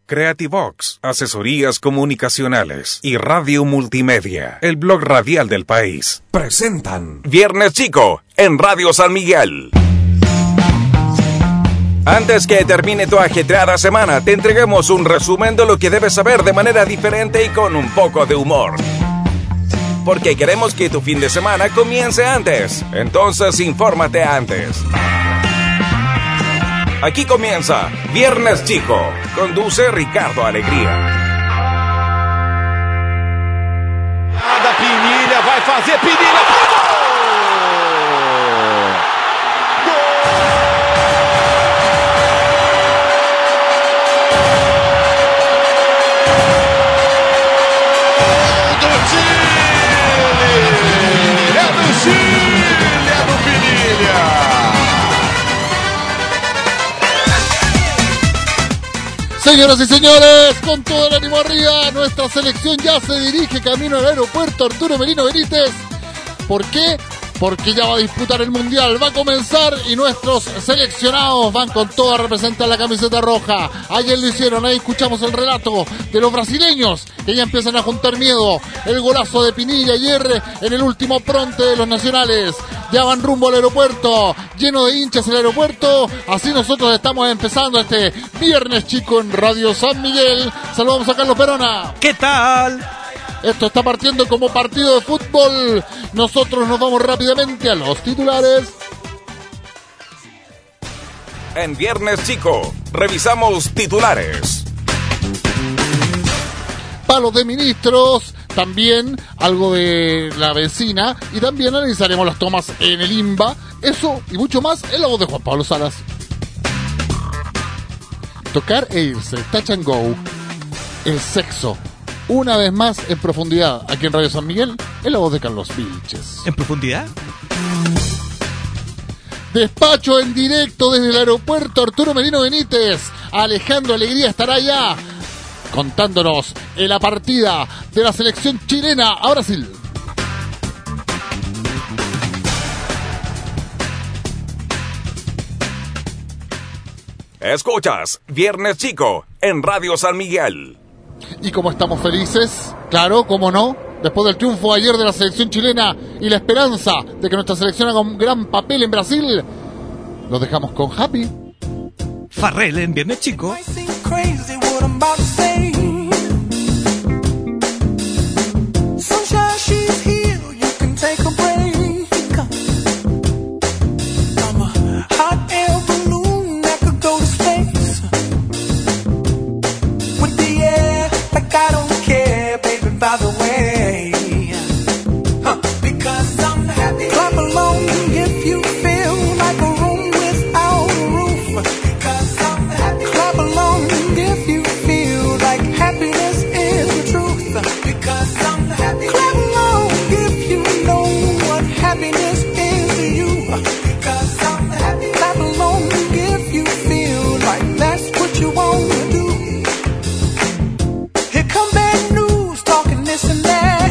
Creativox, asesorías comunicacionales y radio multimedia, el blog radial del país, presentan Viernes Chico en Radio San Miguel. Antes que termine tu ajetreada semana, te entregamos un resumen de lo que debes saber de manera diferente y con un poco de humor. Porque queremos que tu fin de semana comience antes, entonces infórmate antes. Aquí comienza Viernes Chico. Conduce Ricardo Alegría. Da Pinilha, vai fazer Pinilha. Gol! Do Chile! É do Chile, é do Pinilha. Señoras y señores, con todo el ánimo arriba, nuestra selección ya se dirige camino al aeropuerto Arturo Merino Benítez. ¿Por qué? Porque ya va a disputar el Mundial, va a comenzar y nuestros seleccionados van con todo a representar la camiseta roja. Ayer lo hicieron, ahí escuchamos el relato de los brasileños que ya empiezan a juntar miedo. El golazo de Pinilla ayer en el último pronte de los nacionales. Ya van rumbo al aeropuerto, lleno de hinchas el aeropuerto. Así nosotros estamos empezando este Viernes Chico en Radio San Miguel. Saludamos a Carlos Perona. ¿Qué tal? Esto está partiendo como partido de fútbol. Nosotros nos vamos rápidamente a los titulares. En Viernes Chico, revisamos titulares. Palos de ministros, también algo de la vecina y también analizaremos las tomas en el INBA. Eso y mucho más en la voz de Juan Pablo Salas. Tocar e irse, touch and go, el sexo. Una vez más en profundidad, aquí en Radio San Miguel, en la voz de Carlos Vilches. ¿En profundidad? Despacho en directo desde el aeropuerto Arturo Merino Benítez. Alejandro Alegría estará allá contándonos en la partida de la selección chilena a Brasil. Escuchas Viernes Chico en Radio San Miguel. Y como estamos felices, claro, cómo no, después del triunfo ayer de la selección chilena y la esperanza de que nuestra selección haga un gran papel en Brasil, los dejamos con Happy. Farrell en Viernes Chico. By the way, because I'm happy. Clap along if you feel like a room without a roof. Because I'm happy. Clap along if you feel like happiness is the truth. Because I'm happy. Clap along if you know what happiness is to you. Because I'm happy. Clap along if you feel like that's what you want to do. Here come bad news, talking this and that.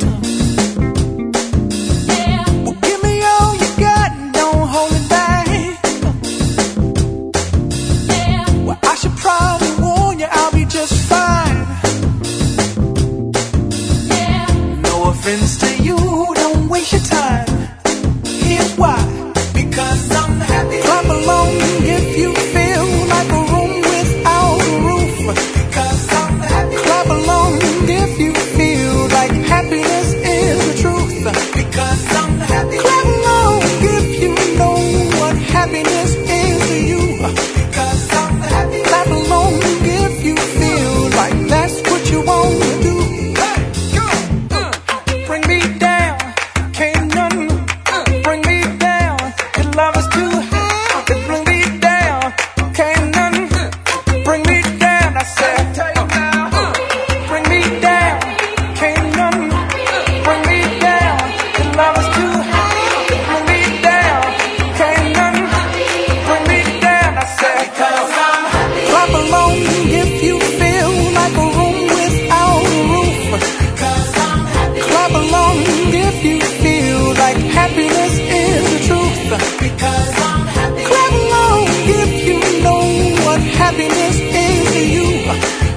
Yeah. Well, give me all you got and don't hold it back. Yeah. Well, I should probably warn you, I'll be just fine. Yeah. No offense to you, don't waste your time. Here's why. Because I'm happy. Clap along if you feel like a room without a roof. Because I'm happy. Clap along if you feel like happiness is the truth. Because I'm happy. Clap along if you know what happiness is to you. Because I'm happy. Clap along if you feel like that's what you want to do. Hey, go, bring me down, can't none bring me down. Your love is too high to bring me down, can't none bring me down. I said. Bring me down, can't none bring me down. Your love is too high to bring me down, can't none bring me down. I said, because I'm happy. Clap along if you feel like a room without a roof. Because I'm happy. Clap along if you feel like happiness is the truth. Because I'm happy. Clap along if you know what happiness is to you.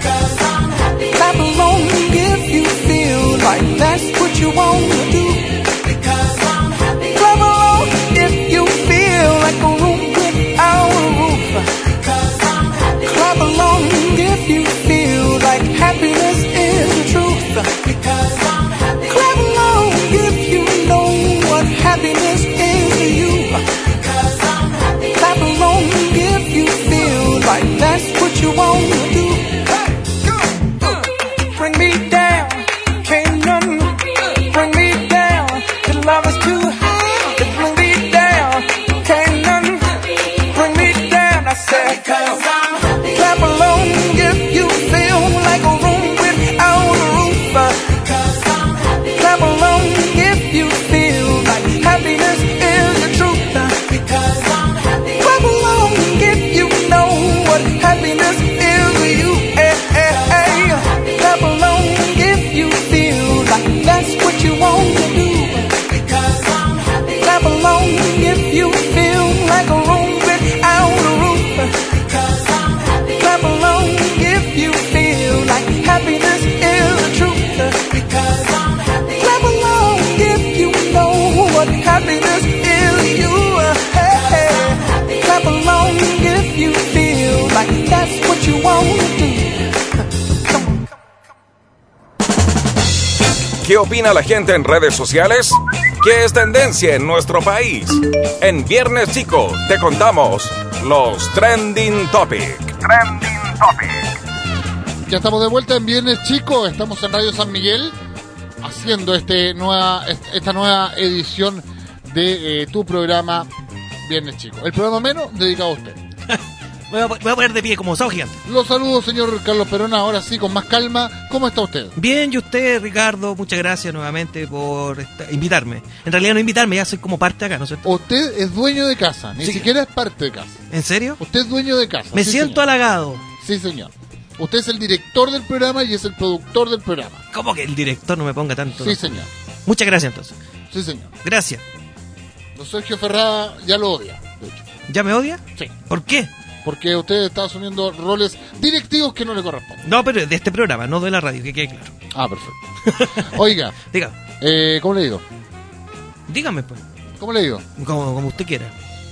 ¿Qué opina la gente en redes sociales? ¿Qué es tendencia en nuestro país? En Viernes Chico te contamos los Trending Topic. Trending Topic. Ya estamos de vuelta en Viernes Chico, estamos en Radio San Miguel haciendo esta nueva edición de tu programa Viernes Chico. El programa menos dedicado a usted. Voy a poner de pie como Sao Gigante. Los saludos, señor Carlos Perón, ahora sí, con más calma. ¿Cómo está usted? Bien, y usted, Ricardo, muchas gracias nuevamente por invitarme. En realidad no invitarme, ya soy como parte acá, ¿no es cierto? Usted es dueño de casa, ni Sí. siquiera es parte de casa. ¿En serio? Usted es dueño de casa. Me sí, siento señor. halagado. Sí, señor. Usted es el director del programa y es el productor del programa. ¿Cómo que el director no me ponga tanto? Sí, señor. Muchas gracias, entonces. Sí, señor. Gracias. Don Sergio Ferrada ya lo odia, de hecho. ¿Ya me odia? Sí. ¿Por qué? Porque usted está asumiendo roles directivos que no le corresponden. No, pero de este programa, no de la radio, que quede claro. Ah, perfecto. Oiga, Dígame. ¿cómo le digo? Dígame, pues. ¿Cómo le digo? Como usted quiera.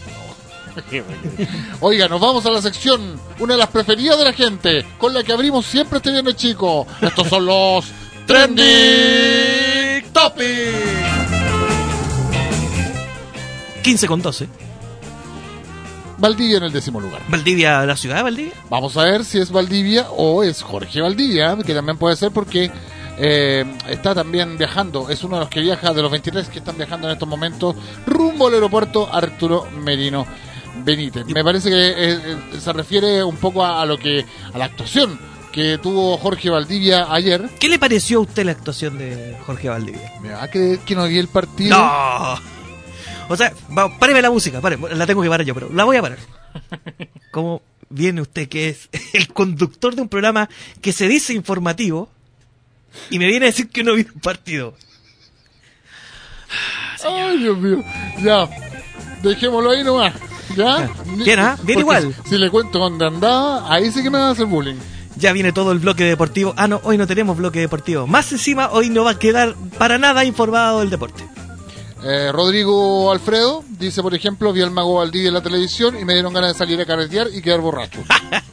Oiga, nos vamos a la sección, una de las preferidas de la gente, con la que abrimos siempre este Viernes Chico. Estos son los Trending Topic. 15:12. Valdivia en el 10º lugar. Valdivia, la ciudad de Valdivia. Vamos a ver si es Valdivia o es Jorge Valdivia, que también puede ser porque está también viajando. Es uno de los que viaja, de los 23 que están viajando en estos momentos, rumbo al aeropuerto Arturo Merino Benítez. Me parece que se refiere un poco a la actuación que tuvo Jorge Valdivia ayer. ¿Qué le pareció a usted la actuación de Jorge Valdivia? ¿Me va a creer que no vi el partido? ¡No! O sea, páreme la música, páreme. La tengo que parar yo, pero la voy a parar. ¿Cómo viene usted, que es el conductor de un programa que se dice informativo, y me viene a decir que no vio un partido? Ay, Dios mío. Ya, dejémoslo ahí nomás. ¿Ya? Bien, ¿ah? Bien Porque igual. Si le cuento dónde andaba, ahí sí que me va a hacer bullying. Ya viene todo el bloque deportivo. Ah, no, hoy no tenemos bloque deportivo. Más encima, hoy no va a quedar para nada informado del deporte. Rodrigo Alfredo dice, por ejemplo, vi al Mago Valdivia en la televisión y me dieron ganas de salir a carretear y quedar borracho.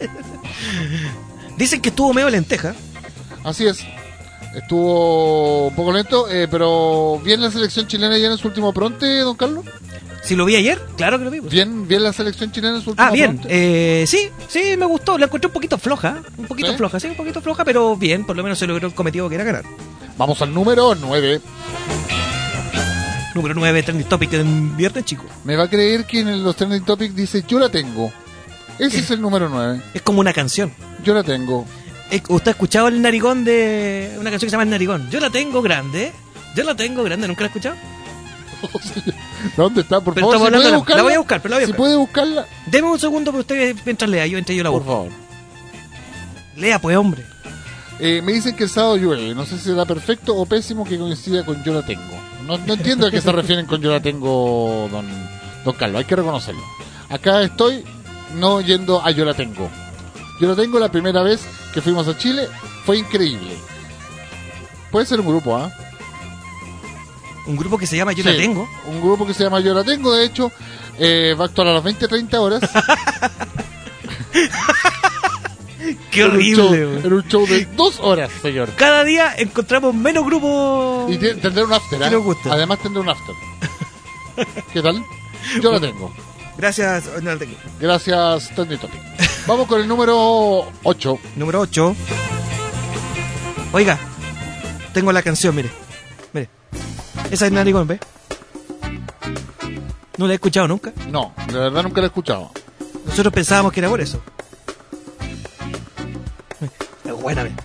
Dicen que estuvo medio lenteja. Así es. Estuvo un poco lento, pero bien la selección chilena ya en su último pronte, don Carlos. Si lo vi ayer, claro que lo vi. Pues. Bien la selección chilena en su último Ah, bien. pronte. Sí, me gustó. La encontré un poquito floja. Un poquito ¿Sí? floja, sí, un poquito floja, pero bien. Por lo menos se logró el cometido que era ganar. Vamos al número 9. Número 9, Trending Topic en Viernes Chico. Me va a creer que en los Trending Topics dice yo la tengo. Ese es el número 9. Es como una canción. Yo la tengo. ¿Usted ha escuchado el narigón de una canción que se llama El Narigón? Yo la tengo grande. Yo la tengo grande. ¿Nunca la ha escuchado? ¿Dónde está? Por Pero favor, estamos si hablando puede de la buscarla. voy a buscar, pero la voy a Si buscar. puede buscarla, Deme un segundo para usted mientras lea. Yo la por busco. favor. Lea, pues, hombre. Me dicen que el sábado llueve. No sé si será perfecto o pésimo que coincida con yo la tengo. No entiendo a qué se refieren con yo la tengo, don Carlos. Hay que reconocerlo. Acá estoy no yendo a yo la tengo. Yo la tengo la primera vez que fuimos a Chile. Fue increíble. Puede ser un grupo, ¿ah? Un grupo que se llama Yo Sí, la tengo. Un grupo que se llama Yo la tengo. De hecho, va a actuar a las 20-30 horas. Qué en un horrible, show- güey. En un show de 2 horas, señor. Cada día encontramos menos grupos. Y tendrá un after, Sí ¿ah? nos gusta. Además tendrá un after. ¿Qué tal? Yo la tengo. Gracias. No la tengo. Gracias, Trending Topic. Vamos con el número 8. Número 8. Oiga, tengo la canción, mire. Mire. Esa es Narigón, ¿ve? ¿No la he escuchado nunca? No, de verdad nunca la he escuchado. Nosotros pensábamos que era por eso. Es buena, ¿ve?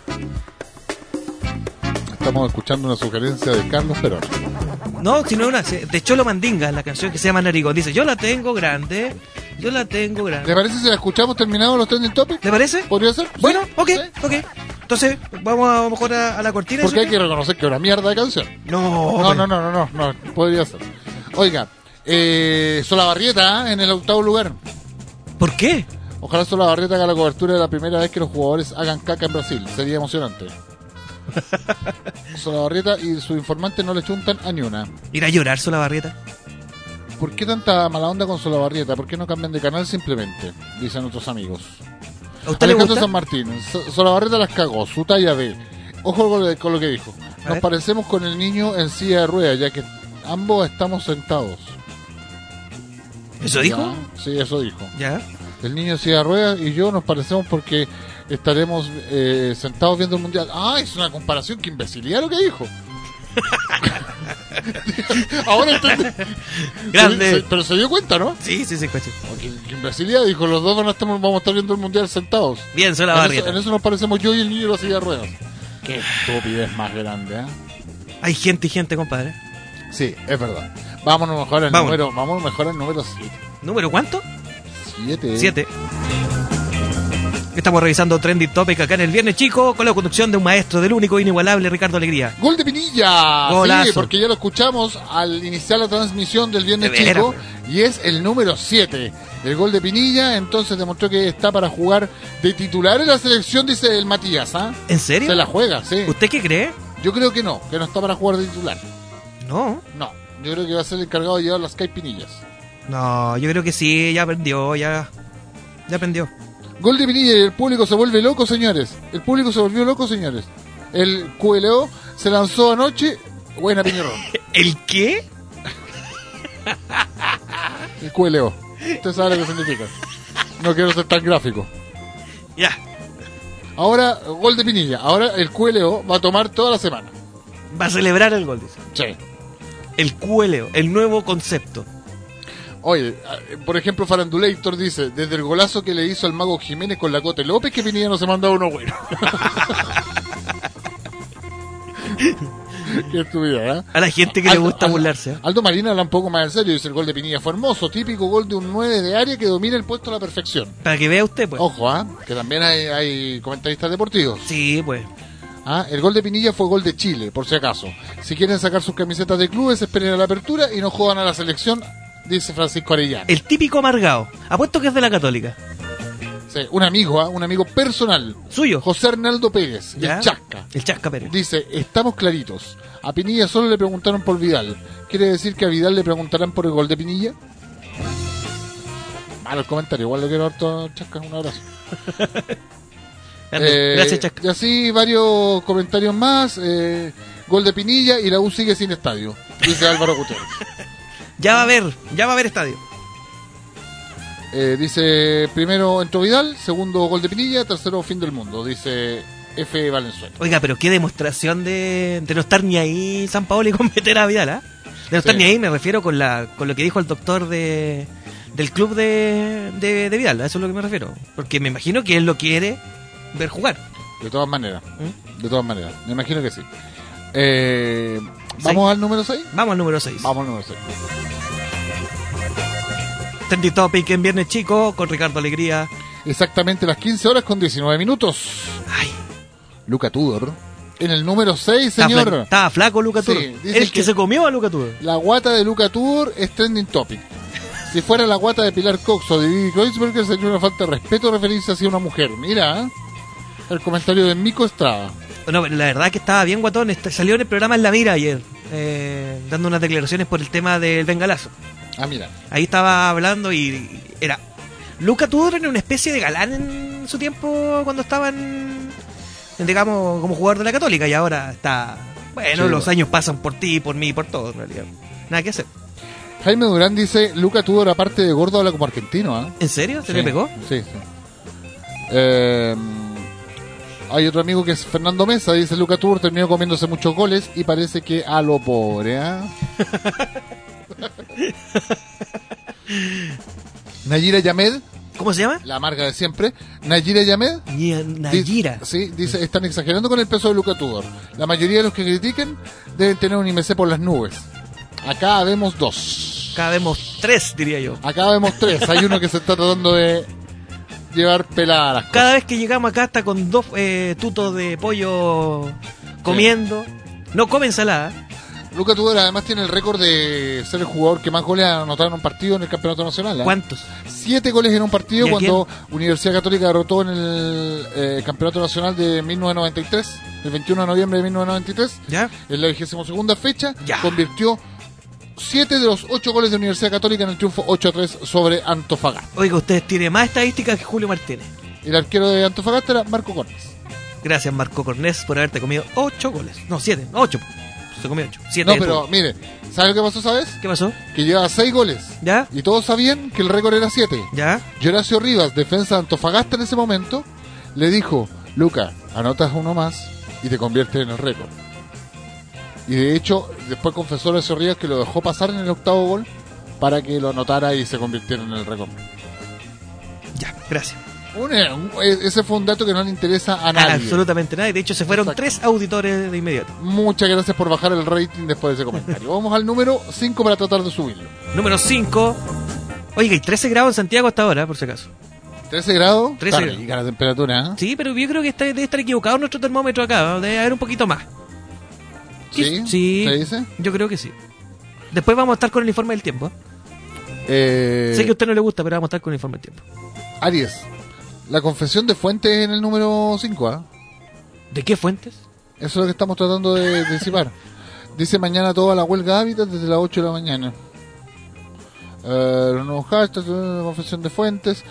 Estamos escuchando una sugerencia de Carlos Perón. No, sino una de Cholo Mandinga, la canción que se llama Narigón. Dice, yo la tengo grande, yo la tengo grande. ¿Le parece si la escuchamos terminados los Trending Topics? ¿Le parece? ¿Podría ser? Bueno, ¿Sí? ok, ¿Sí? ok. Entonces, vamos a lo mejor a la cortina. Porque hay ¿sí? que reconocer que es una mierda de canción. No, No, podría ser. Oiga, Solabarrieta en el 8º lugar. ¿Por qué? Ojalá Solabarrieta haga la cobertura de la primera vez que los jugadores hagan caca en Brasil. Sería emocionante. Solabarrieta y su informante no le chuntan a ni una. Ir a llorar Solabarrieta. ¿Por qué tanta mala onda con Solabarrieta? ¿Por qué no cambian de canal simplemente? Dicen otros amigos. ¿A usted le Alejandro gusta? San Martín, Solabarrieta las cagó, su talla B. Ojo con lo que dijo. A Nos ver. parecemos con el niño en silla de ruedas, ya que ambos estamos sentados. ¿Eso dijo? Ya, sí, eso dijo. Ya. El niño en silla de ruedas y yo nos parecemos porque estaremos sentados viendo el mundial. Ah, es una comparación, qué imbecilidad lo que dijo. Ahora entendí. Grande. Pero se dio cuenta, ¿no? Sí, coche. Porque qué imbecilidad, dijo, los dos vamos a estar viendo el mundial sentados. Bien, soy la En barrieta. eso nos parecemos yo y el niño de la silla de ruedas. Qué estupidez más grande, ¿eh? Hay gente y gente, compadre. Sí, es verdad. Vámonos mejor al Vámonos. número 7. ¿Número cuánto? 7. 7. Estamos revisando Trending Topic acá en el Viernes Chico con la conducción de un maestro, del único e inigualable Ricardo Alegría. Gol de Pinilla. Golazo. Sí, porque ya lo escuchamos al iniciar la transmisión del Viernes De veras, Chico y es el número 7. El gol de Pinilla, entonces demostró que está para jugar de titular en la selección, dice el Matías, ¿ah? ¿En serio? Se la juega, sí. ¿Usted qué cree? Yo creo que no está para jugar de titular. No. No, yo creo que va a ser el encargado de llevar las Sky Pinillas. No, yo creo que sí, ya aprendió, ya aprendió. Gol de Pinilla y el público se vuelve loco, señores. El público se volvió loco, señores. El QLO se lanzó anoche. Buena Piñerón. ¿El qué? El QLO. Usted sabe lo que significa. No quiero ser tan gráfico. Ya. Ahora, gol de Pinilla. Ahora el QLO va a tomar toda la semana. Va a celebrar el gol, dice. Sí. El QLO, el nuevo concepto. Oye, por ejemplo, Farandulator dice, desde el golazo que le hizo al Mago Jiménez con la Cote López, que Pinilla no se mandaba uno bueno. Qué estúpida, ¿eh? A la gente que le gusta burlarse. ¿eh? Aldo Marina habla un poco más en serio, dice el gol de Pinilla fue hermoso, típico gol de un 9 de área que domina el puesto a la perfección. Para que vea usted, pues. Ojo, que también hay comentaristas deportivos. Sí, pues. El gol de Pinilla fue gol de Chile, por si acaso. Si quieren sacar sus camisetas de clubes, esperen a la apertura y no jodan a la selección, dice Francisco Arellano. El típico amargado. Apuesto que es de la Católica. Sí, un amigo personal, Suyo. José Arnaldo Pérez, ¿Ya? el Chasca. El Chasca Pérez. Dice, estamos claritos. A Pinilla solo le preguntaron por Vidal. ¿Quiere decir que a Vidal le preguntarán por el gol de Pinilla? Malo el comentario, igual lo quiero harto, Chasca, un abrazo. Gracias, Chasca. Y así varios comentarios más. Gol de Pinilla y la U sigue sin estadio, dice Álvaro Gutiérrez. Ya va a haber estadio. Dice, primero entró Vidal, segundo gol de Pinilla, tercero fin del mundo, dice F. Valenzuela. Oiga, pero qué demostración de no estar ni ahí San Paolo y con meter a Vidal, ¿ah? De no estar Sí. ni ahí, me refiero con lo que dijo el doctor del club de Vidal, a eso es lo que me refiero. Porque me imagino que él lo quiere ver jugar. De todas maneras, me imagino que sí. ¿Vamos ¿Seis? al número 6? Vamos al número 6. Vamos al número 6. Trending Topic en Viernes Chico con Ricardo Alegría. Exactamente las 15 horas con 19 minutos. Ay, Luca Tudor. En el número 6, estaba señor. estaba flaco Luca Sí, Tudor. dicen El que que- se comió a Luca Tudor. La guata de Luca Tudor es trending topic. Si fuera la guata de Pilar Cox o de Vivi Kreuzberger sería una falta de respeto referirse así a una mujer. Mira, el comentario de Mico Estrada. No, la verdad que estaba bien guatón. Salió en el programa En la Mira ayer, dando unas declaraciones por el tema del bengalazo. Mira. Ahí estaba hablando y era... Luca Tudor era una especie de galán en su tiempo cuando estaba digamos, como jugador de la Católica, y ahora está... Bueno, Sí, los bueno. años pasan por ti, por mí, por todo, en realidad. Nada que hacer. Jaime Durán dice, Luca Tudor aparte de gordo habla como argentino, ¿ah? ¿En serio? ¿Se Sí, le pegó? Sí, sí. Hay otro amigo que es Fernando Mesa, dice Luca Tudor terminó comiéndose muchos goles y parece que a lo pobre, Nayira Yamed, ¿Cómo se llama? la amarga de siempre. Nayira Yamed Nayira. dice, están exagerando con el peso de Luca Tudor. La mayoría de los que critiquen deben tener un IMC por las nubes. Acá vemos 2. Acá vemos 3, diría yo. Acá vemos 3. Hay uno que se está tratando de llevar peladas las cosas. Cada vez que llegamos acá está con 2 tutos de pollo comiendo. No come ensalada. Luca Tudor además tiene el récord de ser el jugador que más goles ha anotado en un partido en el campeonato nacional. ¿Cuántos? 7 goles en un partido ¿Y a cuando Universidad Católica derrotó en el campeonato nacional de 1993, el 21 de noviembre de 1993. ¿Ya? En la 22ª fecha Ya. convirtió 7 de los 8 goles de Universidad Católica en el triunfo 8-3 sobre Antofagasta. Oiga, ustedes tienen más estadísticas que Julio Martínez. El arquero de Antofagasta era Marco Cortés. Gracias, Marco Cornés, por haberte comido 8 goles. No, 7, 8. Se comió 8. 7. No, pero mire, ¿sabes lo que pasó, sabes? ¿Qué pasó? Que lleva 6 goles. ¿Ya? Y todos sabían que el récord era 7. ¿Ya? Y Horacio Rivas, defensa de Antofagasta en ese momento, le dijo: Luca, anotas uno más y te conviertes en el récord. Y de hecho, después confesó Horacio Rivas que lo dejó pasar en el 8º gol para que lo anotara y se convirtiera en el récord. Ya, gracias. Ese fue un dato que no le interesa a nadie. Absolutamente nadie. De hecho, se fueron Exacto. 3 auditores de inmediato. Muchas gracias por bajar el rating después de ese comentario. Vamos al número 5 para tratar de subirlo. Número 5. Oiga, hay 13 grados en Santiago hasta ahora, por si acaso. 13 grados. 13 Está grados. rica la temperatura, ¿eh? Sí, pero yo creo que debe estar equivocado nuestro termómetro acá. Debe haber un poquito más. ¿Sí? Sí. ¿Se dice? Yo creo que sí. Después vamos a estar con el informe del tiempo. Sé que a usted no le gusta, pero vamos a estar con el informe del tiempo. Aries, la confesión de fuentes en el número 5, ¿ah? ¿De qué fuentes? Eso es lo que estamos tratando de disipar. Dice: mañana toda la huelga hábitat desde las 8 de la mañana. Los nuevos hashtags, confesión de fuentes.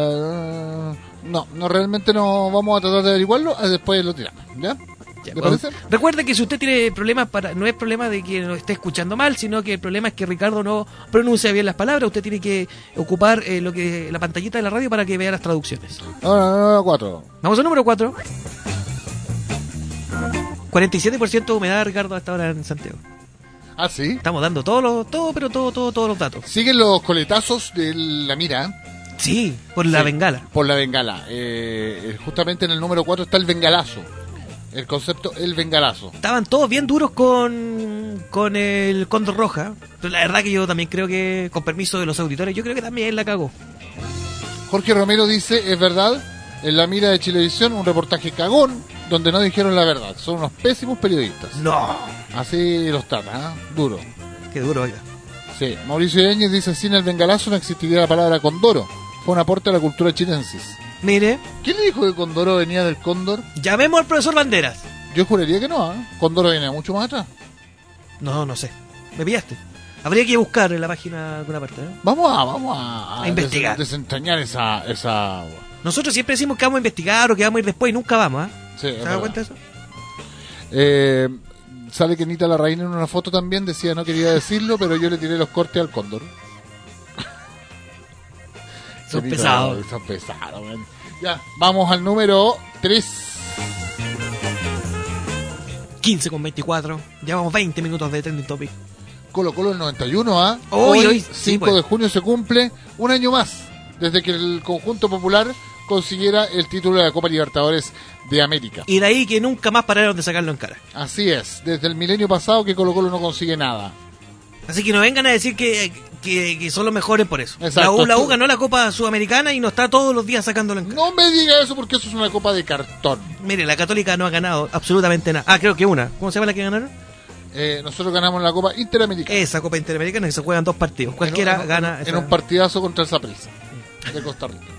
No, realmente no vamos a tratar de averiguarlo. Después lo tiramos, ¿ya? Ya, ¿Le parece? Recuerde que si usted tiene problemas, no es problema de que lo esté escuchando mal, sino que el problema es que Ricardo no pronuncia bien las palabras. Usted tiene que ocupar la pantallita de la radio para que vea las traducciones. Ahora, 4. Vamos al número 4. 47% de humedad, Ricardo, hasta ahora en Santiago. Ah, sí. Estamos dando todos los datos. Siguen los coletazos de la mira. Sí, por la Sí, bengala. Por la bengala. Justamente en el número 4 está el bengalazo. El concepto, el bengalazo. Estaban todos bien duros con el Cóndor Roja. Pero la verdad que yo también creo que, con permiso de los auditores, yo creo que también la cagó. Jorge Romero dice: es verdad, en la mira de Chilevisión, un reportaje cagón donde no dijeron la verdad. Son unos pésimos periodistas. No. Así los trata, ¿eh? Duro. Qué duro, oiga. Sí. Mauricio Yáñez dice: sin el bengalazo no existiría la palabra condoro. Fue un aporte a la cultura chilensis. Mire, ¿Quién le dijo que Condoro venía del cóndor? llamemos al profesor Banderas. Yo juraría que no, ¿eh? Condoro viene mucho más atrás. No sé. Me pillaste. Habría que buscar en la página alguna parte, ¿eh? Vamos a investigar. Desentrañar esa... Nosotros siempre decimos que vamos a investigar o que vamos a ir después y nunca vamos, ¿eh? Sí, ¿Se da cuenta de eso? Sale que Nita Larraín en una foto también decía: no quería decirlo, pero yo le tiré los cortes al cóndor. Son pesados. Son pesados, man. Ya, vamos al número 3. 15:24. Llevamos 20 minutos de Trending Topic. Colo Colo el 91, ¿ah? Hoy, 5 sí, pues. de junio se cumple un año más desde que el conjunto popular consiguiera el título de la Copa Libertadores de América. Y de ahí que nunca más pararon de sacarlo en cara. Así es, desde el milenio pasado que Colo Colo no consigue nada. Así que no vengan a decir que son los mejores por eso. Exacto. La U ganó la Copa Sudamericana y no está todos los días sacándolo en cara. No me diga eso porque eso es una copa de cartón. Mire, la Católica no ha ganado absolutamente nada. Ah, creo que una. ¿Cómo se llama la que ganaron? Nosotros ganamos la Copa Interamericana. Esa Copa Interamericana que se juegan 2 partidos. Cualquiera gana. En un partidazo contra el Saprissa de Costa Rica.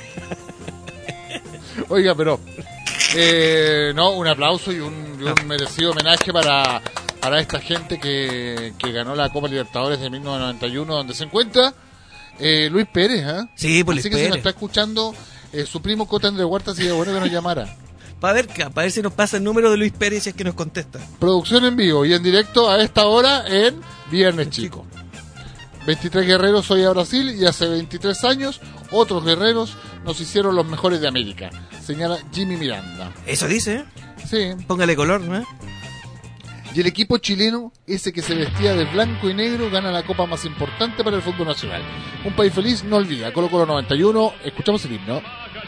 Oiga, pero no, un aplauso y un merecido homenaje para esta gente que ganó la Copa Libertadores de 1991, donde se encuentra Luis Pérez, ¿eh? Sí, pues Así Luis que si Pérez. nos está escuchando su primo Cota Andrés Huerta, sería bueno que nos llamara. Para ver si nos pasa el número de Luis Pérez y es que nos contesta. Producción en vivo y en directo a esta hora en Viernes Chico. 23 guerreros hoy a Brasil y hace 23 años otros guerreros nos hicieron los mejores de América, señala Jimmy Miranda. Eso dice, ¿eh? Sí. Póngale color, ¿no? Y el equipo chileno, ese que se vestía de blanco y negro, gana la copa más importante para el fútbol nacional. Un país feliz no olvida. Colo Colo 91, escuchamos el himno.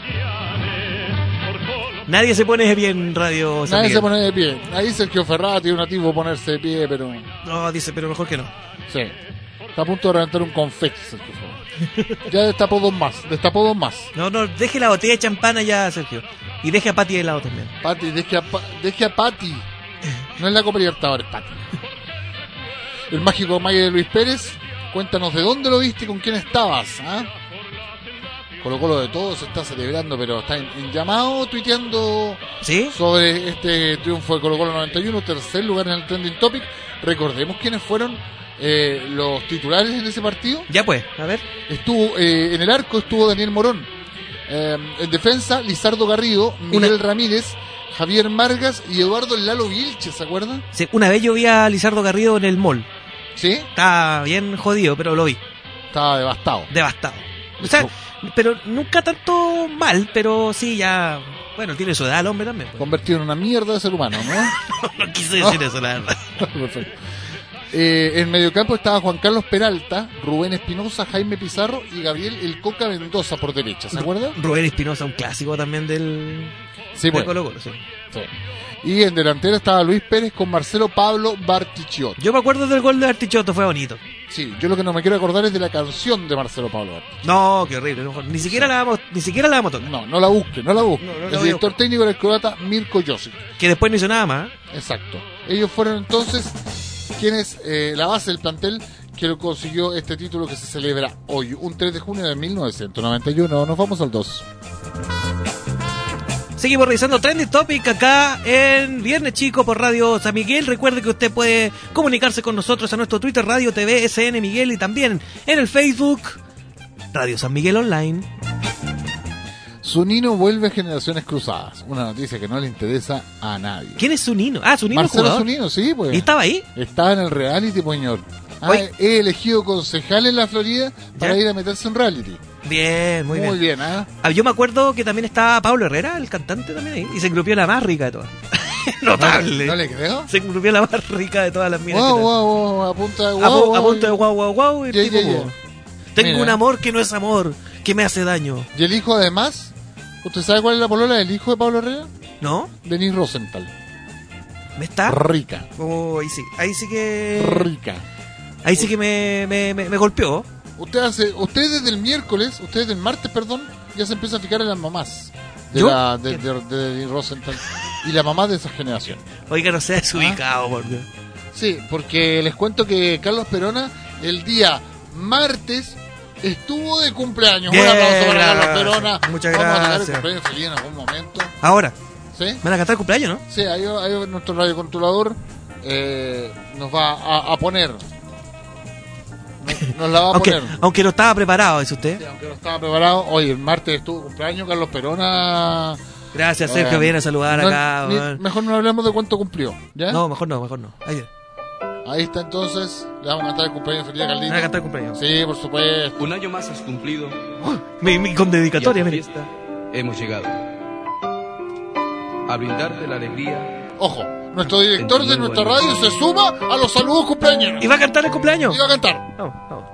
Nadie se pone de pie en radio. San Nadie Miguel. se pone de pie. Ahí Sergio Ferrati, un nativo ponerse de pie, pero... No, dice, pero mejor que no. Sí. Está a punto de reventar un confeti, Sergio Ferrati. Ya destapó dos más. No, deje la botella de champán allá, Sergio. Y deje a Pati de lado también. Pati, deje a Pati. No es la Copa Libertadores, Pati. El mágico Maya de Luis Pérez, cuéntanos de dónde lo viste y con quién estabas, ¿ah? Colo Colo de todo se está celebrando, pero está en llamado, tuiteando ¿Sí? sobre este triunfo de Colo Colo 91, tercer lugar en el Trending Topic. Recordemos quiénes fueron los titulares en ese partido. Ya pues, a ver. Estuvo en el arco estuvo Daniel Morón. En defensa, Lizardo Garrido, Miguel Ramírez, Javier Margas y Eduardo Lalo Vilches, ¿se acuerdan? Sí, una vez yo vi a Lizardo Garrido en el mall. Sí, Estaba bien jodido, pero lo vi. estaba devastado. Devastado. O sea, pero nunca tanto mal, pero sí ya... Bueno, tiene su edad el hombre también. Pues. Convertido en una mierda de ser humano, ¿no? No quise decir eso, la verdad. Perfecto. En mediocampo estaba Juan Carlos Peralta, Rubén Espinosa, Jaime Pizarro y Gabriel El Coca Mendoza por derecha, ¿se acuerdan? Rubén Espinosa, un clásico también del... Sí, de pues. Colo-Colo, sí. Sí. Y en delantera estaba Luis Pérez con Marcelo Pablo Bartichotto. Yo me acuerdo del gol de Artichoto, fue bonito. Sí, yo lo que no me quiero acordar es de la canción de Marcelo Pablo Bartichotto. No, qué horrible. Ni siquiera la vamos a tocar. No la busque, no la busque. No, no la El voy a director buscar. técnico era el croata Mirko Josic. Que después no hizo nada más. Exacto. Ellos fueron entonces quienes, la base del plantel que lo consiguió este título que se celebra hoy, un 3 de junio de 1991. Nos vamos al 2. Seguimos revisando Trending Topic acá en Viernes Chico por Radio San Miguel. Recuerde que usted puede comunicarse con nosotros a nuestro Twitter Radio TV SN Miguel y también en el Facebook Radio San Miguel Online. Zunino vuelve a Generaciones Cruzadas. Una noticia que no le interesa a nadie. ¿Quién es Zunino? Ah, Zunino Marcelo jugador. Zunino, sí, pues. ¿Y estaba ahí? Estaba en el reality, pues, señor. Oye. He elegido concejal en la Florida para ¿Ya? ir a meterse en reality. Bien, muy bien. bien, ¿ah? Ah, yo me acuerdo que también estaba Pablo Herrera, el cantante también ahí, y se engrupió la más rica de todas. Notable. ¿No le creo? Se engrupió la más rica de todas las minas. Wow, que wow, wow, a punta de tal. wow. A punto de guau, guau, guau. Y el Ya, tipo, ya, ya. tengo Mira. un amor que no es amor, que me hace daño. Y el hijo, además, ¿usted sabe cuál es la polola del hijo de Pablo Herrera? ¿No? Denise Rosenthal. ¿Me está? Rica. Oh, ahí sí que... Rica. Ahí sí que me golpeó. Usted desde el miércoles, usted desde el martes, perdón, ya se empieza a fijar en las mamás de ¿Yo? de Denise Rosenthal y la mamá de esa generación. Oiga, no sea desubicado, por Dios. Sí, porque les cuento que Carlos Perona el día martes estuvo de cumpleaños. Bien, Un aplauso para Carlos gracias. Perona. Muchas Vamos a tocar el gracias. cumpleaños feliz en algún momento. Ahora, ¿Sí? me van a cantar el cumpleaños, ¿no? Sí, ahí nuestro radiocontrolador nos va a poner. Nos la va a poner. Aunque no estaba preparado, dice usted. Sí, aunque no estaba preparado. Oye, el martes estuvo de cumpleaños Carlos Perona. Gracias, Sergio, viene a saludar No, acá. weón. mejor no hablemos de cuánto cumplió. ¿Ya? No, mejor no. Ahí viene. Ahí está entonces. Le vamos a cantar el cumpleaños feliz a Me van a Carlito. cantar el cumpleaños. Sí, por supuesto. Un año más has cumplido Con y a dedicatoria, tu mire. fiesta hemos llegado. A brindarte la alegría. Ojo, nuestro director de nuestra radio se suma a los saludos cumpleaños. ¿Y va a cantar el cumpleaños? Y va a cantar. No.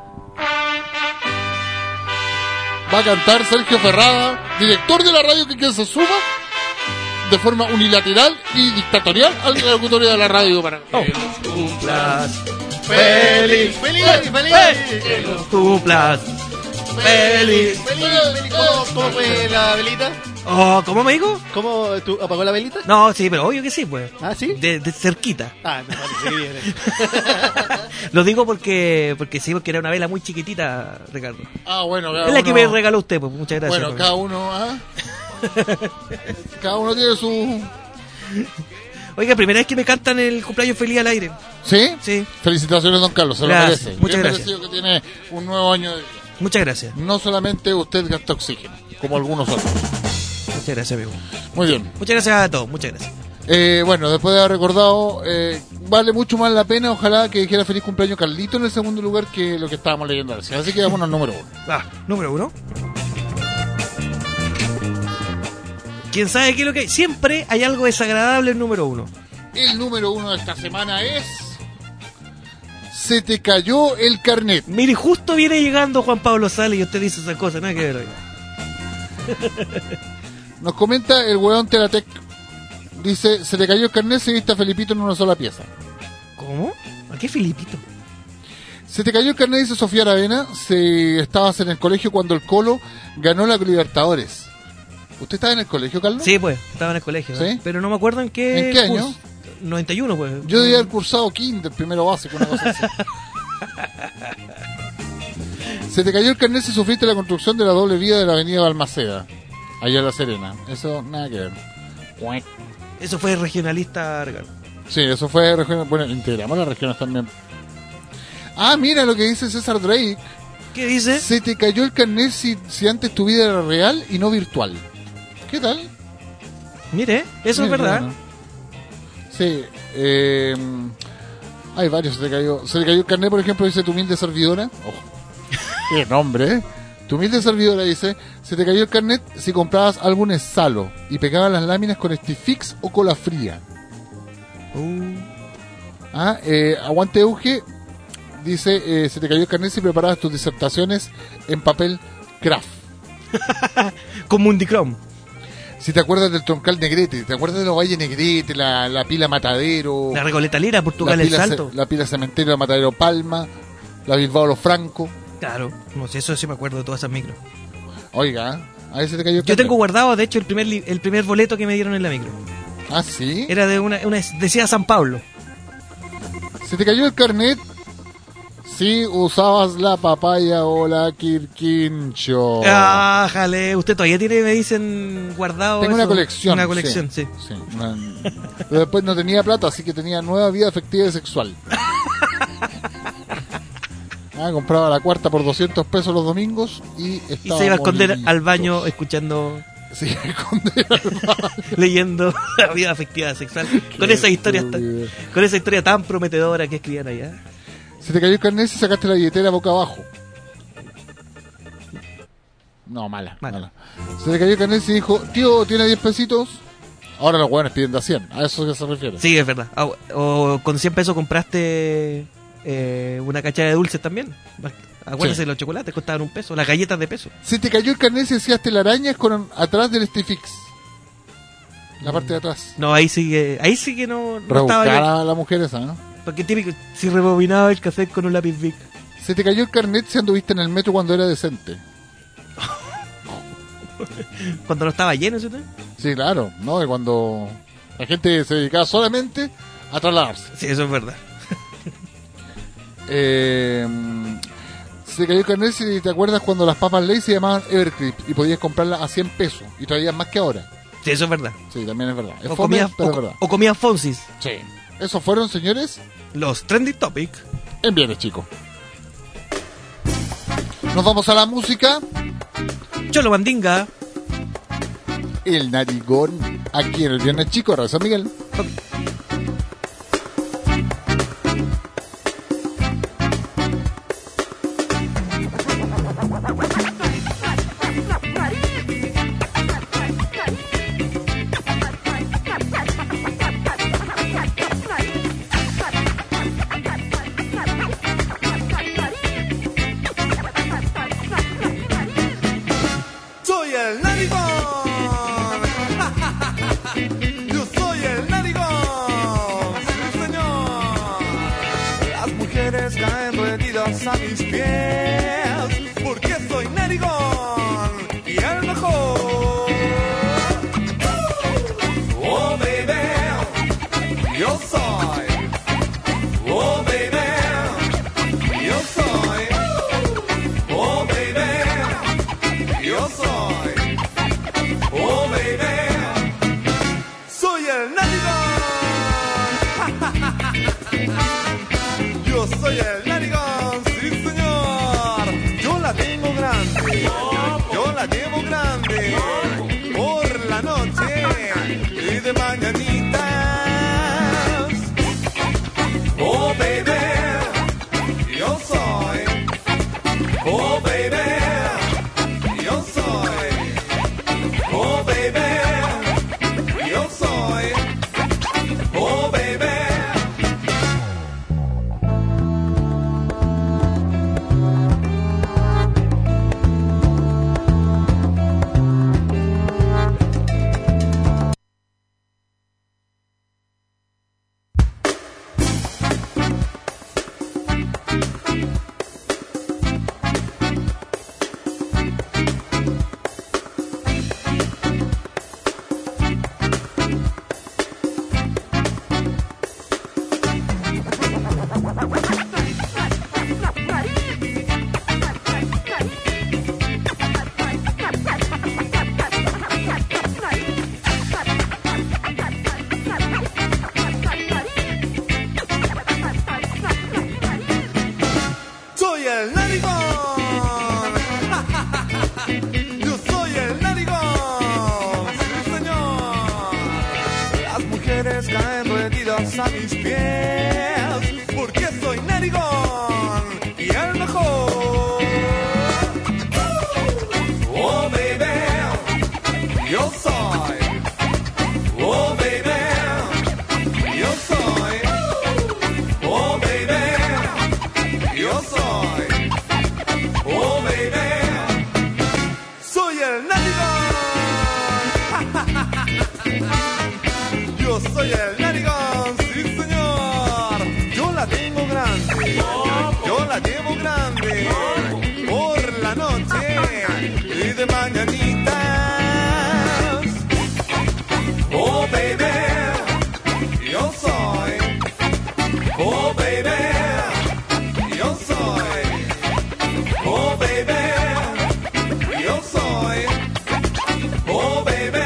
Va a cantar Sergio Ferrada, director de la radio, que se suma de forma unilateral y dictatorial al locutorio de la radio. Para... Cumplas. ¡Feliz! ¡Feliz! Que los cumplas. Feliz. ¿Cómo fue la velita? Oh, ¿cómo me dijo? ¿Cómo tú apagó la velita? No, sí, pero obvio que sí, pues. Ah, ¿sí? De cerquita. Ah, me parece bien. Lo digo porque era una vela muy chiquitita, Ricardo. Ah, bueno, cada Es la uno... que me regaló usted, pues. Muchas gracias. Bueno, pues. cada uno... ¿ah? Cada uno tiene su... Oiga, primera vez que me cantan el cumpleaños feliz al aire. ¿Sí? Sí. Felicitaciones, don Carlos, se Gracias, lo merece. muchas Bien gracias. merecido que tiene un nuevo año de vida. Muchas gracias. No solamente usted gasta oxígeno, como algunos otros. Muchas gracias, amigo. Muy bien. Muchas gracias a todos. Muchas gracias. Bueno, después de haber recordado, vale mucho más la pena, ojalá que dijera feliz cumpleaños Carlito en el segundo lugar que lo que estábamos leyendo recién. Así que vámonos al número 1. Número 1. ¿Quién sabe qué es lo que hay? Siempre hay algo desagradable en número 1. El número 1 de esta semana es... Se te cayó el carnet. Mire, justo viene llegando Juan Pablo Sales y usted dice esa cosa, nada que ver. Oiga. Nos comenta el weón Telatec. Dice, se te cayó el carnet, seguiste a Felipito en una sola pieza. ¿Cómo? ¿A qué Filipito? Se te cayó el carnet, dice Sofía Aravena. Estabas en el colegio cuando el Colo ganó la Libertadores. ¿Usted estaba en el colegio, Carlos? Sí, pues, estaba en el colegio. ¿no? ¿Sí? Pero no me acuerdo en qué... ¿En qué año? curso. 91, pues. Yo debía haber cursado kinder, primero básico, una cosa así. Se te cayó el carnet si sufriste la construcción de la doble vía de la avenida Balmaceda, allá en La Serena. Eso, nada que ver. Cuec. Eso fue regionalista, Ricardo. Sí, eso fue regional. Bueno, integramos las regiones también. Ah, mira lo que dice César Drake. ¿Qué dice? Se te cayó el carnet si antes tu vida era real y no virtual. ¿Qué tal? Mire, eso es verdad. Bueno. Sí, hay varios. Se te cayó el carnet, por ejemplo, dice tu humilde servidora. Ojo, qué nombre, ¿eh? Tu humilde servidora dice: se te cayó el carnet si comprabas álbumes Salo y pegabas las láminas con Stifix o cola fría. Aguante Euge dice: se te cayó el carnet si preparabas tus disertaciones en papel craft. Con Mundicrom. Si te acuerdas del troncal Negrete, te acuerdas de los valles Negrete, la pila Matadero, La Recoleta Lira, Portugal la El pila, Salto. la pila Cementerio, la Matadero Palma, la Bilbao Los Franco. Claro, no sé, eso sí me acuerdo de todas esas micros. Oiga, a ver si te cayó el Yo carnet. tengo guardado, de hecho, el primer boleto que me dieron en la micro. Ah, ¿sí? Era de una decía San Pablo. Se te cayó el carnet si usabas la papaya o la quirquincho. Ah, jale, usted todavía tiene, me dicen, guardado. Tengo una eso? colección. Una colección, sí. Pero después no tenía plata, así que tenía nueva vida afectiva y sexual. Compraba la cuarta por 200 pesos los domingos y Y estaba se iba a esconder molidito. al baño escuchando, Se iba a esconder al baño. leyendo la vida afectiva sexual. Con esa historia tan prometedora que escribían allá. Se te cayó el carnet y sacaste la billetera boca abajo. No, mala. Se te cayó el carnet y dijo: tío, ¿tiene 10 pesitos? Ahora los hueones piden de a 100. ¿A eso que se refiere? Sí, es verdad. O con 100 pesos compraste una cachada de dulces también. Acuérdense, Sí. los chocolates costaban $1, las galletas de peso. Se te cayó el carnet y decías telarañas con atrás del Stifix. La parte de atrás. No, ahí sí que no estaba Rebuscada yo. la mujer esa, ¿no? Porque típico, si rebobinaba el cassette con un lápiz Bic. Se te cayó el carnet si anduviste en el metro cuando era decente. Cuando no estaba lleno, ¿sí? Sí, claro, ¿no? De cuando la gente se dedicaba solamente a trasladarse. Sí, eso es verdad. Se te cayó el carnet si te acuerdas cuando las papas Lay's se llamaban Evercrisp y podías comprarlas a 100 pesos y traían más que ahora. Sí, eso es verdad. Sí, también es verdad. Es O fome, comías, pero es verdad. o comías Fonsis. Sí. Esos fueron, señores, Los Trending Topic. en Viernes Chico. Nos vamos a la música. Cholo Mandinga. El narigón, aquí en el Viernes Chico, Radio San Miguel. Soy el narigón. Yo soy el narigón. Sí, señor. Las mujeres caen rendidas a mis pies. Porque soy narigón. Y el mejor. Oh, baby. Yo soy. Oh, baby. Yo soy. Oh, baby. Yo soy, oh baby, soy el narigón. Yo soy el narigón, sí señor. Yo la tengo grande, yo la llevo grande. Por la noche y de mañanitas. Oh baby, yo soy, oh baby. Yo soy, oh baby, yo soy, oh baby. mujeres caen rendidas a mis pies, porque soy narigón y el mejor. Oh baby, yo soy. Oh baby, yo soy. Oh baby, yo soy. Oh baby, soy el narigón. Yo soy el narigón, sí señor. Yo la tengo grande, yo la llevo grande. Por la noche y de mañanitas. Oh baby, yo soy. Oh baby, yo soy. Oh baby, yo soy. Oh baby.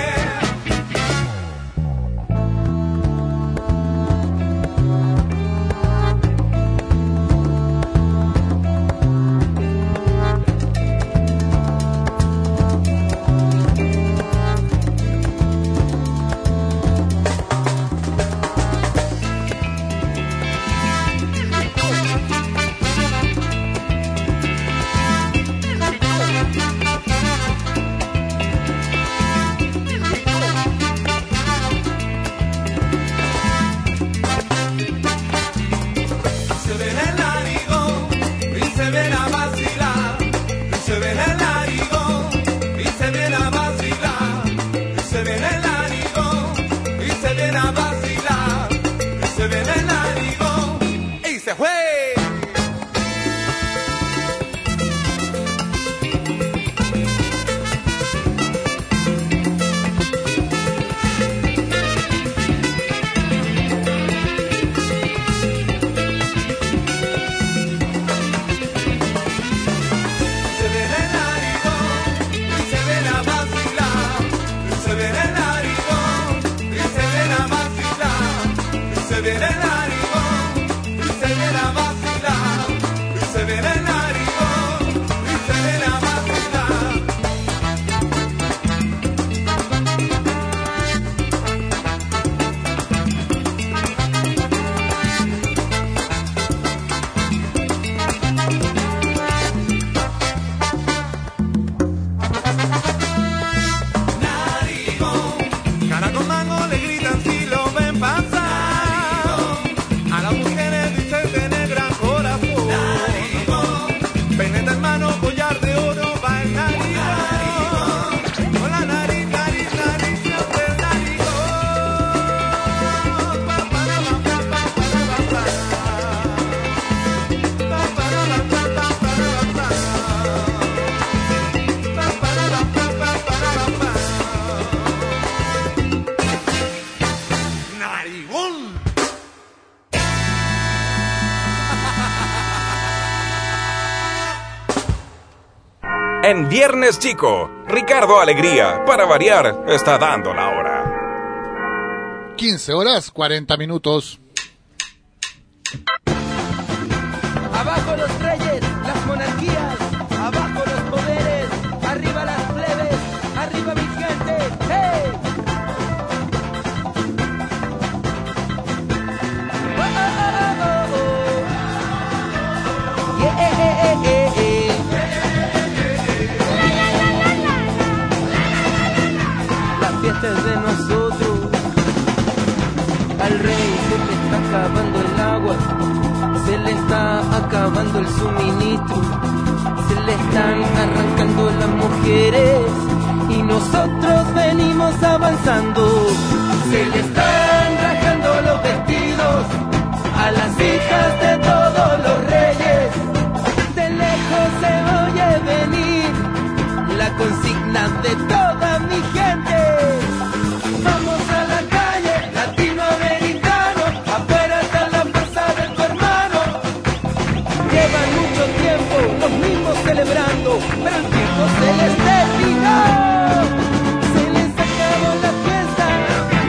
En Viernes Chico, Ricardo Alegría, para variar, está dando la hora. 15 horas, 40 minutos. Abajo los reyes, las monarquías, abajo los poderes, arriba las plebes, arriba mi gente, ¡hey! Oh, oh, oh, oh, oh. Yeah. La fiesta es de nosotros, al rey se le está acabando el agua. Se le está acabando el suministro, se le están arrancando las mujeres y nosotros venimos avanzando. Se le están rajando los vestidos a las hijas de todos los reyes. De lejos se oye venir la consigna de toda mi gente. Vamos a la calle, latinoamericano, afuera está la fuerza de tu hermano. Llevan mucho tiempo los mismos celebrando, pero el tiempo se les terminó. Se les acabó la fiesta,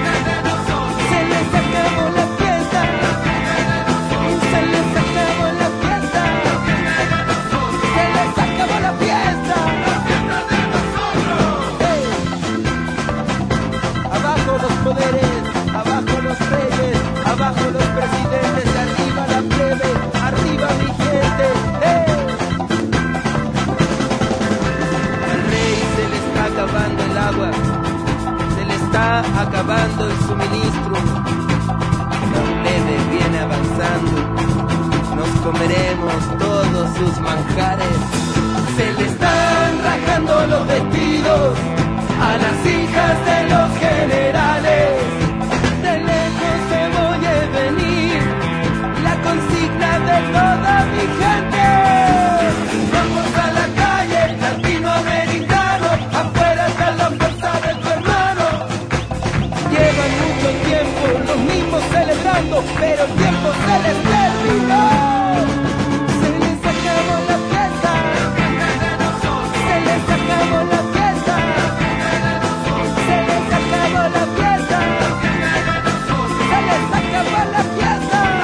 suministro. La plebe viene avanzando, nos comeremos todos sus manjares. Se le están rajando los vestidos a las hijas de los generales. De lejos se oye venir la consigna de toda mi gente. Vamos a la calle, latinoamericano, afuera está la fuerza de tu hermano. Llevan mucho tiempo los mismos celebrando, pero el tiempo se les terminó. Se les acabó la fiesta, se les acabó la fiesta, se les acabó la fiesta, se les acabó la fiesta.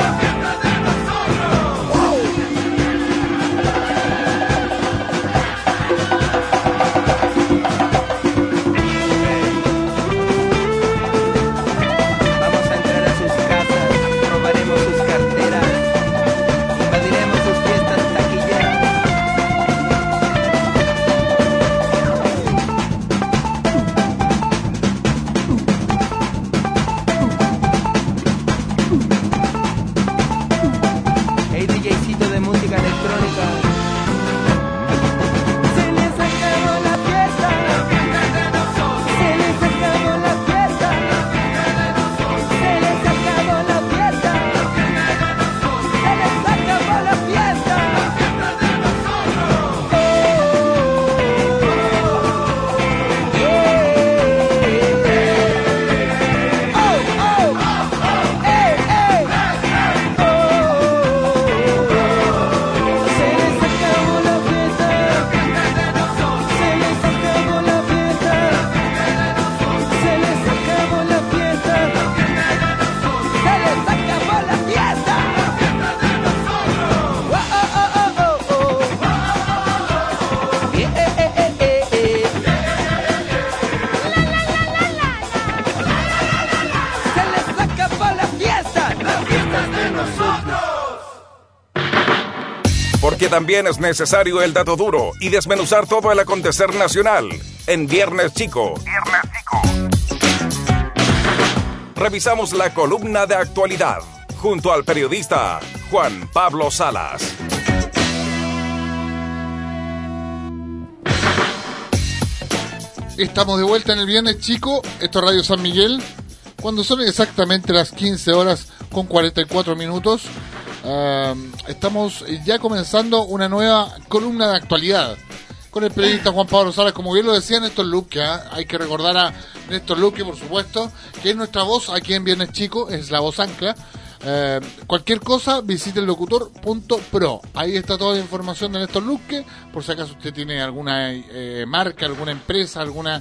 Vamos a entrar a sus casas, robaremos sus carteras, invadiremos sus fiestas taquilleras. Hey DJcito de música electrónica. Se les acabó la fiesta, se les acabó la fiesta, se les acabó la fiesta, se les acabó la fiesta. Se les acabó la fiesta, se les acabó la fiesta, se les acabó la fiesta, se les acabó la fiesta. Se les acabó la fiesta, la fiesta es de nosotros. Porque también es necesario el dato duro y desmenuzar todo el acontecer nacional en Viernes Chico. Revisamos la columna de actualidad junto al periodista Juan Pablo Salas. Estamos de vuelta en el Viernes Chico, esto es Radio San Miguel, cuando son exactamente las 15 horas con 44 minutos. Estamos ya comenzando una nueva columna de actualidad con el periodista Juan Pablo Salas, como bien lo decía Néstor Luque. Hay que recordar a Néstor Luque, por supuesto, que es nuestra voz aquí en Viernes Chico, es la voz ancla. Cualquier cosa, visite el locutor.pro. Ahí está toda la información de Néstor Luque, por si acaso usted tiene alguna marca, alguna empresa, alguna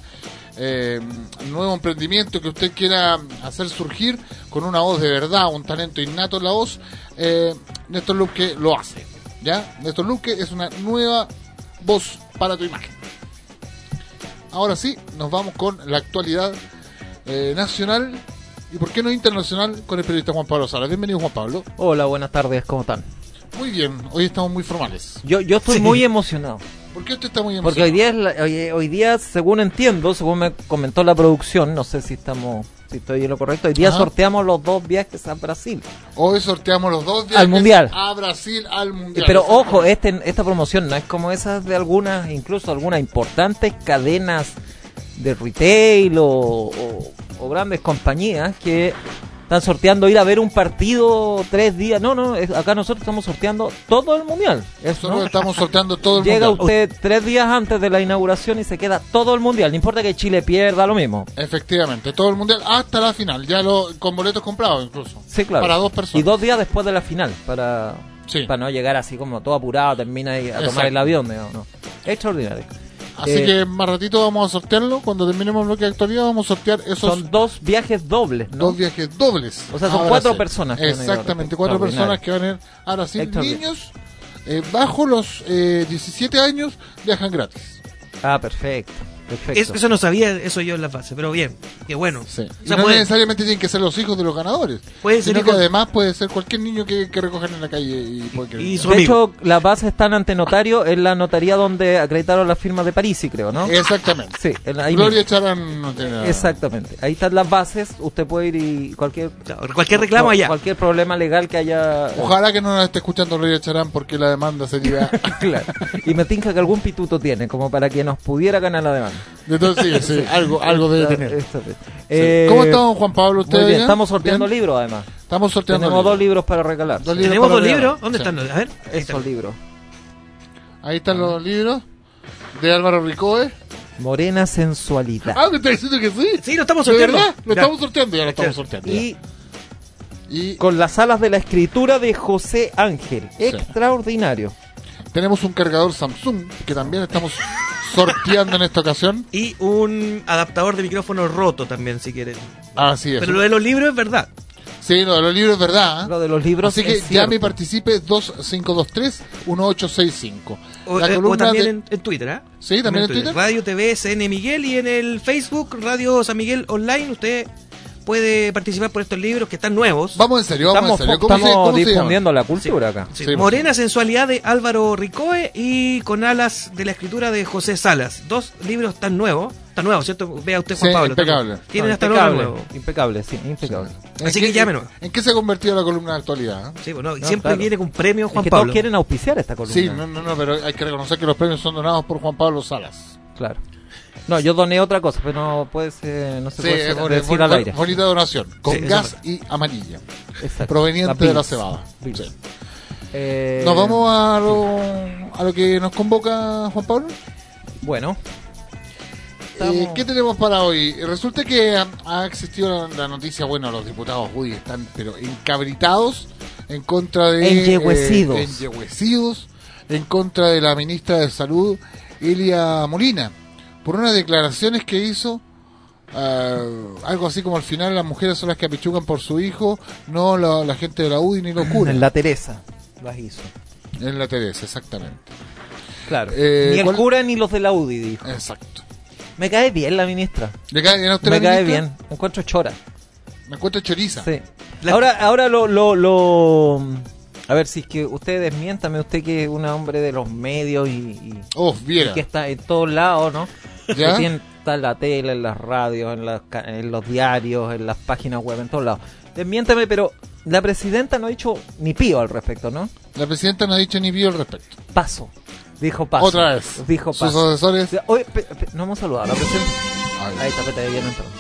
nuevo emprendimiento que usted quiera hacer surgir con una voz de verdad, un talento innato en la voz. Néstor Luque lo hace, ¿ya? Néstor Luque es una nueva voz para tu imagen. Ahora sí, nos vamos con la actualidad nacional y por qué no internacional con el periodista Juan Pablo Salas. Bienvenido, Juan Pablo. Hola, buenas tardes, ¿cómo están? Muy bien, hoy estamos muy formales. Yo estoy muy emocionado. ¿Por qué usted está muy Porque emocionado? hoy día, según entiendo, según me comentó la producción, no sé si estoy en lo correcto, hoy día Ajá. sorteamos los 2 viajes a Brasil. Hoy sorteamos los 2 viajes Al Mundial. a Brasil, al Mundial. Pero ojo, esta promoción no es como esas de algunas, incluso algunas importantes cadenas de retail o grandes compañías que están sorteando ir a ver un partido 3 días. No, acá nosotros estamos sorteando todo el Mundial. Nosotros estamos sorteando todo el Llega Mundial. usted 3 días antes de la inauguración y se queda todo el Mundial. No importa que Chile pierda, lo mismo. Efectivamente, todo el Mundial hasta la final, ya con boletos comprados incluso. Sí, claro. Para 2 personas. Y 2 días después de la final, para Sí. no llegar así como todo apurado, termina ahí a tomar Exacto. el avión. No. Extraordinario. Así que más ratito vamos a sortearlo. Cuando terminemos el bloque de actualidad vamos a sortear esos Son 2 viajes dobles, ¿no? 2 viajes dobles. O sea, son a 4 Brasil. personas que van a ir a Exactamente, Brasil. 4 personas Extraordinario. que van a ir a Brasil. Extraordinario. Niños bajo los 17 años viajan gratis. Ah, perfecto. Perfecto. Eso no sabía, eso yo en la base, pero bien, qué bueno. Sí. O Y sea, no puede- necesariamente tienen que ser los hijos de los ganadores, Puede ser sino que hijo- además puede ser cualquier niño que recojan en la calle y puede querer. Y su De amigo. hecho, las bases están ante notario en la notaría donde acreditaron las firmas de Parisi, creo, ¿no? Exactamente. Sí, ahí Gloria mismo. Charán no tiene nada. Exactamente. Ahí están las bases. Usted puede ir y cualquier reclamo allá. cualquier problema legal que haya. Ojalá que no nos esté escuchando Gloria Charán porque la demanda sería... Claro. Y me tinca que algún pituto tiene, como para que nos pudiera ganar la demanda. Entonces, sí, algo debe tener. Está bien. Sí. ¿Cómo está don Juan Pablo? ¿Usted Muy bien, ya? estamos sorteando ¿Bien? libros además. Estamos sorteando Tenemos libros. 2 libros para regalar. Dos libros ¿Tenemos para dos regalar. libros? ¿Dónde Sí. están? A ver. Esos libros. Ahí están los libros de Álvaro Ricoe. Morena Sensualidad. Ah, me está diciendo que sí. Sí, lo estamos ¿De sorteando. verdad? Lo Ya. estamos sorteando, ya lo estamos Sí. sorteando. ya. Y Y con las alas de la escritura de José Ángel. Extraordinario. tenemos un cargador Samsung que también estamos sorteando en esta ocasión. Y un adaptador de micrófono roto también, si quieren. Así es. Pero lo de los libros es verdad. Sí, lo de los libros es verdad. ¿eh? Lo de los libros Así que es llame y cierto. participe 2523-1865. O, La o columna también de- en Twitter, ¿ah? Sí, también en Twitter. Radio TV CN Miguel y en el Facebook Radio San Miguel Online. Usted puede participar por estos libros que están nuevos. Vamos en serio, vamos en serio. ¿Cómo Estamos se difundiendo llama? la cultura acá. Sí, Sí, Morena Sensualidad de Álvaro Ricoe y Con Alas de la Escritura de José Salas. 2 libros tan nuevos, ¿cierto? Vea usted, Juan Sí, Pablo. impecable. Tienen hasta nombre impecable, nuevo. impecable, sí, impecable. Así ¿En que qué- llámenos. ¿En qué se ha convertido la columna de actualidad? ¿eh? Sí, bueno, No, siempre claro. viene con premio Es Juan que Pablo. todos quieren auspiciar esta columna. Sí, no, pero hay que reconocer que los premios son donados por Juan Pablo Salas. Claro. No, yo doné otra cosa, pero no puede no se Sí, puede es decir al aire. bonita donación, con Sí, eso gas y amarilla, Exacto. proveniente de la Bills. cebada. Bills. Sí. Eh, Nos vamos a lo que nos convoca Juan Pablo. Bueno. Estamos- ¿Qué tenemos para hoy? Resulta que ha existido la noticia, bueno, los diputados UDI están pero encabritados en contra de... Enyehuecidos. enyehuecidos en contra de la ministra de Salud, Elia Molina, por unas declaraciones que hizo, algo así como al final las mujeres son las que apichucan por su hijo, no la gente de la UDI ni los curas. En la Teresa las hizo. En la Teresa, exactamente. Claro. Eh, ni el ¿cuál- cura ni los de la UDI, dijo. Exacto. Me cae bien la ministra. ¿Le cae bien a usted Me la cae ministra? bien. Me encuentro chora. Me encuentro choriza. Sí. Ahora lo... A ver, si es que usted desmiéntame, usted que es un hombre de los medios y Viera. que está en todos lados, ¿no? ¿Ya? Que tiene, está en la tele, en las radios, en los diarios, en las páginas web, en todos lados. Desmiéntame, pero la presidenta no ha dicho ni pío al respecto, ¿no? La presidenta no ha dicho ni pío al respecto. Paso. Dijo paso. Otra vez. Dijo Sus paso. asesores. Oye, no hemos saludado a la presidenta. Ay, Ahí está, vete bien entró.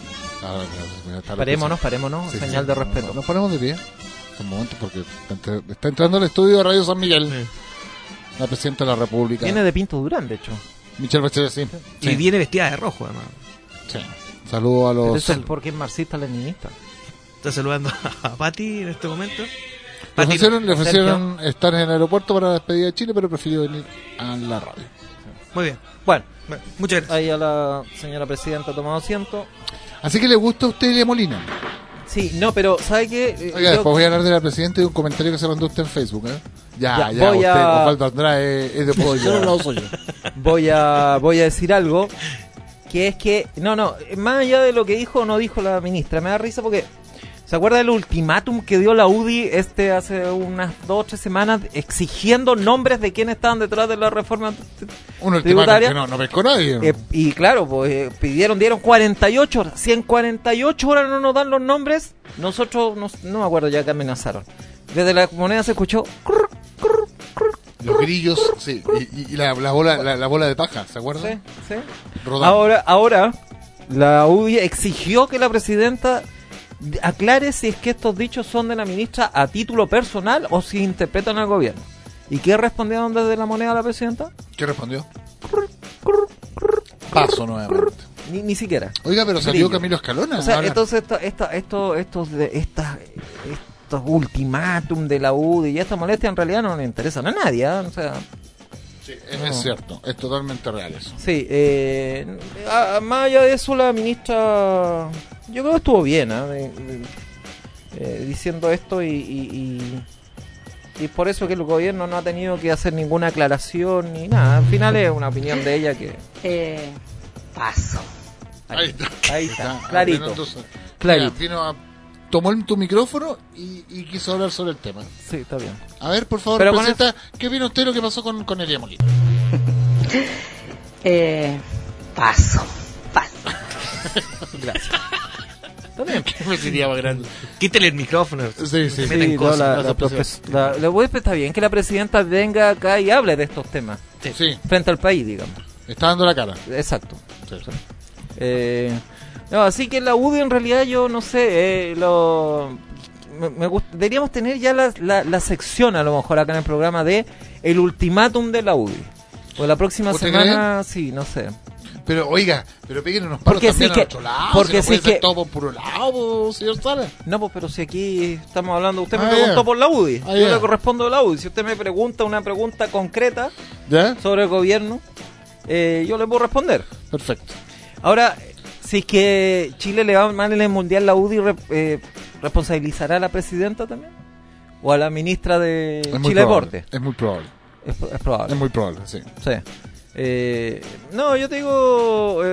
Parémonos, Sí, señal sí. de respeto. Nos ponemos de pie. Un momento, porque está entrando al estudio de Radio San Miguel. La presidenta de la República. Viene de Pinto Durán, de hecho. Michelle Bachelet, sí. Y Sí. viene vestida de rojo, además. Sí. Saludo a Pero los... eso es porque es marxista-leninista. Está saludando a Pati en este momento. Le ofrecieron estar en el aeropuerto para la despedida de Chile, pero prefirió venir a la radio. Muy bien. Bueno, Muchas gracias. ahí a la señora presidenta ha tomado asiento. Así que le gusta a usted Elia Molina. Sí, no, pero ¿sabe qué? Oiga, después voy a hablar de la presidenta y de un comentario que se mandó usted en Facebook, ¿eh? Ya, Ya, voy usted, a- Osvaldo Andrade, es de pollo. Yo no lo soy. voy a decir algo que es que no, más allá de lo que dijo o no dijo la ministra, me da risa porque ¿se acuerda del ultimátum que dio la UDI hace unas 2 o 3 semanas exigiendo nombres de quienes estaban detrás de la reforma Un ultimátum tributaria? que no pescó nadie. Y claro, pues dieron 48 horas. Si en 48 horas no nos dan los nombres, nosotros no me acuerdo ya que amenazaron. Desde la moneda se escuchó crr, crr, crr, Los grillos, sí. Y la bola de paja, ¿se acuerdan? sí. Rodando. Ahora, la UDI exigió que la presidenta aclare si es que estos dichos son de la ministra a título personal o si interpretan al gobierno. ¿Y qué respondieron desde la moneda la presidenta? ¿Qué respondió? Paso nuevamente. Ni siquiera. Oiga, pero salió Brillo. Camilo Escalona. O sea, ahora. entonces estos ultimátum de la UDI y esta molestia en realidad no le interesan a nadie. ¿Eh? O sea, Sí, es cierto, es totalmente real eso. sí, más allá de eso, la ministra, yo creo que estuvo bien, diciendo esto y por eso que el gobierno no ha tenido que hacer ninguna aclaración ni nada. Al final es una opinión de ella que paso. Ahí está. Ahí está, Ya, clarito. bueno, entonces, Clarito. mira, tomó tu micrófono y quiso hablar sobre el tema. Sí, está bien. A ver, por favor, Pero con presenta, ¿qué opina usted de lo que pasó con Elia Molina? Paso. Gracias. Está bien. Me sería más grande. Quítele el micrófono. Sí, sí. Se meten Sí, cosas, no, no se puede. está bien que la presidenta venga acá y hable de estos temas Sí, frente al país, digamos. está dando la cara. Exacto. Sí. No, así que la UDI en realidad yo no sé, deberíamos tener ya la sección a lo mejor acá en el programa de el ultimátum de la UDI. O la próxima ¿Usted semana, sí, no sé. Pero oiga, pero peguen unos palos Porque también sí a que- nuestro lado. porque si no sí puede ser que- todo por puro lado, señor Sala. No, pues, pero si aquí estamos hablando, usted me Ah, preguntó ya. por la UDI, Ah, yo ya. le correspondo a la UDI. Si usted me pregunta una pregunta concreta ¿Ya? sobre el gobierno, yo le puedo responder. Perfecto. Ahora, si es que Chile le va mal en el Mundial, ¿la UDI responsabilizará a la presidenta también? ¿O a la ministra de Chile Deporte? Es muy probable. Es probable. Es muy probable, sí. Sí. No, yo te digo...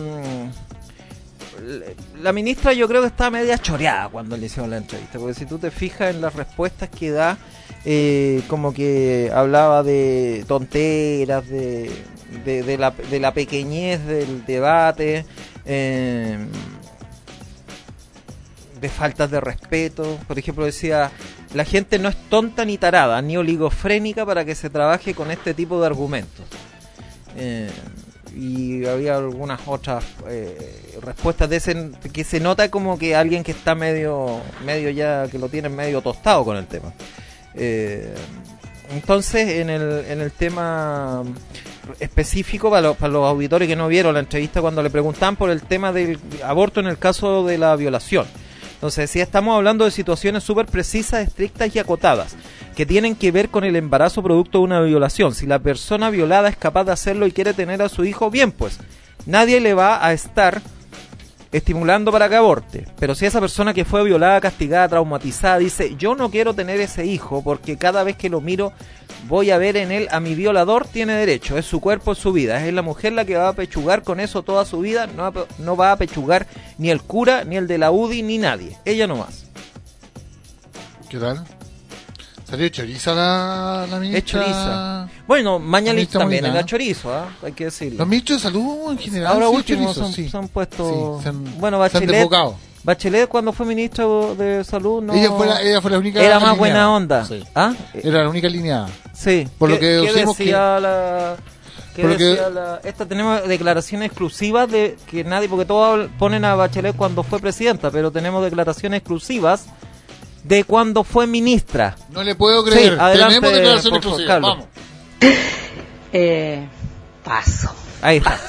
la ministra yo creo que está media choreada cuando le hicieron la entrevista, porque si tú te fijas en las respuestas que da, como que hablaba de tonteras, de la pequeñez del debate, de faltas de respeto. Por ejemplo, decía, la gente no es tonta ni tarada, ni oligofrénica para que se trabaje con este tipo de argumentos. Y había algunas otras respuestas de ese, que se nota como que alguien que está medio ya, que lo tienen medio tostado con el tema. Entonces, en el tema específico, para los auditores que no vieron la entrevista, cuando le preguntaban por el tema del aborto en el caso de la violación, entonces decía, estamos hablando de situaciones súper precisas, estrictas y acotadas, que tienen que ver con el embarazo producto de una violación. Si la persona violada es capaz de hacerlo y quiere tener a su hijo, bien, pues nadie le va a estar estimulando para que aborte. Pero si esa persona que fue violada, castigada, traumatizada, dice, yo no quiero tener ese hijo porque cada vez que lo miro voy a ver en él a mi violador, tiene derecho, es su cuerpo, es su vida, es la mujer la que va a pechugar con eso toda su vida, no va a pechugar ni el cura, ni el de la UDI, ni nadie, ella nomás. ¿Qué tal? Salió choriza la ministra. Es choriza. Bueno, Mañalich Ministra también Molina, era chorizo, hay que decirlo. Los ministros de salud en general. Ahora sí, último chorizos, sí. se han puesto... Sí, se han Bachelet, desbocado. Bachelet cuando fue ministro de salud no... Ella fue la única. Era más alineada. buena onda. Sí. ¿Ah? Era la única alineada. Sí. Por lo ¿Qué- que qué decimos decía la... ¿Qué por lo que- decía esta tenemos declaraciones exclusivas de que nadie, porque todos ponen a Bachelet cuando fue presidenta, pero tenemos declaraciones exclusivas de cuando fue ministra. No le puedo creer. Sí, adelante, Tenemos declaraciones por favor, exclusivas. Carlos. Vamos. Paso. Ahí está.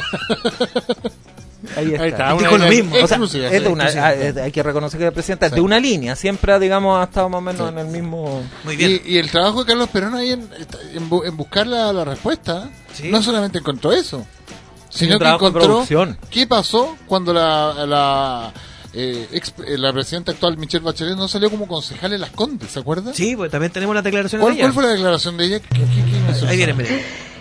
Ahí está. Ahí está, Y una dijo lo de- mismo. O sea, exclusiva, es de sí, una, exclusiva. hay que reconocer que la presidenta es Sí. de una línea. Siempre, digamos, ha estado más o menos Sí. en el mismo... Muy bien. Y el trabajo de Carlos Perón ahí en buscar la respuesta, Sí. no solamente encontró eso, sino un que trabajo de encontró producción. qué pasó cuando la presidenta actual Michelle Bachelet no salió como concejal en Las Condes, ¿se acuerda? Sí, pues también tenemos la declaración de ¿Cuál ella. fue la declaración de ella? ¿Qué mencionó? Ahí viene, miren.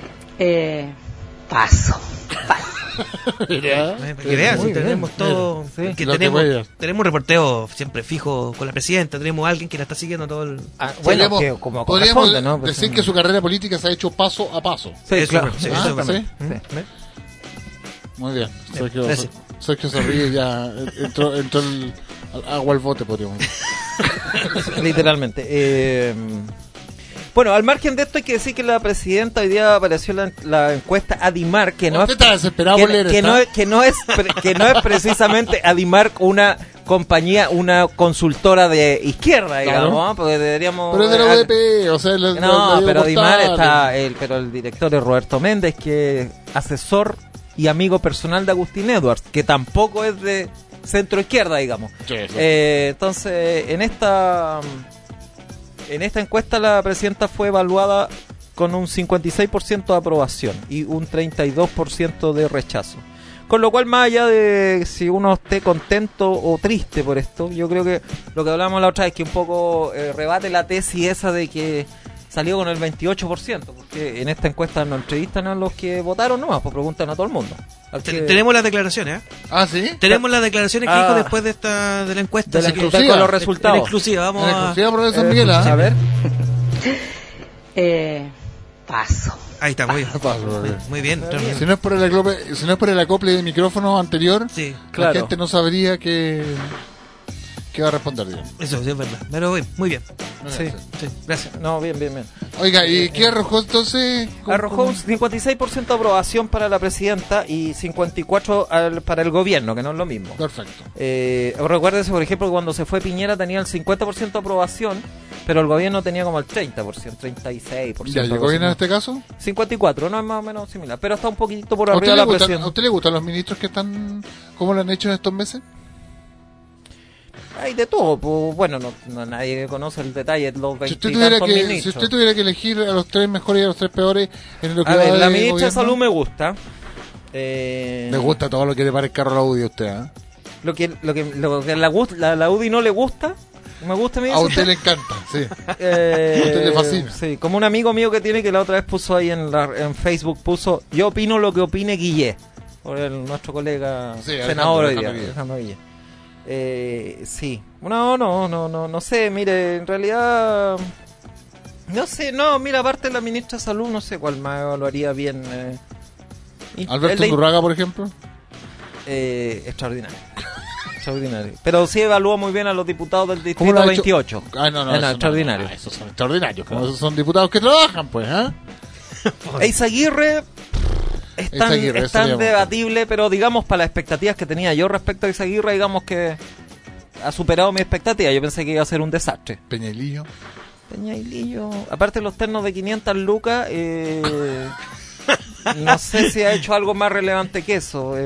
Paso. Mira, Para que vean, Muy si tenemos bien. todo, Sí. que Lo que tenemos, vaya. tenemos un reporteo siempre fijo con la presidenta, tenemos a alguien que la está siguiendo todo el... bueno, Podríamos- que como podríamos corresponde, ¿no? Pues, decir que su carrera política se ha hecho paso a paso. Sí, Eso, claro. sí, Ah, eso es ¿sí? verdad. Sí. Muy bien. gracias. Sergio se ríe ya. Entró el agua al bote, podríamos decir. Literalmente. Bueno, al margen de esto hay que decir que la presidenta hoy día apareció en la encuesta Adimar, que no Usted está desesperado por leer que esta. no es que no es precisamente Adimar una compañía, una consultora de izquierda, digamos, Claro. ¿no? Porque deberíamos... Pero es de la UDP, o sea, No, pero Adimar está pero el director es Roberto Méndez, que es asesor y amigo personal de Agustín Edwards, que tampoco es de centro izquierda, digamos. Sí, sí. Entonces, en esta encuesta la presidenta fue evaluada con un 56% de aprobación y un 32% de rechazo. Con lo cual, más allá de si uno esté contento o triste por esto, yo creo que lo que hablamos la otra vez, que un poco rebate la tesis esa de que salió con el 28%, porque en esta encuesta no entrevistan a los que votaron nomás, pues preguntan a todo el mundo. Tenemos las declaraciones, ¿eh? Ah, ¿sí? Tenemos las declaraciones que dijo después de la encuesta. De la así que- exclusiva. Con los resultados. En exclusiva, vamos En a... exclusiva, profesor Miguel, ¿ah? A ver. Paso. Ahí está, muy bien. Paso, Muy bien. Si no es por el acople de micrófono anterior, Sí, claro. la gente no sabría que va a responder bien. eso sí es verdad. Pero bien, muy bien. Sí. Sí, gracias. No, bien. Oiga, ¿y qué arrojó entonces? Arrojó un 56% de aprobación para la presidenta y 54% para el gobierno, que no es lo mismo. Perfecto. Recuérdese, por ejemplo, que cuando se fue Piñera tenía el 50% de aprobación, pero el gobierno tenía como el 30%, 36%. ¿Ya llegó bien en este caso? 54, no es más o menos similar, pero está un poquitito por ¿A arriba usted, de la ¿A presidenta. usted le gustan los ministros que están, cómo lo han hecho en estos meses? Hay de todo, pues, bueno, no nadie conoce el detalle de los Si 20 usted, y tuviera tantos que, ministros. si usted tuviera que elegir a los 3 mejores y a los 3 peores en lo que A va ver, la de ministra de gobierno, Salud me gusta. le gusta todo lo que le para el carro a la UDI a usted, ¿ah? Lo que la UDI no le gusta, me gusta a mí. A usted le encanta, sí. A usted le fascina. Sí, como un amigo mío que tiene que la otra vez puso ahí en Facebook, puso, yo opino lo que opine Guillé, por nuestro colega Sí, senador hoy día, Alejandro Guillé. sí, no sé, mire, en realidad, no sé, mira, aparte de la ministra de Salud, no sé cuál más evaluaría bien. Alberto Zurraga, por ejemplo. Extraordinario. Pero sí evalúa muy bien a los diputados del ¿Cómo lo distrito ha hecho? 28. No, eso extraordinario. esos son extraordinarios, como esos son diputados que trabajan, pues, ¿ah? Eizaguirre es tan Eizaguirre, eso digamos. debatible, pero digamos para las expectativas que tenía yo respecto a Eizaguirre, digamos que ha superado mi expectativa. Yo pensé que iba a ser un desastre. Peñailillo. Aparte de los ternos de 500 lucas, no sé si ha hecho algo más relevante que eso.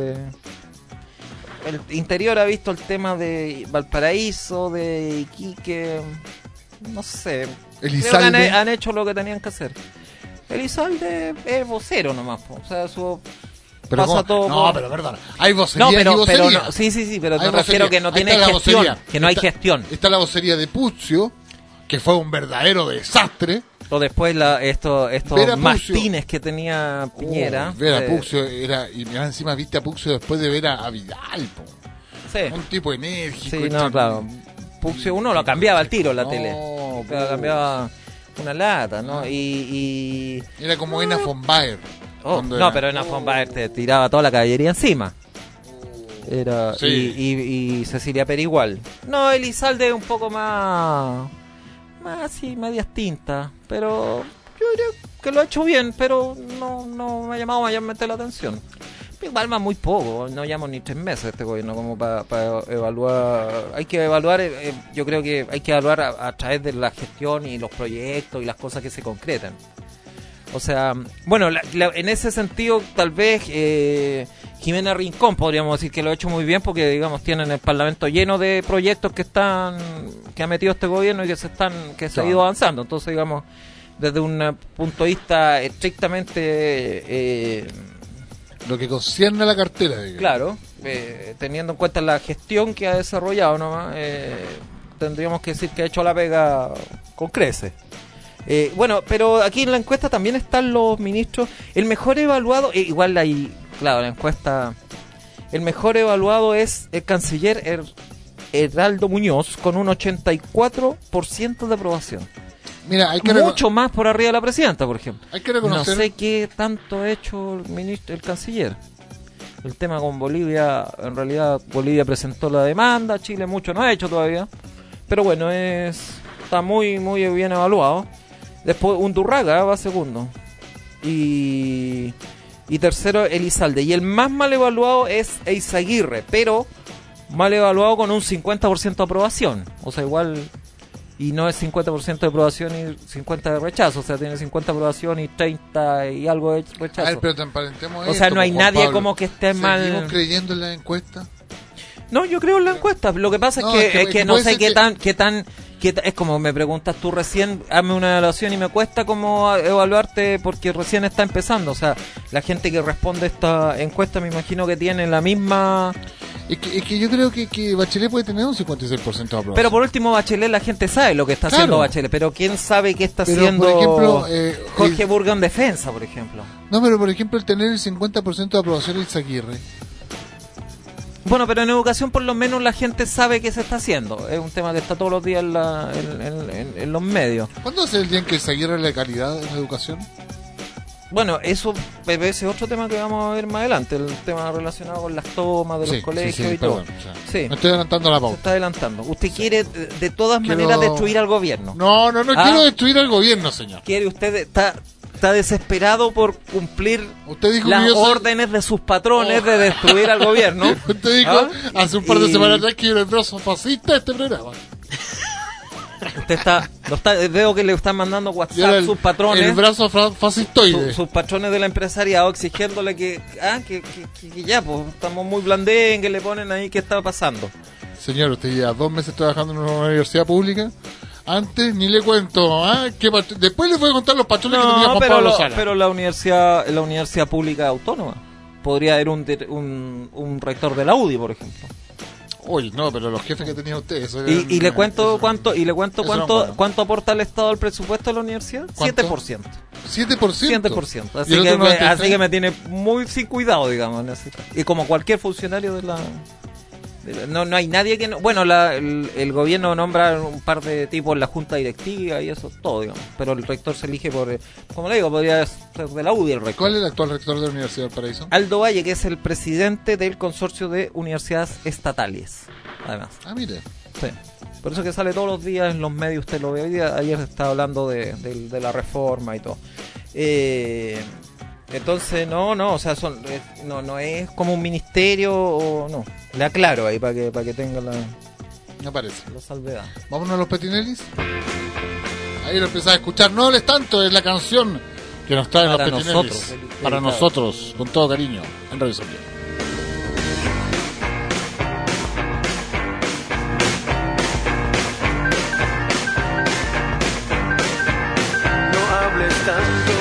El interior ha visto el tema de Valparaíso, de Iquique, no sé. Elizalde. Creo que han hecho lo que tenían que hacer. Elizalde es vocero nomás, po. O sea, su Pero pasa ¿cómo? todo. No, pero verdad. Hay vocería pero y vocería. no, sí, pero Hay me refiero vocería. que no Ahí tiene está la gestión, vocería. que no hay gestión. Está la vocería de Puccio, que fue un verdadero desastre. O después estos Vera Puccio. mastines que tenía Piñera. Vera Puccio era, y más encima viste a Puccio después de ver a Vidal, po. Sí. Un tipo enérgico. Sí, y no, tan- claro. Puccio uno lo cambiaba al tiro en la No, tele. po. Cambiaba una lata, ¿no? Y Era como Ena von Baer. cuando no, era- pero en von Baer te tiraba toda la caballería encima. Era Sí. y Cecilia Pérez igual. No, Elizalde es un poco más así, medias tintas, pero yo diría que lo ha hecho bien, pero no me ha llamado mayormente la atención. Igual más muy poco, no llevamos ni 3 meses este gobierno como para evaluar. Hay que evaluar, yo creo que hay que evaluar a través de la gestión y los proyectos y las cosas que se concretan. O sea, bueno, en ese sentido tal vez Jimena Rincón podríamos decir que lo ha hecho muy bien porque digamos tienen el Parlamento lleno de proyectos que ha metido este gobierno y que se ha ido avanzando. Entonces digamos desde un punto de vista estrictamente Lo que concierne a la cartera, digamos. claro, teniendo en cuenta la gestión que ha desarrollado nomás, tendríamos que decir que ha hecho la pega con creces. Bueno, pero aquí en la encuesta también están los ministros. El mejor evaluado, igual ahí, claro, la encuesta, el mejor evaluado es el canciller Heraldo Muñoz con un 84% de aprobación. Mira, hay que Mucho más por arriba de la presidenta, por ejemplo. Hay que reconocer. No sé qué tanto ha hecho el canciller. El tema con Bolivia, en realidad Bolivia presentó la demanda, Chile mucho no ha hecho todavía. Pero bueno, está muy bien evaluado. Después Undurraga va segundo. Y tercero Elizalde. Y el más mal evaluado es Eizaguirre, pero mal evaluado con un 50% de aprobación. O sea, igual... Y no es 50% de aprobación y 50% de rechazo. O sea, tiene 50% de aprobación y 30 y algo de rechazo. A ver, pero transparentemos O sea, esto, no hay Juan nadie Pablo. como que esté mal. ¿Seguimos creyendo en la encuesta? No, yo creo en la encuesta. Lo que pasa No, es que no puede sé ser qué que- tan Es como me preguntas tú recién, hazme una evaluación y me cuesta como evaluarte porque recién está empezando. O sea, la gente que responde esta encuesta me imagino que tiene la misma... Es que yo creo que Bachelet puede tener un 56% de aprobación. Pero por último, Bachelet, la gente sabe lo que está haciendo Bachelet, pero ¿quién sabe qué está haciendo por ejemplo, Jorge Burga en defensa, por ejemplo? No, pero por ejemplo, el tener el 50% de aprobación de Izaguirre. Bueno, pero en educación por lo menos la gente sabe qué se está haciendo. Es un tema que está todos los días en los medios. ¿Cuándo es el día en que Izaguirre la calidad en la educación? Bueno, eso es otro tema que vamos a ver más adelante, el tema relacionado con las tomas de los colegios y todo. Me estoy adelantando la pauta. Se está adelantando. ¿Usted quiere de todas maneras destruir al gobierno? No quiero destruir al gobierno, señor. ¿Quiere usted está desesperado por cumplir las órdenes de sus patrones de destruir al gobierno? Usted dijo hace un par de semanas atrás que yo era el brazo fascista de este programa. Usted veo que le están mandando WhatsApp sus patrones. El brazo fascistoide. Sus patrones del empresariado exigiéndole que ya, pues estamos muy blandengues, le ponen ahí qué está pasando. Señor, usted lleva 2 meses trabajando en una universidad pública. Antes ni le cuento, después le voy a contar los patrones que tenía Juan Pablo Sala. Pero la universidad pública autónoma podría haber un rector de la UDI, por ejemplo. Uy, no, pero los jefes que tenía usted, eso y le cuento cuánto aporta el Estado al presupuesto de la universidad. ¿Cuánto? 7%. 7%. Así que me tiene muy sin cuidado, digamos. Y como cualquier funcionario de la... No hay nadie que no... Bueno, el gobierno nombra un par de tipos en la junta directiva y eso, todo, digamos. Pero el rector se elige por... Como le digo, podría ser de la UDI el rector. ¿Cuál es el actual rector de la Universidad del Paraíso? Aldo Valle, que es el presidente del consorcio de universidades estatales, además. Mire. Sí. Por eso que sale todos los días en los medios, usted lo ve. Ayer estaba hablando de la reforma y todo. Entonces, o sea, no es como un ministerio, o no. Le aclaro ahí para que tenga la salvedad. Vámonos a los Petinelis. Ahí lo empezás a escuchar. No hables tanto, es la canción que nos traen los Petinelis. Para nosotros, con todo cariño, en Radio Santiago. No hables tanto,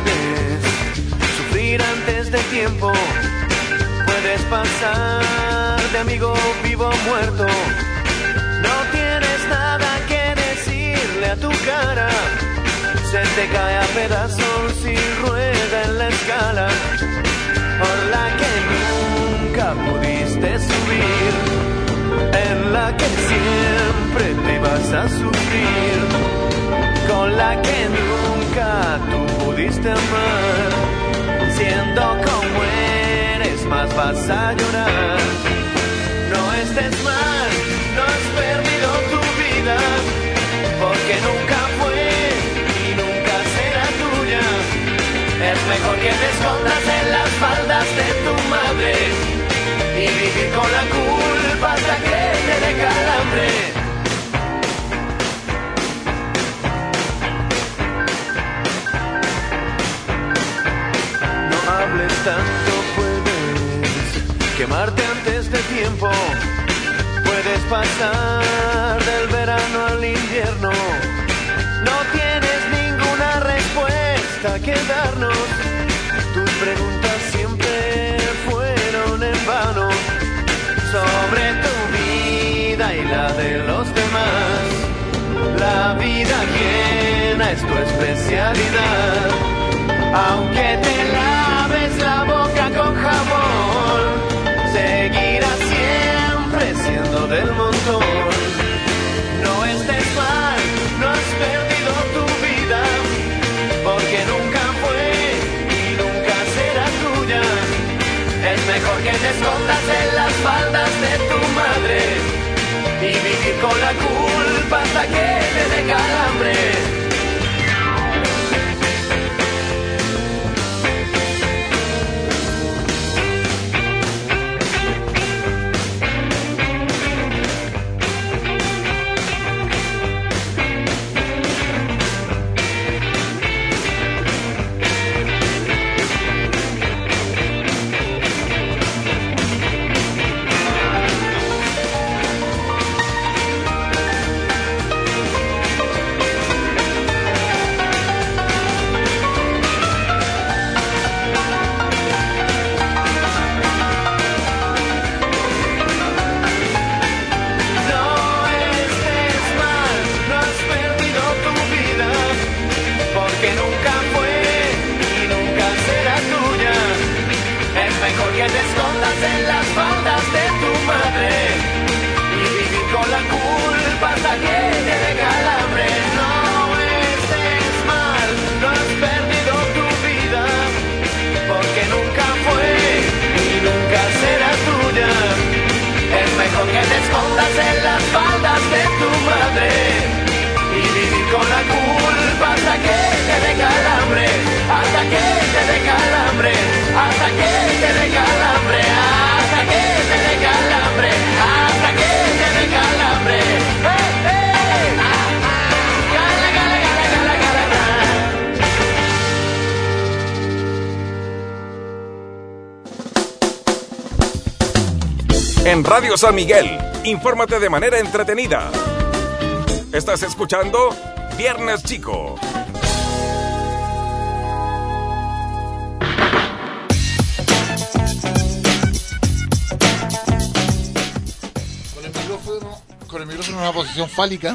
antes del tiempo, puedes pasar de amigo vivo o muerto. No tienes nada que decirle a tu cara, se te cae a pedazos y rueda en la escala por la que nunca pudiste subir, en la que siempre te vas a sufrir, con la que nunca tú pudiste amar. Siendo como eres, más vas a llorar. No estés mal, no has perdido tu vida, porque nunca fue y nunca será tuya. Es mejor que te escondas en las faldas de tu madre y vivir con la culpa hasta que te dé calambre. Tanto puedes quemarte antes de tiempo, puedes pasar del verano al invierno. No tienes ninguna respuesta que darnos, tus preguntas siempre fueron en vano sobre tu vida y la de los demás. La vida ajena es tu especialidad, aunque te laves la boca con jabón, seguirás siempre siendo del montón. No estés mal, no has perdido tu vida, porque nunca fue y nunca será tuya. Es mejor que te escondas en las faldas de tu madre y vivir con la culpa hasta que te dé calambre. en Radio San Miguel. Infórmate de manera entretenida. ¿Estás escuchando? Viernes Chico. Con el micrófono en una posición fálica.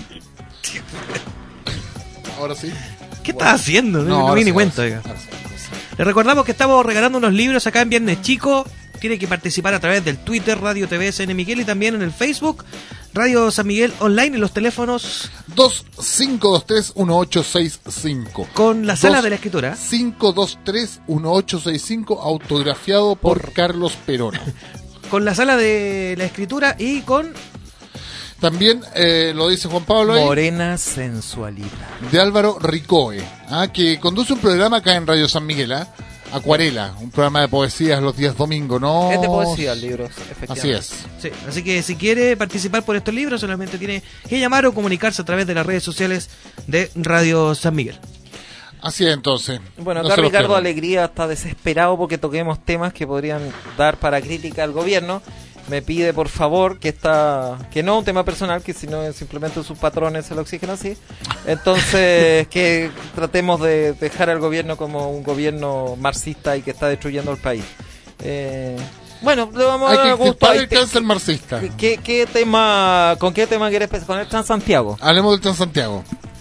Ahora sí. ¿Qué estás haciendo? No me di ni cuenta. Le recordamos que estamos regalando unos libros acá en Viernes Chico. Tiene que participar a través del Twitter Radio TV San Miguel y también en el Facebook Radio San Miguel Online, en los teléfonos 2523-1865 con la sala de la escritura 523-1865, autografiado por Carlos Perona. Con la sala de la escritura y con también lo dice Juan Pablo ahí, Morena Sensualidad, de Álvaro Ricoe, que conduce un programa acá en Radio San Miguel, Acuarela, un programa de poesías los días domingos, ¿no? Es de poesía el libro, efectivamente. Así es. Sí, así que si quiere participar por estos libros, solamente tiene que llamar o comunicarse a través de las redes sociales de Radio San Miguel. Así es, entonces. Bueno, acá Ricardo Alegría está desesperado porque toquemos temas que podrían dar para crítica al gobierno. Me pide por favor que no un tema personal, que si no simplemente sus patrones se lo exigen así. Entonces que tratemos de dejar al gobierno como un gobierno marxista y que está destruyendo el país. Bueno, le vamos a dar gusto. Hay que quitar el cáncer marxista. ¿Con qué tema quieres empezar? ¿Con el Transantiago? Hablemos del Transantiago.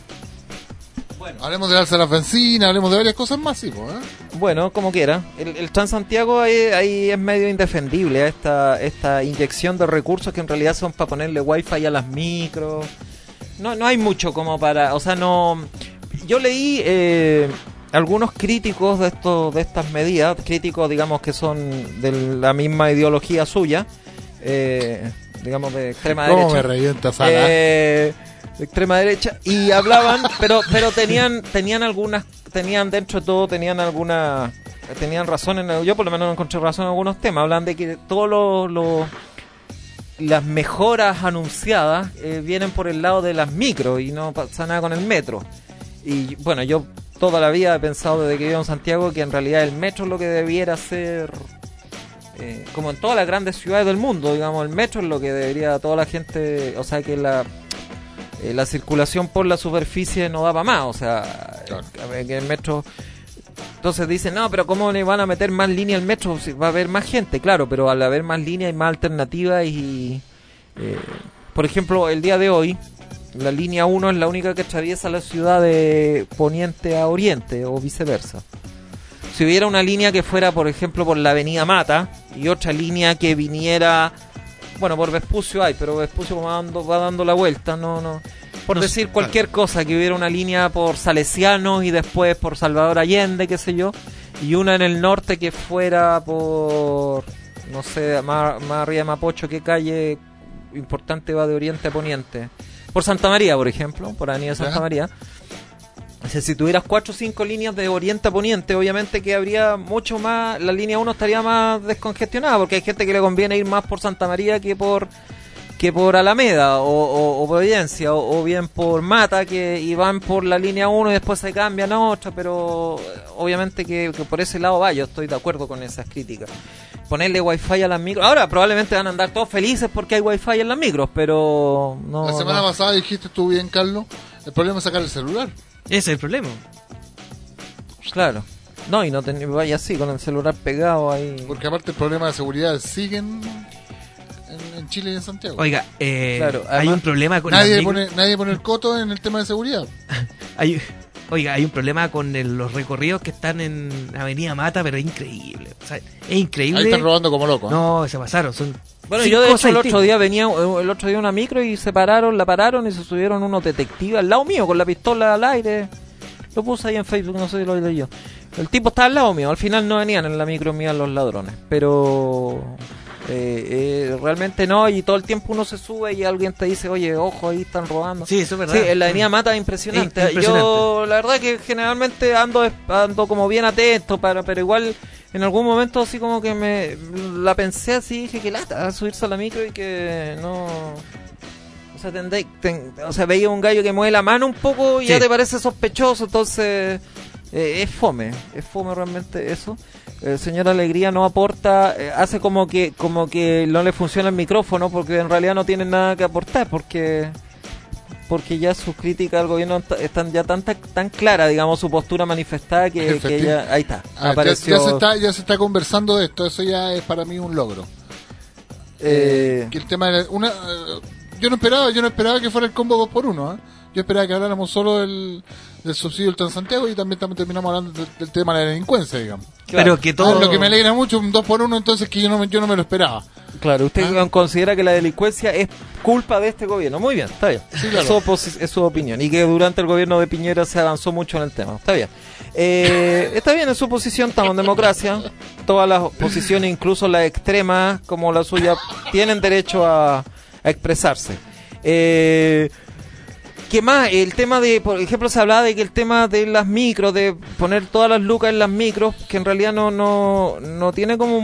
Bueno. Hablemos del alza de la benzina, hablemos de varias cosas más, sí, Bueno, como quiera. El Transantiago ahí es medio indefendible, esta inyección de recursos que en realidad son para ponerle wifi a las micros. No hay mucho como para... O sea, no... Yo leí algunos críticos de estas medidas, críticos, digamos, que son de la misma ideología suya, digamos, de extrema derecha. ¿Cómo me revienta, Sara? De extrema derecha, y hablaban, pero tenían dentro de todo, tenían razón yo por lo menos no encontré razón en algunos temas. Hablan de que todos las mejoras anunciadas vienen por el lado de las micros y no pasa nada con el metro. Y bueno, yo toda la vida he pensado desde que vivo en Santiago que en realidad el metro es lo que debiera ser, como en todas las grandes ciudades del mundo, digamos, el metro es lo que debería toda la gente, o sea, que la circulación por la superficie no daba más, o sea, claro. Que el metro... Entonces dicen, no, pero ¿cómo le van a meter más línea al metro? Si va a haber más gente, claro, pero al haber más línea hay más alternativas y... por ejemplo, el día de hoy, la línea 1 es la única que atraviesa la ciudad de poniente a oriente o viceversa. Si hubiera una línea que fuera, por ejemplo, por la avenida Mata y otra línea que viniera... Bueno, por Vespucio hay, pero Vespucio va dando la vuelta, no. Por decir cualquier cosa, que hubiera una línea por Salesianos y después por Salvador Allende, qué sé yo, y una en el norte que fuera por, no sé, más arriba de Mapocho, qué calle importante va de oriente a poniente. Por Santa María, por ejemplo, por Avenida Santa María. O sea, si tuvieras 4 o 5 líneas de oriente a poniente, obviamente que habría mucho más, la línea 1 estaría más descongestionada, porque hay gente que le conviene ir más por Santa María que por Alameda o Providencia, o bien por Mata, y van por la línea 1 y después se cambian a otra, pero obviamente que por ese lado va, yo estoy de acuerdo con esas críticas. Ponerle wifi a las micros, ahora probablemente van a andar todos felices porque hay wifi en las micros, pero no... La semana pasada dijiste tú bien, Carlos, el problema es sacar el celular. Ese es el problema. Claro. No, y no vaya así, con el celular pegado ahí. Porque aparte el problema de seguridad siguen en Chile y en Santiago. Oiga, claro, además, hay un problema con... Nadie pone el coto en el tema de seguridad. hay un problema con los recorridos que están en Avenida Mata, pero es increíble. O sea, es increíble. Ahí están robando como locos. No, se pasaron. Bueno, yo de hecho el otro día venía una micro y la pararon y se subieron unos detectives al lado mío con la pistola al aire. Lo puse ahí en Facebook, no sé si lo leí yo. El tipo estaba al lado mío, al final no venían en la micro mía los ladrones, pero realmente no, y todo el tiempo uno se sube y alguien te dice, oye, ojo, ahí están robando. Sí, eso es verdad. Sí, en la avenida Mata es impresionante. Yo la verdad que generalmente ando como bien atento, pero igual en algún momento así como que me la pensé así, dije que lata subirse a la micro y que no... O sea, veía un gallo que mueve la mano un poco y ya te parece sospechoso, entonces es fome realmente eso. el señor Alegría no aporta, hace como que no le funciona el micrófono, porque en realidad no tiene nada que aportar, porque ya sus críticas al gobierno están ya tan clara, digamos, su postura manifestada que ya, ahí está, apareció. Ya se está conversando de esto, eso ya es para mí un logro. Que el tema de yo no esperaba que fuera el combo 2x1, ¿eh? Yo esperaba que habláramos solo del subsidio del Transantiago y también terminamos hablando del tema de la delincuencia, digamos. Claro. Pero que todo... lo que me alegra mucho, un 2x1, entonces que yo no me lo esperaba. Claro, usted considera que la delincuencia es culpa de este gobierno. Muy bien, está bien. Sí, claro. Es su opinión. Y que durante el gobierno de Piñera se avanzó mucho en el tema. Está bien. Está bien, en su posición, estamos en democracia. Todas las posiciones, incluso las extremas como la suya, tienen derecho a expresarse. ¿Qué más? El tema de, por ejemplo, se hablaba de que el tema de las micros, de poner todas las lucas en las micros, que en realidad no tiene como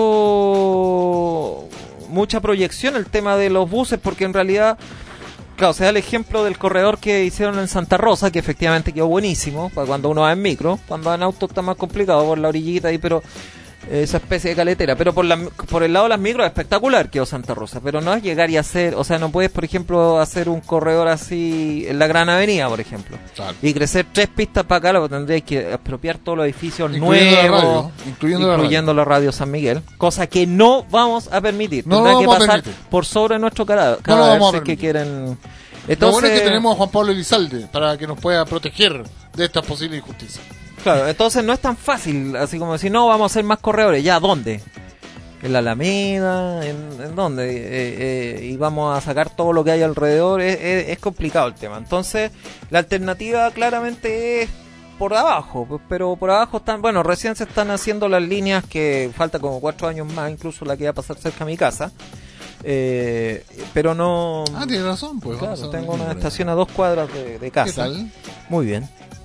mucha proyección el tema de los buses, porque en realidad, claro, se da el ejemplo del corredor que hicieron en Santa Rosa, que efectivamente quedó buenísimo, para cuando uno va en micro. Cuando va en auto está más complicado por la orillita ahí, pero esa especie de caletera, pero por el lado de las micros espectacular quedó Santa Rosa, pero no es llegar y hacer, o sea, no puedes, por ejemplo, hacer un corredor así en la Gran Avenida, por ejemplo, claro, y crecer 3 pistas para acá, lo tendréis que expropiar todos los edificios nuevos, incluyendo la radio San Miguel, cosa que no vamos a permitir, tendrá que pasar por sobre nuestro cadáver, si que quieren. Entonces, lo bueno es que tenemos a Juan Pablo Elizalde para que nos pueda proteger de estas posibles injusticias. Claro, entonces no es tan fácil, así como decir, no, vamos a hacer más corredores, ¿ya dónde? ¿En la Alameda? ¿En dónde? Y vamos a sacar todo lo que hay alrededor, es complicado el tema. Entonces, la alternativa claramente es por abajo, pero por abajo están, bueno, recién se están haciendo las líneas que falta como 4 años más, incluso la que va a pasar cerca de mi casa. Pero no... Tienes razón, pues. Claro, tengo una estación a 2 cuadras de casa. ¿Qué tal? Muy bien.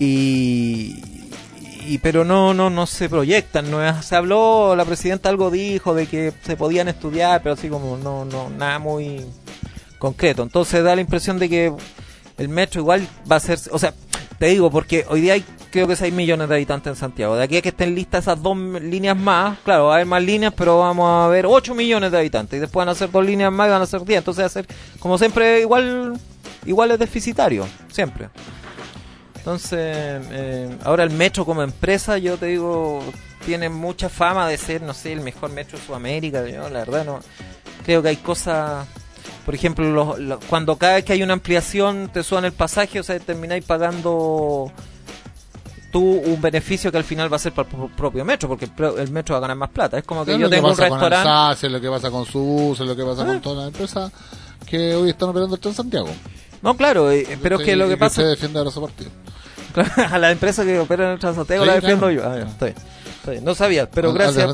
Pero no se proyectan, se habló, la presidenta algo dijo de que se podían estudiar, pero así como no nada muy concreto. Entonces da la impresión de que el metro igual va a ser, o sea, te digo, porque hoy día hay creo que 6 millones de habitantes en Santiago. De aquí a que estén listas esas 2 líneas más, claro, va a haber más líneas, pero vamos a ver 8 millones de habitantes. Y después van a ser 2 líneas más y van a ser 10. Entonces va a ser, como siempre, igual es deficitario, siempre. Entonces, ahora el metro como empresa, yo te digo, tiene mucha fama de ser, no sé, el mejor metro de Sudamérica. Yo, la verdad, no creo que hay cosas, por ejemplo, cuando cada vez que hay una ampliación te suban el pasaje, o sea, termináis pagando tú un beneficio que al final va a ser para el propio metro, porque el metro va a ganar más plata. Es como que yo tengo un restaurante. Es lo que pasa con SUS, es lo que pasa con todas las empresas que hoy están operando el Transantiago. No, claro, pero es que lo que pasa... Usted defiende a los partidos. A la empresa que opera en el Transantiago, sí, la defiendo yo. Está bien. No sabía, pero gracias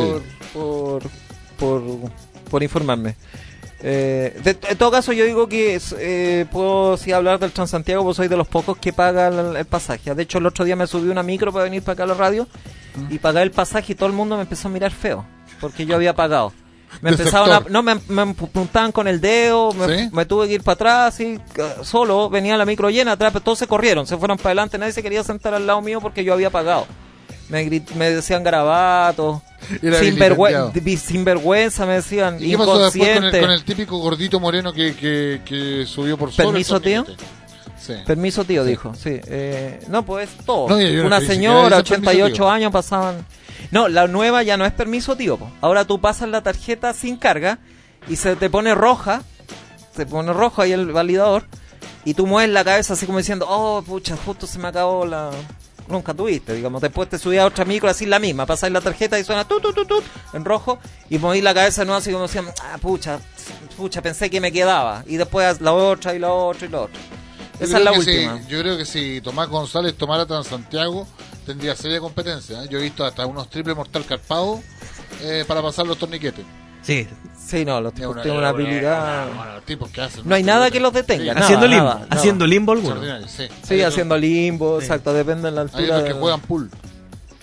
por informarme. En todo caso, yo digo que puedo hablar del Transantiago, pues soy de los pocos que pagan el pasaje. De hecho, el otro día me subí una micro para venir para acá a la radio y pagué el pasaje y todo el mundo me empezó a mirar feo porque yo había pagado. Me empezaban me apuntaban con el dedo, me tuve que ir para atrás, y solo venía la micro llena atrás, pero todos se corrieron, se fueron para adelante, nadie se quería sentar al lado mío porque yo había pagado. Me decían garabatos, sinvergüenza, me decían, ¿y qué pasó después con el típico gordito moreno que subió por sobre? ¿Permiso, tío? Sí. Permiso, tío, dijo. Sí. No, pues todo. Una señora, 88 años, pasaban... No, la nueva ya no es permiso, tío. Ahora tú pasas la tarjeta sin carga y se te pone roja. Se pone rojo ahí el validador. Y tú mueves la cabeza así como diciendo, oh, pucha, justo se me acabó la... Nunca tuviste, digamos. Después te subías a otra micro así la misma. Pasáis la tarjeta y suena en rojo. Y movís la cabeza no así como decían, pucha, pensé que me quedaba. Y después la otra y la otra y la otra. Esa es la última. Yo creo que si Tomás González tomara Transantiago, tendría seria competencia. Yo he visto hasta unos triple mortal carpados para pasar los torniquetes. Sí, no, los tipos tienen una habilidad. Los tipos que hacen, no hay nada que los detenga. Sí, haciendo limbo alguno. Sí, haciendo limbo, exacto, depende de la altura. Hay los que juegan pool.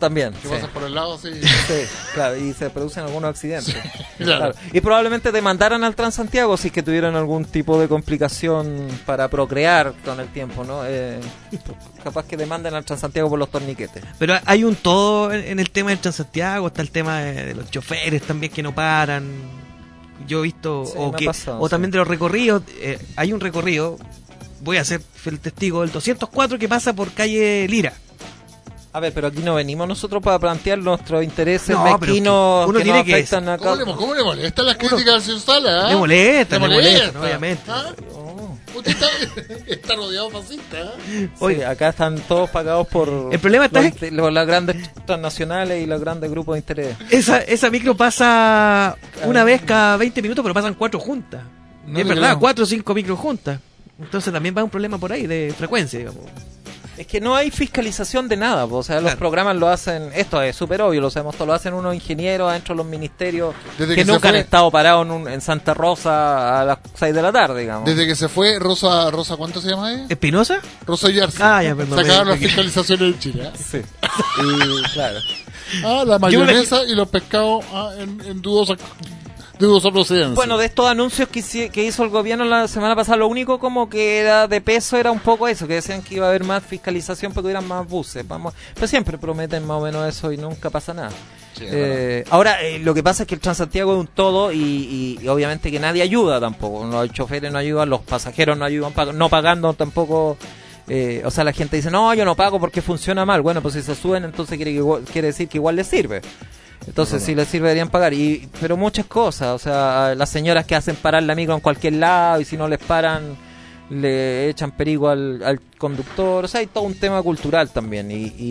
También. Que sí. pasan por el lado, sí. Sí, claro, y se producen algunos accidentes. Sí, claro. Y probablemente demandaran al Transantiago si es que tuvieran algún tipo de complicación para procrear con el tiempo, ¿no? Capaz que demanden al Transantiago por los torniquetes. Pero hay un todo en el tema del Transantiago, está el tema de los choferes también que no paran. Yo he visto, Sí, o me ha que pasado, o sí. también de los recorridos, hay un recorrido, voy a ser el testigo, del 204 que pasa por calle Lira. A ver, pero aquí no venimos nosotros para plantear nuestros intereses No, pero mezquinos uno que tiene nos que- afectan acá. ¿Cómo le molestan las críticas al señor Sala? Me molesta, ¿Le me molesta, obviamente. ¿Ah? Usted está rodeado de fascistas. Sí, acá están todos pagados por El problema está las grandes transnacionales y los grandes grupos de interés. Esa micro pasa una vez cada 20 minutos, pero pasan 4 juntas. No Y es te verdad, creo. 4 o 5 micros juntas. Entonces también va un problema por ahí de frecuencia, digamos. Es que no hay fiscalización de nada, po. O sea, los Claro. programas lo hacen, esto es súper obvio, lo sabemos todos, lo hacen unos ingenieros adentro de los ministerios Desde que que se nunca han fue- estado parados en Santa Rosa a las 6 de la tarde, digamos. Desde que se fue Rosa, ¿cuánto se llama ella? ¿Espinosa? Rosa Yarza. Ah, ya, perdón. Se acabaron las fiscalizaciones en Chile. ¿eh? Sí. Y claro. La mayonesa y los pescados en dudosa procedencia. Bueno, de estos anuncios que hizo el gobierno la semana pasada, lo único como que era de peso era un poco eso, que decían que iba a haber más fiscalización porque hubieran más buses. Pero siempre prometen más o menos eso y nunca pasa nada. Sí, Ahora, lo que pasa es que el Transantiago es un todo y obviamente que nadie ayuda tampoco. Los choferes no ayudan, los pasajeros no ayudan, no pagando tampoco. O sea, la gente dice, no, yo no pago porque funciona mal. Bueno, pues si se suben, entonces quiere decir que igual les sirve. Entonces, si les sirve, deberían pagar. Pero muchas cosas, o sea, las señoras que hacen parar la micro en cualquier lado y si no les paran, le echan perigo al conductor. O sea, hay todo un tema cultural también.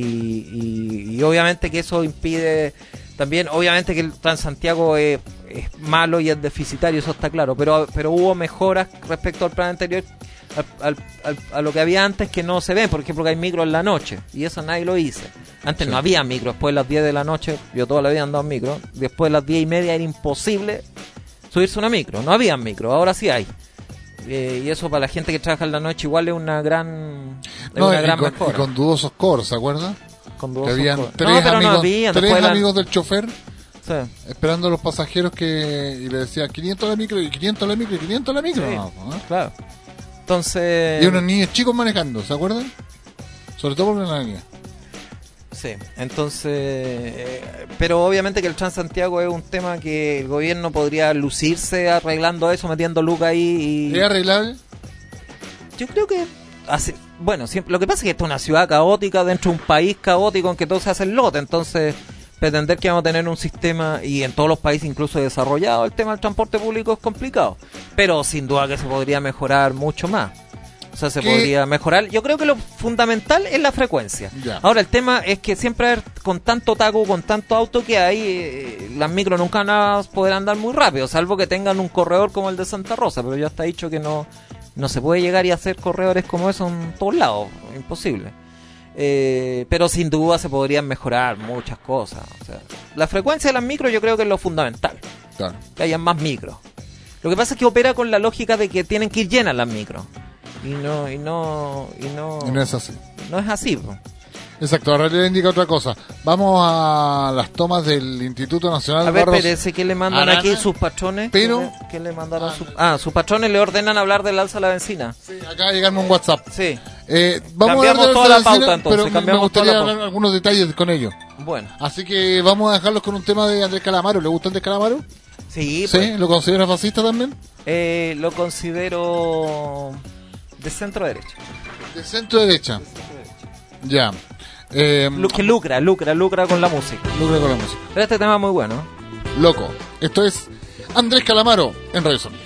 Y obviamente que eso impide. También, obviamente que el Transantiago es malo y es deficitario, eso está claro. Pero hubo mejoras respecto al plan anterior. A lo que había antes que no se ven, por ejemplo que hay micro en la noche y eso nadie lo hizo. Antes no había micro, después de las 10 de la noche, yo toda la vida andaba en micro, después de las 10:30 era imposible subirse una micro, no había micro, ahora sí hay. Y eso para la gente que trabaja en la noche igual es una gran y mejora. con dudosos cores, ¿se acuerdan? Con Que dudosos habían cores. tres No, pero no amigos, habían, tres después de la- amigos del chofer Sí. esperando a los pasajeros y le decían 500 la micro y 500 la micro y 500 la micro. Sí, No, ¿eh? claro. Entonces... Y unos niños chicos manejando, ¿se acuerdan? Sobre todo por la niña. Sí, entonces, pero obviamente que el Transantiago es un tema que el gobierno podría lucirse arreglando eso, metiendo lucas ahí y... ¿Es arreglable? Yo creo que bueno, siempre, lo que pasa es que esta es una ciudad caótica dentro de un país caótico en que todo se hace en lote, entonces pretender que vamos a tener un sistema, y en todos los países incluso desarrollados, el tema del transporte público es complicado, pero sin duda que se podría mejorar mucho más. O sea, se podría mejorar. Yo creo que lo fundamental es la frecuencia. Ya. Ahora, el tema es que siempre con tanto taco, con tanto auto que hay, las micros nunca van a poder andar muy rápido, salvo que tengan un corredor como el de Santa Rosa, pero ya está dicho que no se puede llegar y hacer corredores como eso en todos lados, imposible. Pero sin duda se podrían mejorar muchas cosas. O sea, la frecuencia de las micros yo creo que es lo fundamental. Claro. Que hayan más micros. Lo que pasa es que opera con la lógica de que tienen que ir llenas las micros. Y no Y no es así. no es así, po. Exacto, ahora le indica otra cosa. Vamos a las tomas del Instituto Nacional A ver, Barros espérese, ¿qué le mandan Arana, aquí sus patrones? pero- ¿Qué le mandaron sus patrones le ordenan hablar del alza de la benzina? Sí, acaba de llegarme un WhatsApp. Sí. Vamos Cambiamos a hablar de toda la la pauta, vecina, entonces, pero me cambiamos gustaría toda la hablar algunos detalles con ellos. Bueno. Así que vamos a dejarlos con un tema de Andrés Calamaro. ¿Le gusta Andrés Calamaro? Sí, ¿Sí? pues, ¿Lo considera fascista también? lo considero de centro derecha. De centro derecha. Ya. Que lucra con la música. Lucra con la música. Pero este tema es muy bueno. Loco. Esto es Andrés Calamaro en Radio Sonido.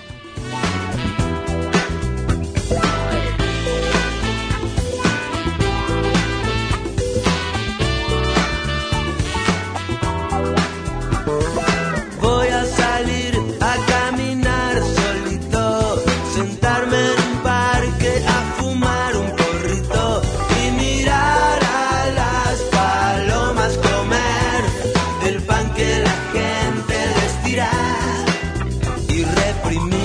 Voy a salir a caminar solito, sentarme en un parque a fumar un porrito y mirar a las palomas comer el pan que la gente les tira y reprimir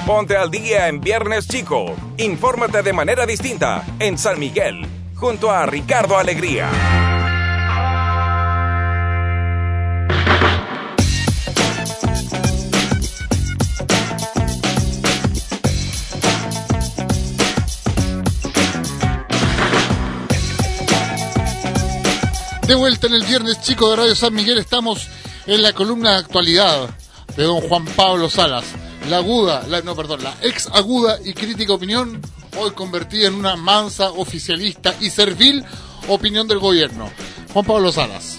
Ponte al día en Viernes Chico. Infórmate de manera distinta en San Miguel, junto a Ricardo Alegría. De vuelta en el Viernes Chico de Radio San Miguel, estamos en la columna de actualidad de don Juan Pablo Salas. La ex aguda y crítica opinión, hoy convertida en una mansa, oficialista y servil opinión del gobierno. Juan Pablo Salas.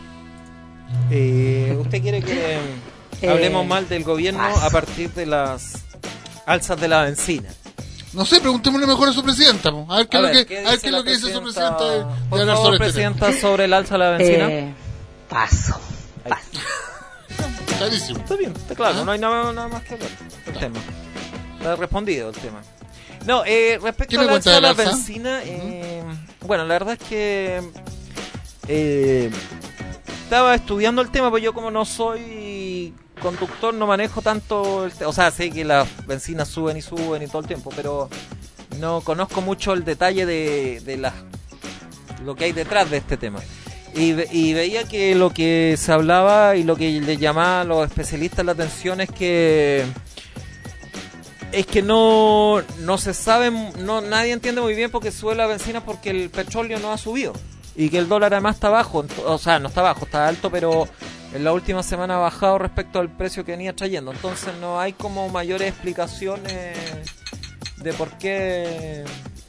¿Usted quiere que hablemos mal del gobierno a partir de las alzas de la bencina? No sé, preguntémosle mejor a su presidenta. A ver qué es lo que dice su presidenta de hablar sobre presidenta, sobre el alza de la bencina. Paso. Clarísimo. Está bien, está claro, no hay nada más que hablar del tema. Está respondido el tema. No, respecto al alza de la bencina, bueno, la verdad es que estaba estudiando el tema, pues yo como no soy conductor no manejo tanto o sea, sé que las bencinas suben y todo el tiempo, pero no conozco mucho el detalle de lo que hay detrás de este tema. Y veía que lo que se hablaba y lo que le llamaban a los especialistas la atención es que no se sabe, nadie entiende muy bien por qué sube la bencina, porque el petróleo no ha subido y que el dólar además está bajo, o sea, no está bajo, está alto, pero en la última semana ha bajado respecto al precio que venía trayendo. Entonces no hay como mayores explicaciones de por qué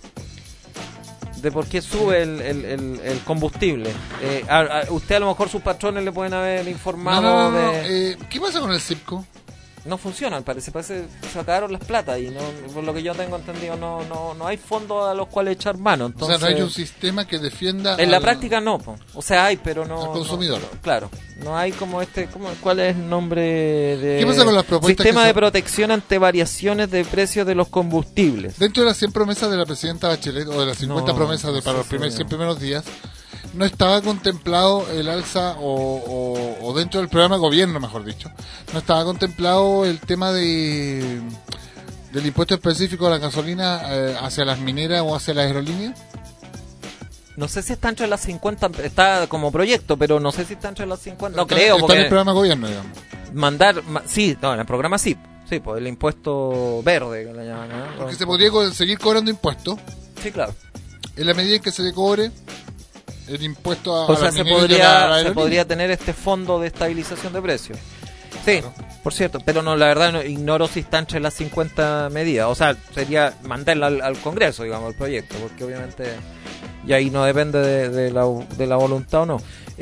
sube el combustible. Usted a lo mejor sus patrones le pueden haber informado de... ¿Qué pasa con el CIPCO? No funciona, parece se acabaron las platas y no, por lo que yo tengo entendido no hay fondos a los cuales echar mano. Entonces, o sea, no hay un sistema que defienda en la práctica no, o sea, hay, pero no al consumidor. No, claro, no hay como ¿cuál es el nombre de? ¿Qué pasa con las propuestas? Sistema de protección ante variaciones de precios de los combustibles. Dentro de las 100 promesas de la presidenta Bachelet, o de las 50 promesas para los 100 primeros días, no estaba contemplado el alza, o dentro del programa de gobierno, mejor dicho, no estaba contemplado el tema del impuesto específico a la gasolina hacia las mineras o hacia las aerolíneas. No sé si está entre las 50, está como proyecto, pero no sé si está entre las 50. No creo, porque está en el programa de gobierno, digamos. Sí, no, en el programa sí, pues el impuesto verde que le llaman, ¿no? Porque se podría seguir cobrando impuestos. Sí, claro. En la medida en que se le cobre el impuesto a o sea, las se podría tener este fondo de estabilización de precios. Sí, claro. Por cierto, pero no, la verdad ignoro si está entre las 50 medidas. O sea, sería mandarla al Congreso, digamos, el proyecto, porque obviamente y ahí no depende de la voluntad o no.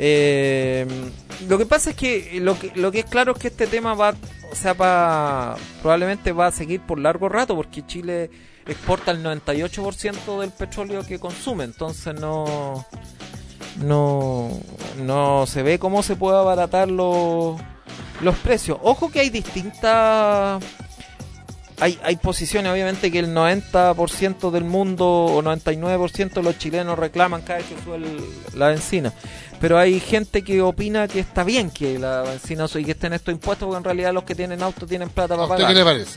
Lo que pasa es que lo que es claro es que este tema probablemente va a seguir por largo rato, porque Chile exporta el 98% del petróleo que consume, entonces no se ve cómo se puede abaratar los precios. Ojo que hay distintas... Hay posiciones, obviamente, que el 90% del mundo o 99% de los chilenos reclaman cada vez que sube la bencina. Pero hay gente que opina que está bien que la bencina y que estén estos impuestos, porque en realidad los que tienen auto tienen plata para pagar. ¿A usted qué le parece?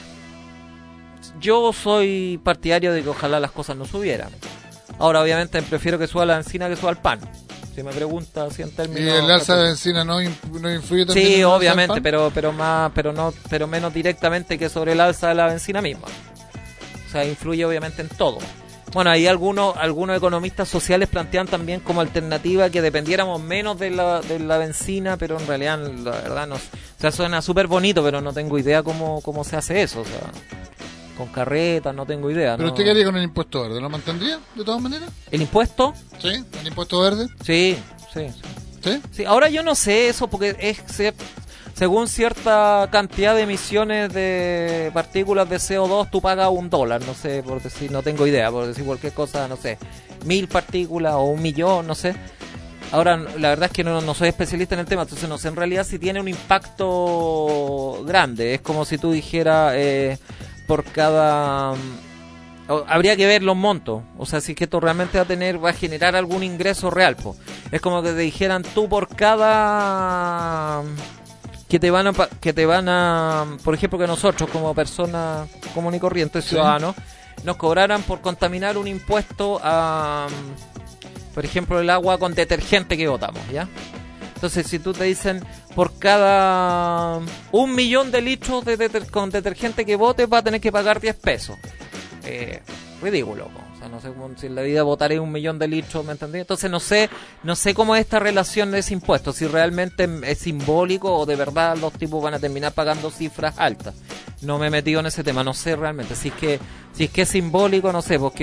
Yo soy partidario de que ojalá las cosas no subieran. Ahora, obviamente, prefiero que suba la bencina que suba el pan. Si me pregunta así en términos... ¿Y el alza de bencina no influye también? Sí, obviamente, pero menos directamente que sobre el alza de la bencina misma. O sea, influye obviamente en todo. Bueno, ahí algunos economistas sociales plantean también como alternativa que dependiéramos menos de la bencina, pero en realidad, la verdad, no. O sea, suena súper bonito, pero no tengo idea cómo se hace eso, o sea... Con carretas, no tengo idea. ¿Pero usted qué haría con el impuesto verde? ¿Lo mantendría de todas maneras? ¿El impuesto? Sí, el impuesto verde. Sí. Sí, ahora yo no sé eso porque es según cierta cantidad de emisiones de partículas de CO2 tú pagas $1, no sé, por decir, no tengo idea, por decir cualquier cosa, no sé, 1000 partículas o 1.000.000, no sé. Ahora, la verdad es que no soy especialista en el tema, entonces no sé en realidad si tiene un impacto grande. Es como si tú dijeras... por cada... habría que ver los montos, o sea, si es que esto realmente va a generar algún ingreso real, po. Es como que te dijeran tú por cada que te van a, por ejemplo, que nosotros como personas común y corriente, ciudadanos, nos cobraran por contaminar un impuesto a, por ejemplo, el agua con detergente que botamos, ¿ya? Entonces, si tú te dicen, por cada 1 millón de litros con detergente que botes, va a tener que pagar 10 pesos. Ridículo, ¿no? O sea, no sé cómo, si en la vida votaré 1 millón de litros, ¿me entendí? Entonces no sé cómo es esta relación de ese impuesto, si realmente es simbólico o de verdad los tipos van a terminar pagando cifras altas. No me he metido en ese tema, no sé realmente. Si es que es simbólico, no sé, porque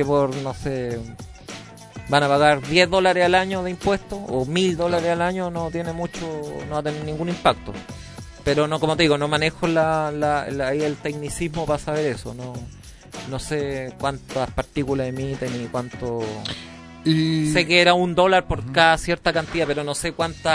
van a pagar $10 al año de impuestos o $1,000 al año, no tiene mucho, no va a tener ningún impacto. Pero no, como te digo, no manejo ahí el tecnicismo para saber eso, no sé cuántas partículas emiten y cuánto. Sé que era $1 por cada cierta cantidad, pero no sé cuánto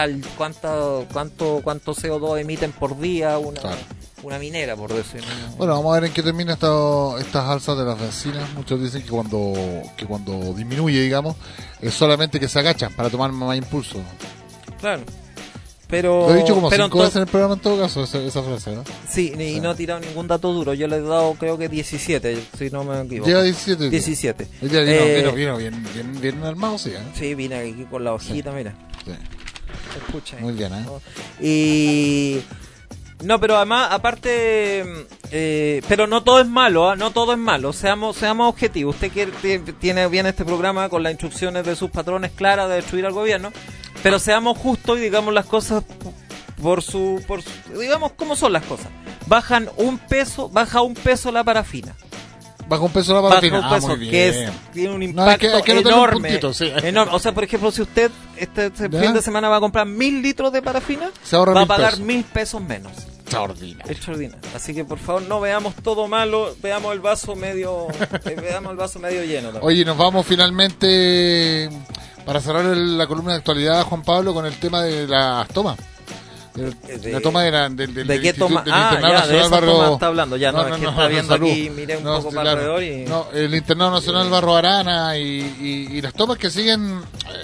CO2 emiten por día una minera, por decirlo. Bueno, vamos a ver en qué termina estas alzas de las bencinas. Muchos dicen que cuando disminuye, digamos, es solamente que se agachan para tomar más impulso. Claro. Pero, lo he dicho como 5 veces en el programa en todo caso, esa frase, ¿no? Sí, y no he tirado ningún dato duro. Yo le he dado, creo que 17, si no me equivoco. Lleva 17. 17. Vino bien armado, sí, ¿eh? Sí, vine aquí con la hojita, mira. Sí. Escucha. Muy bien, ¿eh? Y... No, pero además, aparte... pero no todo es malo, ¿eh? No todo es malo. Seamos objetivos. Usted viene este programa con las instrucciones de sus patrones claras de destruir al gobierno. Pero seamos justos y digamos las cosas digamos cómo son las cosas. Baja un peso la parafina. Baja un peso la parafina. Baja un peso, muy que tiene un impacto enorme. Enorme. O sea, por ejemplo, si usted este fin de semana va a comprar 1.000 litros de parafina, va a pagar 1.000 pesos menos. Extraordinario. Así que por favor no veamos todo malo, veamos el vaso medio lleno también. Oye, nos vamos finalmente para cerrar la columna de actualidad, Juan Pablo, con el tema de las tomas. La toma ¿de qué toma? Internado Nacional de esa Barro... toma está hablando, ya no, es que está viendo aquí, miré un poco para alrededor y... No, el Internado Nacional Barro Arana y las tomas que siguen,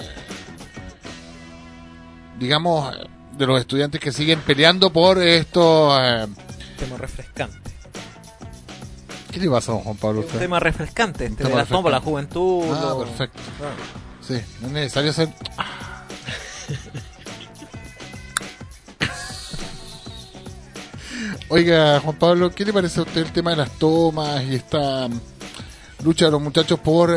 digamos, de los estudiantes que siguen peleando por estos... tema refrescante. ¿Qué le pasa a Juan Pablo? Un tema refrescante, de las tomas, la juventud. Perfecto. Sí, no es necesario hacer... Oiga, Juan Pablo, ¿qué le parece a usted el tema de las tomas y esta lucha de los muchachos por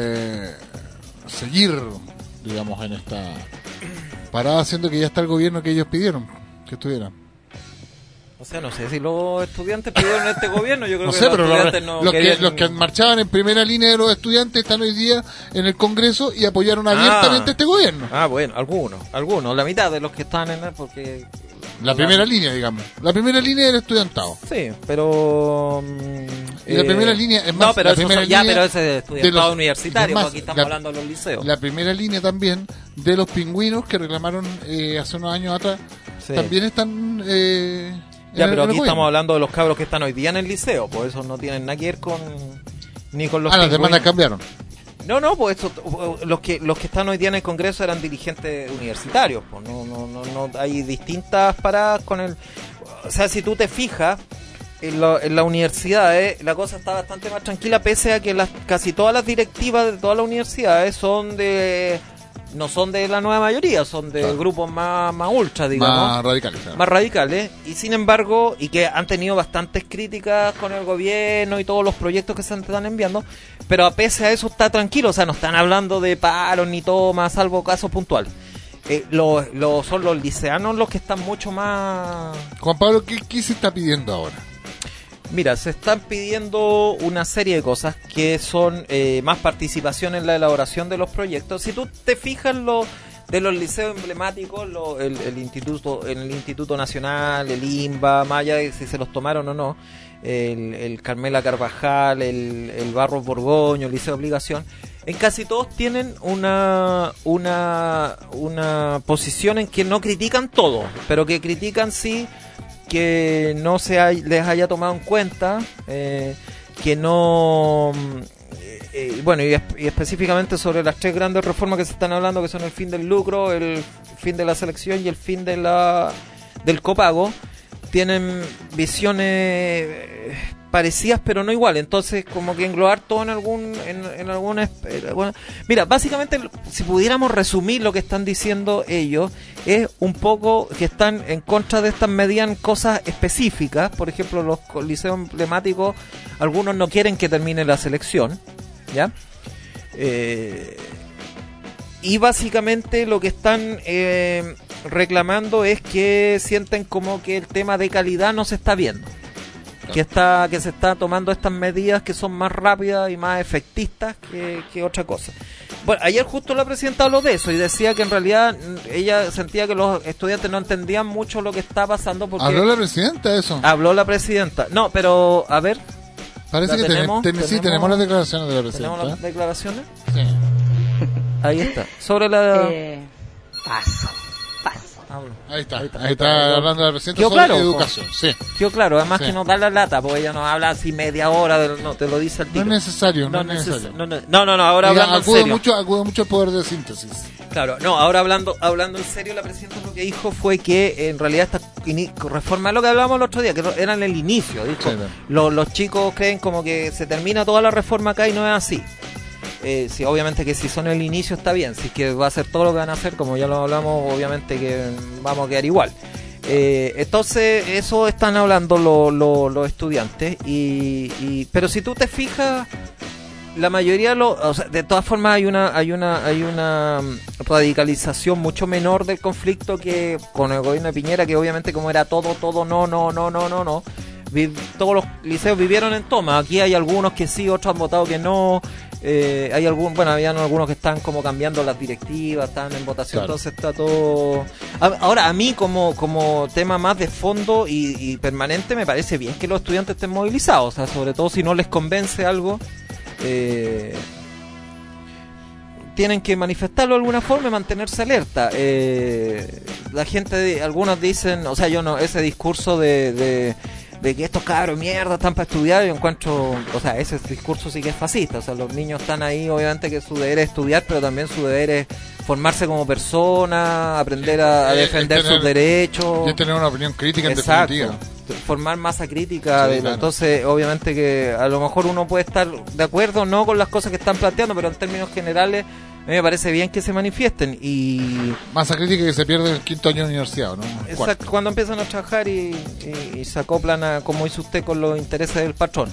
seguir, digamos, en esta parada, siendo que ya está el gobierno que ellos pidieron que estuvieran? O sea, no sé si los estudiantes pidieron este gobierno, yo creo no que sé, los pero estudiantes no querían... los que marchaban en primera línea de los estudiantes están hoy día en el Congreso y apoyaron abiertamente este gobierno. Bueno, algunos, la mitad de los que están en porque... La primera línea, digamos. La primera línea del estudiantado. Sí, pero... y la primera línea, es más... No, pero la eso primera ya, línea pero ese es estudiantado universitario, más, aquí estamos hablando de los liceos. La primera línea también de los pingüinos que reclamaron hace unos años atrás, también están... ya, pero aquí estamos hablando de los cabros que están hoy día en el liceo, por eso no tienen nada que ver ni con los las demandas cambiaron. No, pues los que están hoy día en el Congreso eran dirigentes universitarios, pues no hay distintas paradas con el... O sea, si tú te fijas, en la universidad la cosa está bastante más tranquila, pese a que casi todas las directivas de todas las universidades no son de la nueva mayoría, son de grupos más ultra, digamos. Más radicales. Claro. Más radicales. Y sin embargo, y que han tenido bastantes críticas con el gobierno y todos los proyectos que se están enviando, pero a pese a eso está tranquilo, o sea, no están hablando de paros ni tomas, salvo casos puntuales. Son los liceanos los que están mucho más... Juan Pablo, ¿qué se está pidiendo ahora? Mira, se están pidiendo una serie de cosas que son más participación en la elaboración de los proyectos. Si tú te fijas de los liceos emblemáticos, el Instituto Nacional, el INBA, más allá de si se los tomaron o no, el Carmela Carvajal, el Barros Borgoño, el Liceo de Obligación, en casi todos tienen una posición en que no critican todo, pero que critican sí que no les haya tomado en cuenta, que no... bueno, y específicamente sobre las 3 grandes reformas que se están hablando, que son el fin del lucro, el fin de la selección y el fin del copago, tienen visiones parecidas pero no iguales, entonces como que englobar todo en alguna. Mira, básicamente si pudiéramos resumir lo que están diciendo ellos, es un poco que están en contra de estas medidas en cosas específicas. Por ejemplo, los liceos emblemáticos, algunos no quieren que termine la selección, ¿ya? Y básicamente lo que están reclamando es que sienten como que el tema de calidad no se está viendo, que se está tomando estas medidas que son más rápidas y más efectistas que otra cosa. Bueno, ayer justo la presidenta habló de eso y decía que en realidad ella sentía que los estudiantes no entendían mucho lo que está pasando porque... ¿Habló la presidenta de eso? Habló la presidenta. No, pero a ver... Parece que tenemos las declaraciones de la presidenta. ¿Tenemos las declaraciones? Sí. Ahí está. Sobre la... Paso. Ahí está hablando la presidenta sobre claro, educación. Sí. Quedó claro, además Sí. que nos da la lata, porque ella nos habla así media hora, no te lo dice al tiro. No es necesario, No, ahora Mira, hablando en serio. acude mucho al poder de síntesis. Claro, no, ahora hablando en serio, la presidenta lo que dijo fue que en realidad esta reforma es lo que hablábamos el otro día, que eran el inicio, dijo. Sí, Los chicos creen como que se termina toda la reforma acá y no es así. Sí, obviamente que si son el inicio está bien, si es que va a ser todo lo que van a hacer, como ya lo hablamos, obviamente que vamos a quedar igual. Entonces, eso están hablando los estudiantes, pero si tú te fijas, la mayoría, o sea, de todas formas hay una radicalización mucho menor del conflicto que con el gobierno de Piñera, que obviamente como era todo, no. Todos los liceos vivieron en toma. Aquí hay algunos que sí, otros han votado que no. Habían algunos que están como cambiando las directivas, están en votación, claro. Entonces está todo. Ahora, a mí como tema más de fondo y permanente, me parece bien que los estudiantes estén movilizados, o sea, sobre todo si no les convence algo, tienen que manifestarlo de alguna forma y mantenerse alerta. La gente, algunos dicen, o sea, yo no, ese discurso de que estos cabros mierda están para estudiar, yo encuentro, o sea, ese discurso sí que es fascista. O sea, los niños están ahí, obviamente que su deber es estudiar, pero también su deber es formarse como persona, aprender a defender sus derechos. Y tener una opinión crítica. Exacto. En definitiva. Formar masa crítica. Sí, claro. Entonces, obviamente que a lo mejor uno puede estar de acuerdo no con las cosas que están planteando, pero en términos generales a mí me parece bien que se manifiesten. Y masa crítica que se pierde en el quinto año de universidad, ¿no? Exacto, cuando empiezan a trabajar y se acoplan a, como hizo usted, con los intereses del patrón.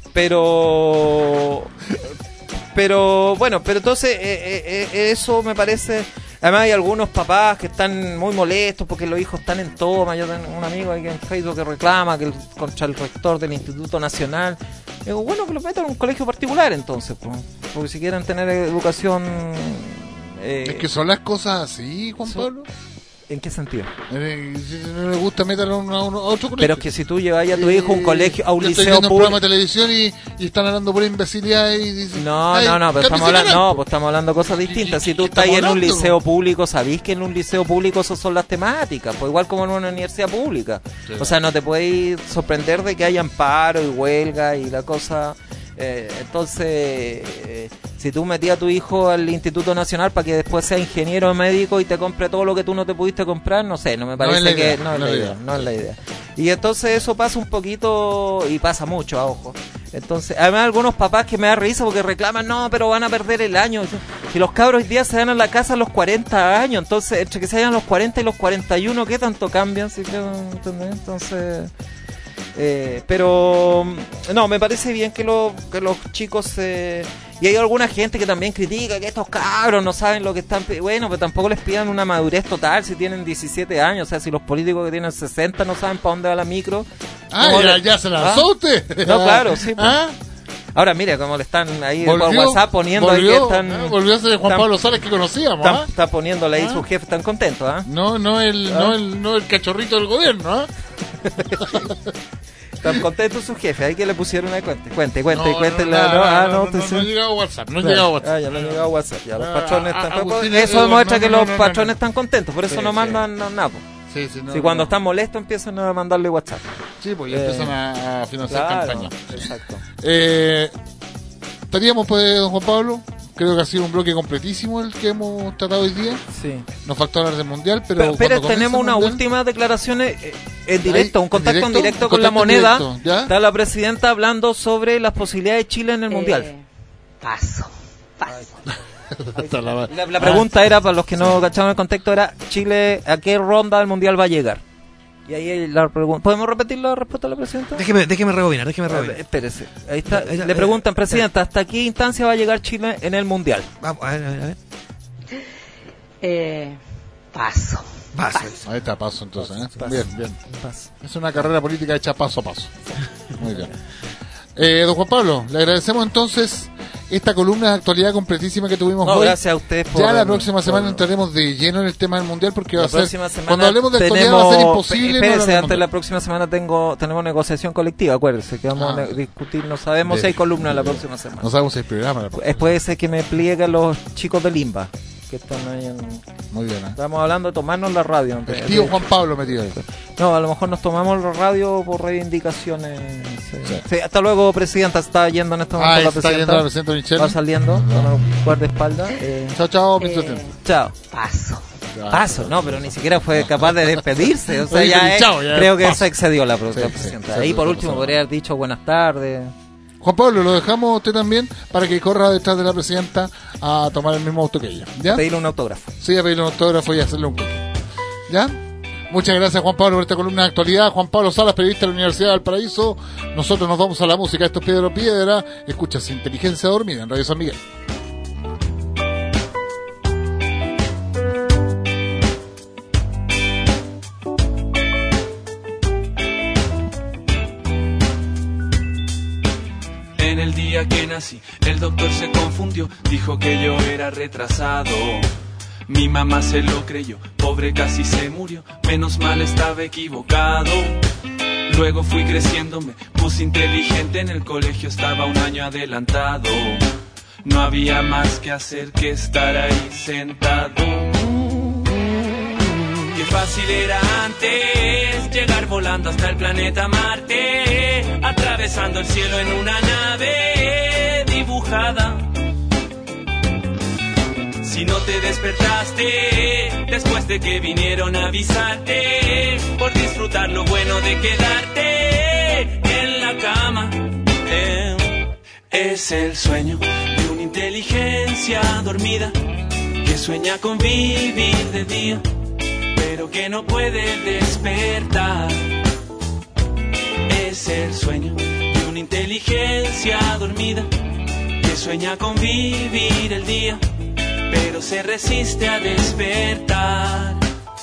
Pero entonces eso me parece. Además hay algunos papás que están muy molestos porque los hijos están en toma. Yo tengo un amigo ahí en Facebook que reclama contra el rector del Instituto Nacional. Digo, bueno, que los metan en un colegio particular entonces, porque si quieren tener educación... es que son las cosas así, Juan Pablo. ¿En qué sentido? Si no le gusta, métalo a otro colegio. Pero es que si tú llevas a tu hijo a un colegio, a un liceo público, un programa de público... televisión y están hablando por imbecilidad y dicen, No, pero estamos hablando de cosas distintas. Si tú estás ahí en un liceo público, sabís que en un liceo público esas son las temáticas, pues igual como en una universidad pública. Sí. O sea, no te puedes sorprender de que haya paro y huelga y la cosa... entonces, si tú metías a tu hijo al Instituto Nacional para que después sea ingeniero médico y te compre todo lo que tú no te pudiste comprar, no sé, no me parece que no es la idea. Y entonces eso pasa un poquito y pasa mucho, a ojo. Entonces, además algunos papás que me da risa porque reclaman, no, pero van a perder el año. Si los cabros hoy día se dan a la casa a los 40 años, entonces entre que se vayan los 40 y los 41, ¿qué tanto cambian? ¿Sí? ¿Entendés? Entonces... pero no, me parece bien que los chicos y hay alguna gente que también critica que estos cabros no saben lo que están, bueno, pero tampoco les pidan una madurez total si tienen 17 años, o sea, si los políticos que tienen 60 no saben para dónde va la micro. Ya se lanzó usted. No, claro, sí. Pues. Ahora mire cómo le están ahí por WhatsApp poniendo ahí que están... Volvió a ser Juan Pablo Sales que conocíamos. Está poniéndole ahí su jefe, están contentos, No el cachorrito del gobierno, Están contentos su jefe, ahí que le pusieron una cuente. No ha llegado WhatsApp, ya no ha llegado WhatsApp, ya los patrones están... Eso demuestra que los patrones están contentos, por eso no mandan nada. Si cuando están molestos empiezan a mandarle WhatsApp. Sí, pues ya empiezan a financiar campañas. Exacto. ¿Estaríamos, pues, don Juan Pablo? Creo que ha sido un bloque completísimo el que hemos tratado hoy día. Sí. Nos faltó hablar del mundial, pero Pero cuando tenemos comience el unas mundial, últimas declaraciones en directo, Ahí, un contacto en directo un con la contacto en moneda. directo, ¿ya? Está la presidenta hablando sobre las posibilidades de Chile en el mundial. Paso. Hasta la- La pregunta era, para los que no cachaban el contexto, era Chile, ¿a qué ronda del mundial va a llegar? Y ahí la pregunta. ¿Podemos repetir la respuesta de la presidenta? Déjeme rebobinar. Espérese. Ahí está. Le preguntan, presidenta, ¿hasta qué instancia va a llegar Chile en el mundial? Vamos, a ver. Paso. Ahí está, paso entonces. Paso. Bien, bien. Paso. Es una carrera política hecha paso a paso. Muy bien. Don Juan Pablo, le agradecemos entonces esta columna de actualidad completísima que tuvimos No, hoy. gracias a ustedes por... Ya la próxima semana entraremos de lleno en el tema del mundial porque va La a ser, próxima semana cuando hablemos de actualidad va a ser imposible. no Espérese, hablar del antes mundial. la próxima semana tenemos negociación colectiva, acuérdese que vamos a discutir, no sabemos si hay columna la próxima semana. No sabemos si hay programa. la próxima. Puede ser que me plieguen los chicos de Limba, que están ahí en... Muy bien. Estamos hablando de tomarnos la radio. El tío Juan Pablo metido ahí. No, a lo mejor nos tomamos la radio por reivindicaciones. Sí. Sí. Sí, hasta luego, presidenta. Está yendo en este momento la Está presidenta. yendo la presidenta Michelle. Va saliendo con el guardaespaldas. Chao, mientras tanto. Chao. Paso. Paso, no, pero ni siquiera fue capaz de despedirse. O sea, Oye, ya, chao, ya creo que paso. se excedió la Sí, presidenta. sí, Ahí sí, por sí, último sí. podría haber dicho buenas tardes. Juan Pablo, lo dejamos a usted también para que corra detrás de la presidenta a tomar el mismo auto que ella. ¿Ya? Pedirle un autógrafo. Sí, a pedirle un autógrafo y hacerle un cookie. ¿Ya? Muchas gracias, Juan Pablo, por esta columna de actualidad. Juan Pablo Salas, periodista de la Universidad del Paraíso. Nosotros nos vamos a la música. Esto es Pedro Piedra. Escuchas Inteligencia Dormida en Radio San Miguel. En el día que nací, el doctor se confundió, dijo que yo era retrasado. Mi mamá se lo creyó, pobre casi se murió, menos mal estaba equivocado. Luego fui creciendo, me puse inteligente, en el colegio estaba un año adelantado. No había más que hacer que estar ahí sentado. Qué fácil era antes llegar volando hasta el planeta Marte, atravesando el cielo en una nave dibujada. Si no te despertaste después de que vinieron a avisarte, por disfrutar lo bueno de quedarte en la cama. Es el sueño de una inteligencia dormida que sueña con vivir de día, pero que no puede despertar. Es el sueño de una inteligencia dormida que sueña con vivir el día, pero se resiste a despertar.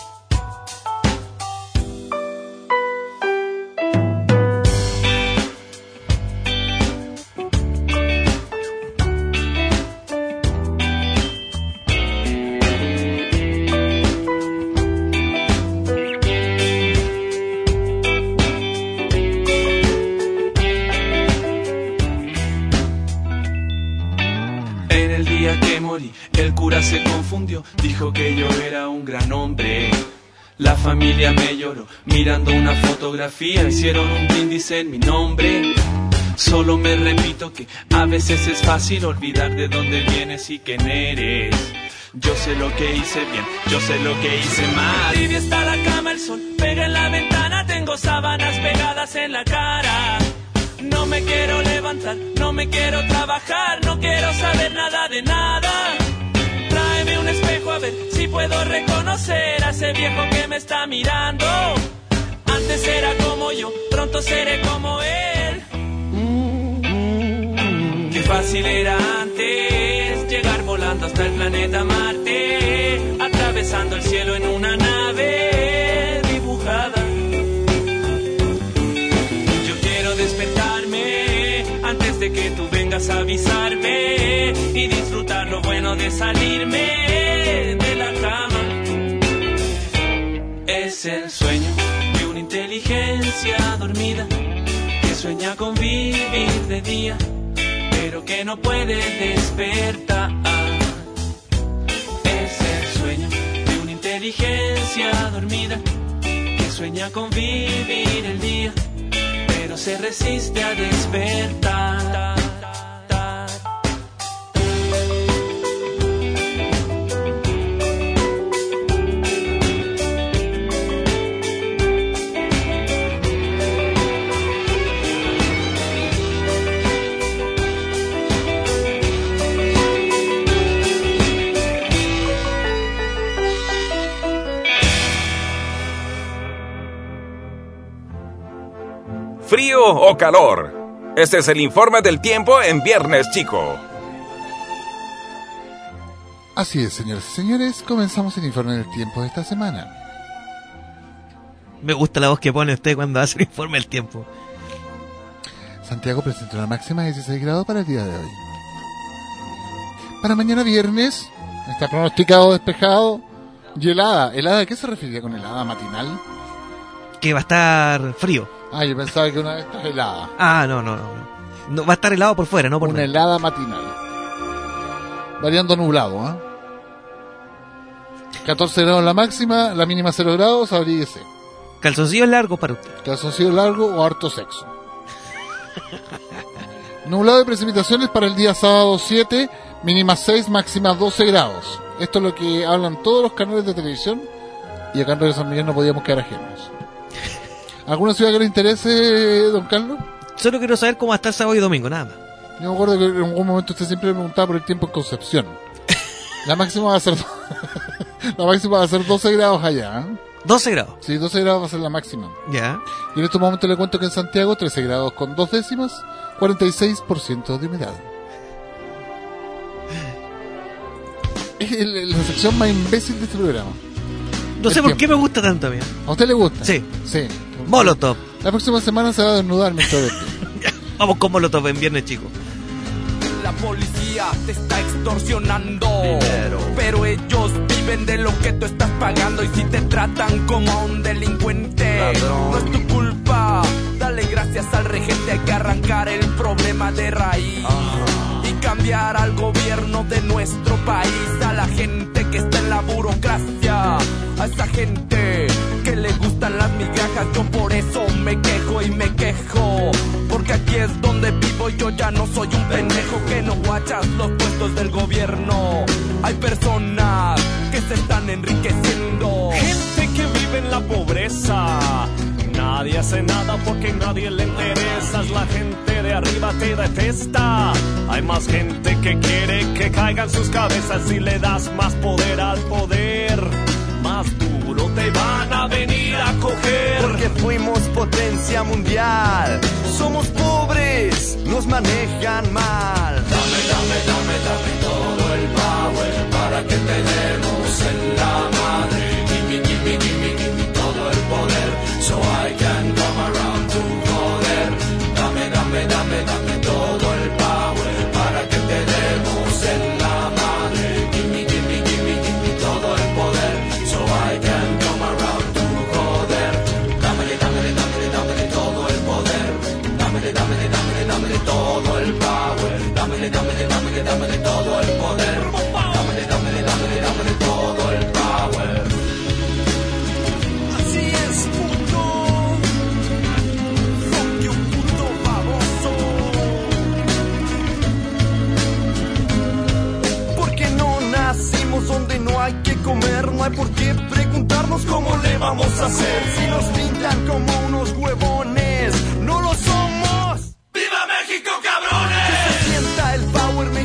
En el día que morí, el cura se confundió, dijo que yo era un gran hombre. La familia me lloró, mirando una fotografía, hicieron un brindis en mi nombre. Solo me repito que a veces es fácil olvidar de dónde vienes y quién eres. Yo sé lo que hice bien, yo sé lo que hice mal. Tibia está la cama, el sol pega en la ventana, tengo sábanas pegadas en la cara. No me quiero levantar, no me quiero trabajar, no quiero saber nada de nada. Tráeme un espejo a ver si puedo reconocer a ese viejo que me está mirando. Antes era como yo, pronto seré como él. Qué fácil era antes llegar volando hasta el planeta Marte, atravesando el cielo en una nave dibujada. Yo quiero despertarme antes de que tú vengas a avisarme y disfrutar lo bueno de salirme de la cama. Es el sueño de una inteligencia dormida que sueña con vivir de día, pero que no puede despertar. Es el sueño de una inteligencia dormida que sueña con vivir el día, pero se resiste a despertar. o calor. Este es el informe del tiempo en Viernes Chico. Así es, señores y señores, comenzamos el informe del tiempo de esta semana. Me gusta la voz que pone usted cuando hace el informe del tiempo. Santiago presenta una máxima de 16 grados para el día de hoy. Para mañana viernes, está pronosticado despejado y helada. ¿Helada a qué se refería con helada matinal? Que va a estar frío. Ah, yo pensaba que una de estas helada. Ah, no. Va a estar helado por fuera, no por una dentro. Helada matinal. Variando nublado, ¿eh? 14 grados la máxima, la mínima 0 grados, abríguese. Calzoncillos largos para usted. Calzoncillo largo o harto sexo. Nublado de precipitaciones para el día sábado 7, mínima 6, máxima 12 grados. Esto es lo que hablan todos los canales de televisión y acá en Radio San Miguel no podíamos quedar ajenos. ¿Alguna ciudad que le interese, don Carlos? Solo quiero saber cómo va a estar sábado y domingo, nada más. Yo me acuerdo que en algún momento usted siempre me preguntaba por el tiempo en Concepción. La máxima va a ser 12 grados allá, ¿eh? 12 grados. Sí, 12 grados va a ser la máxima. Ya. Y en estos momentos le cuento que en Santiago 13 grados con 2 décimas, 46% de humedad. Es la sección más imbécil de este programa. No sé por qué me gusta tanto a mí. ¿A usted le gusta? Sí. Sí. Molotov. La próxima semana se va a desnudar mientras veste. Vamos con Molotov en Viernes Chico. La policía te está extorsionando dinero, pero ellos viven de lo que tú estás pagando. Y si te tratan como a un delincuente, ladrón, no es tu culpa. Dale gracias al regente, hay que arrancar el problema de raíz y cambiar al gobierno de nuestro país. A la gente que está en la burocracia, a esa gente que le gustan las migajas. Yo por eso me quejo y me quejo, porque aquí es donde vivo. Yo ya no soy un pendejo que no guachas los puestos del gobierno. Hay personas que se están enriqueciendo, gente que vive en la pobreza. Nadie hace nada porque a nadie le interesas. La gente de arriba te detesta. Hay más gente que quiere que caigan sus cabezas. Si le das más poder al poder, más duro te van a venir a coger. Porque fuimos potencia mundial. Somos pobres, nos manejan mal. Dame todo el power para que te demos en la madre. Give me todo el poder, so I can come around to joder. Dame todo el power para que te demos en la madre. Give me todo el poder, so I can come around to joder. Dame todo el poder. Dame todo el power. Dame todo el poder. Dame todo el power. Así es, puto. Fuck you, puto baboso. Porque no nacimos donde no hay que comer. No hay por qué preguntarnos cómo le vamos a hacer. Si nos pintan como unos huevones, no lo somos. ¡Viva México, cabrones! Que se sienta el power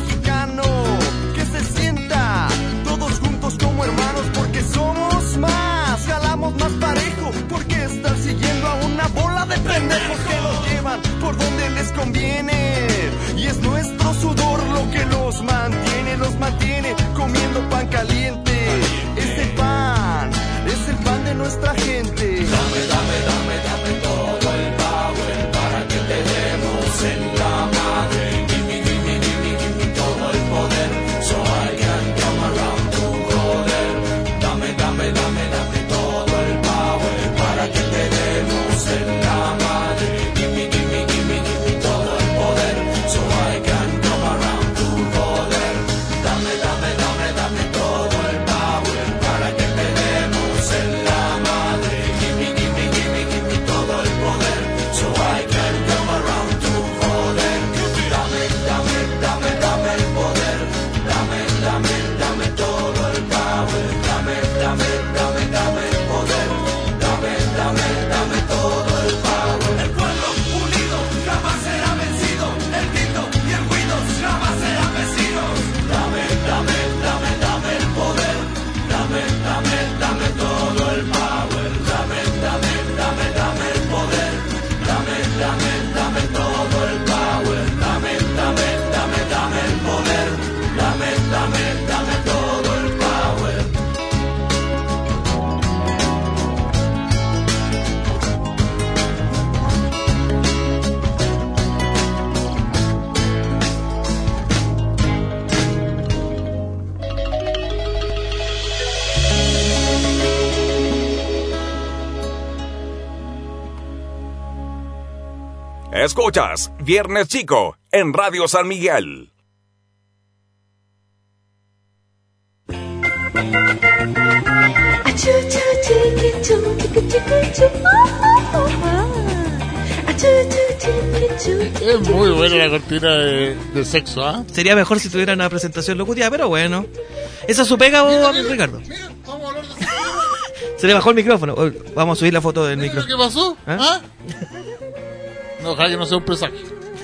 Escuchas Viernes Chico en Radio San Miguel. Es muy buena la cortina de sexo, ¿ah? Sería mejor si tuviera una presentación locutiva, pero bueno. ¿Esa es su pega vos, Ricardo? Vamos a hablar de Se le bajó el micrófono. Oh, vamos a subir la foto del micrófono. ¿Qué pasó? ¿Ah? No, ojalá que no sea un presagio.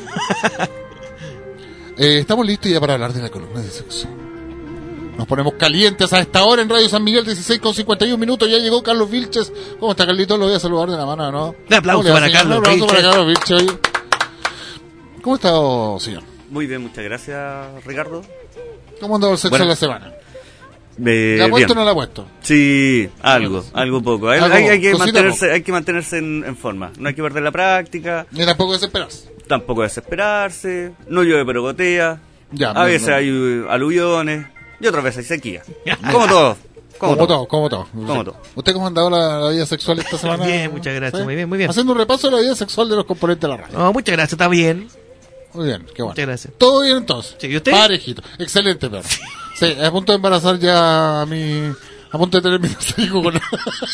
Estamos listos ya para hablar de la columna de sexo. Nos ponemos calientes a esta hora en Radio San Miguel, 16:51 minutos. Ya llegó Carlos Vilches. ¿Cómo está, Carlito? Lo voy a saludar de la mano, ¿no? Un aplauso para Carlos Un aplauso Vilches. para Carlos Vilches. ¿Cómo está, señor? Muy bien, muchas gracias, Ricardo. ¿Cómo andó el sexo en la semana? ¿La ha puesto o no la ha puesto? Sí, algo poco. Hay que mantenerse en forma. No hay que perder la práctica. Ni tampoco desesperarse. Tampoco desesperarse. No llueve pero gotea. Ya, a veces hay aluviones y otras veces hay sequía. Como todo. Como todo. ¿Usted cómo ha andado la vida sexual esta semana? Bien, muchas gracias. ¿Sí? Muy bien. Haciendo un repaso de la vida sexual de los componentes de la radio. No, muchas gracias, está bien. Muy bien, qué bueno. Muchas gracias. ¿Todo bien entonces? Sí, ¿y usted? Parejito. Excelente, perro. Sí, a punto de embarazar ya a punto de tener mi hijo con...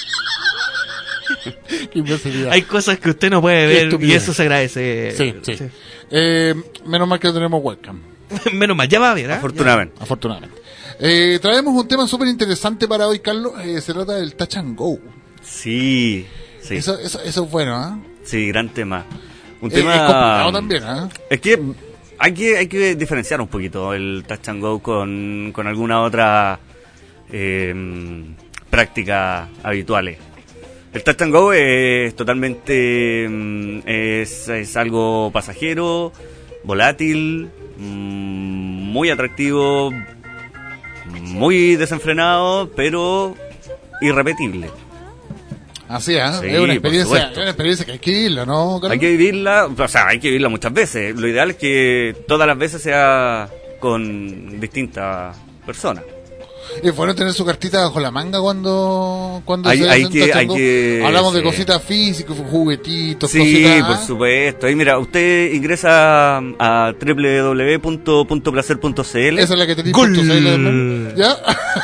Qué imbecilidad. Hay cosas que usted no puede ver y eso se agradece. Sí. Menos mal que tenemos webcam. Menos mal, ya va bien, ¿eh? Afortunadamente. Traemos un tema súper interesante para hoy, Carlos. Se trata del Touch and Go. Sí. Eso es bueno, ¿ah? Sí, gran tema. Un tema... Es complicado también, ¿ah? Es que hay que diferenciar un poquito el Touch and Go con alguna otra práctica habituales. El Touch and Go es totalmente es algo pasajero, volátil, muy atractivo, muy desenfrenado, pero irrepetible. Así es, sí, es una experiencia que hay que vivirla, ¿no, Carlos? Hay que vivirla, hay que vivirla muchas veces. Lo ideal es que todas las veces sea con distintas personas. Es bueno tener su cartita bajo la manga cuando hay que hablamos de cositas físicas, juguetitos, sí, cositas. Por supuesto. Ahí mira, usted ingresa a www.placer.cl. Esa es la que tenéis. ¿Ya?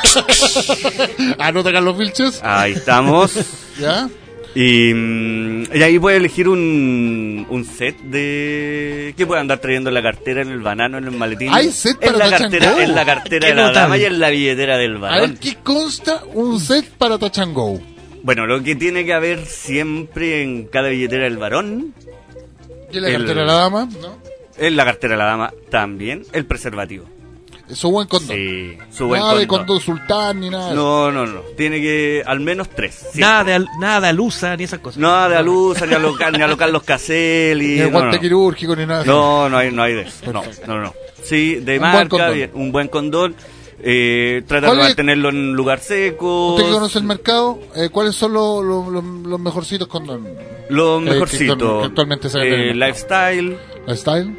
Anota Carlos Vilches. Ahí estamos. ¿Ya? Y ahí puede elegir un set de que puede andar trayendo en la cartera, en el banano, en el maletín. ¿Hay set para Touch and Go? En la cartera de la dama y en la billetera del varón. A ver, ¿qué consta un set para Touch and Go? Bueno, lo que tiene que haber siempre en cada billetera del varón. ¿Y en la cartera de la dama? ¿No? En la cartera de la dama también, el preservativo. Su buen condón. Sí, su buen condón. Nada de condón sultán ni nada. No. Tiene que al menos 3. Nada de alusa ni esas cosas. Nada de alusa, ni a Carlos Caselli. Ni el guante quirúrgico ni nada. No hay de eso. No. Sí, de marca, un buen condón. Trata de mantenerlo en un lugar seco. ¿Usted que conoce el mercado? ¿Cuáles son los mejorcitos condones? Los mejorcitos. Que actualmente se venden. Lifestyle. ¿Lifestyle?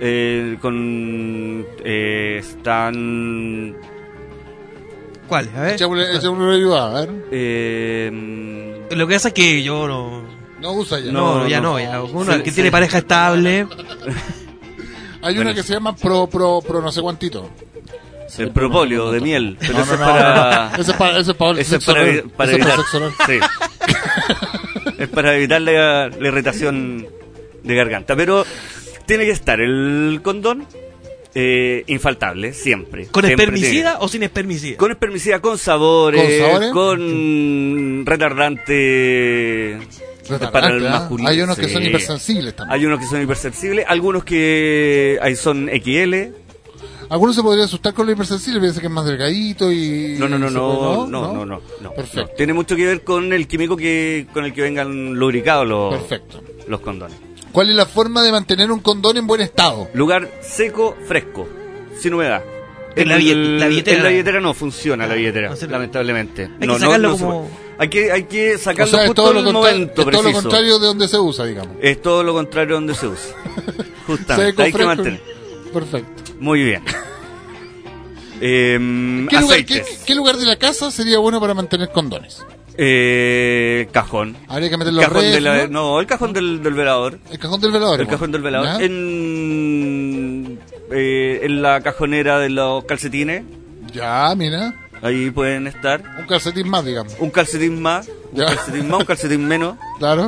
Están... ¿Cuáles? A ver. Echa una ayuda, a ver. Lo que pasa es que yo no... No usa ya. No. Uno que tiene pareja estable. Hay una que se llama pro no sé cuantito. El propóleo de miel. Pero ese es para evitar. Sí. Es para evitar la irritación de garganta. Pero tiene que estar el condón infaltable, siempre. ¿Con espermicida o sin espermicida? Con espermicida, con sabores, con retardante para el masculino. Hay unos que son hipersensibles también. Hay unos que son hipersensibles, algunos que son XL. Algunos se podrían asustar con lo hipersensible, piensa que es más delgadito y... No. Perfecto. Tiene mucho que ver con el químico con el que vengan lubricados los condones. ¿Cuál es la forma de mantener un condón en buen estado? Lugar seco, fresco, sin humedad. En la billetera. En la billetera no funciona, lamentablemente. Hay que sacarlo como... Hay que sacarlo justo en el momento preciso. Es todo lo contrario de donde se usa, digamos. Es todo lo contrario de donde se usa. Justamente, hay que mantener. Perfecto. Muy bien. ¿Qué lugar de la casa sería bueno para mantener condones? Cajón. Habría que meter los Cajón refs, de ¿no? No, el cajón del velador. El cajón del velador. El cajón del velador. ¿Ya? En la cajonera de los calcetines. Ya, mira. Ahí pueden estar. Un calcetín más, digamos. Un calcetín más, un Ya. calcetín más, un calcetín menos. Claro.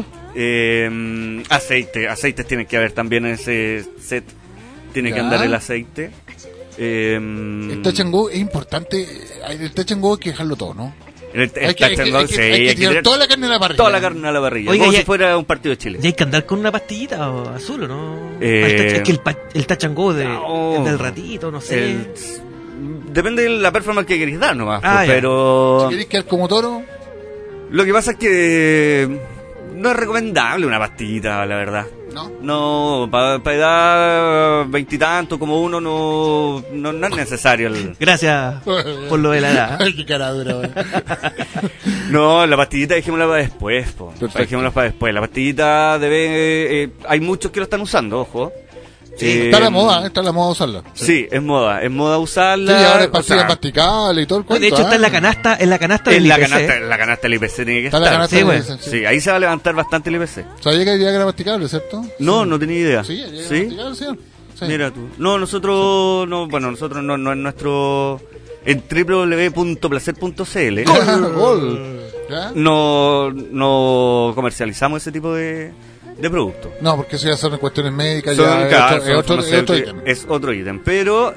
Aceites tienen que haber también en ese set. Tiene que Ya. andar el aceite. El touch and go es importante. El touch and go hay que dejarlo todo, ¿no? El Hay que tirar tirar toda la carne a la parrilla. toda la carne a la parrilla. Oiga, como ya- si fuera un partido de Chile. ¿Y hay que andar con una pastillita o azul o no? Eh, Es que el touch and go no. del ratito, no sé. Depende de la performance que queréis dar nomás. Ah, pues, ya. pero Si queréis quedar como toro, lo que pasa es que no es recomendable una pastillita, la verdad. ¿no? No, para edad veintitantos como uno no es necesario. Gracias por lo de la edad. Ay, qué cara dura, güey. No, la pastillita dejémosla para después, po. Perfecto. Dejémosla para después. La pastillita debe... hay muchos que lo están usando, ojo. Está la moda usarla. Sí, es moda Sí, usarla. ahora es o pastilla sea, masticable y todo el cuento. De hecho, está en la canasta del en la IPC. canasta del IPC tiene que Está estar. la canasta Sí, de güey. sí. Sí, ahí se va a levantar bastante el IPC. Sabía que era masticable, ¿cierto? No tenía idea. Sí, era ¿Sí? masticable, señor. Sí. Mira tú. No, nosotros no es nuestro... En www.placer.cl Gol. ¿Ya? no comercializamos ese tipo de productos. No, porque eso ya son cuestiones médicas, Son, ya claro, es son otro farmacéuticas, ítem. es otro ítem. Pero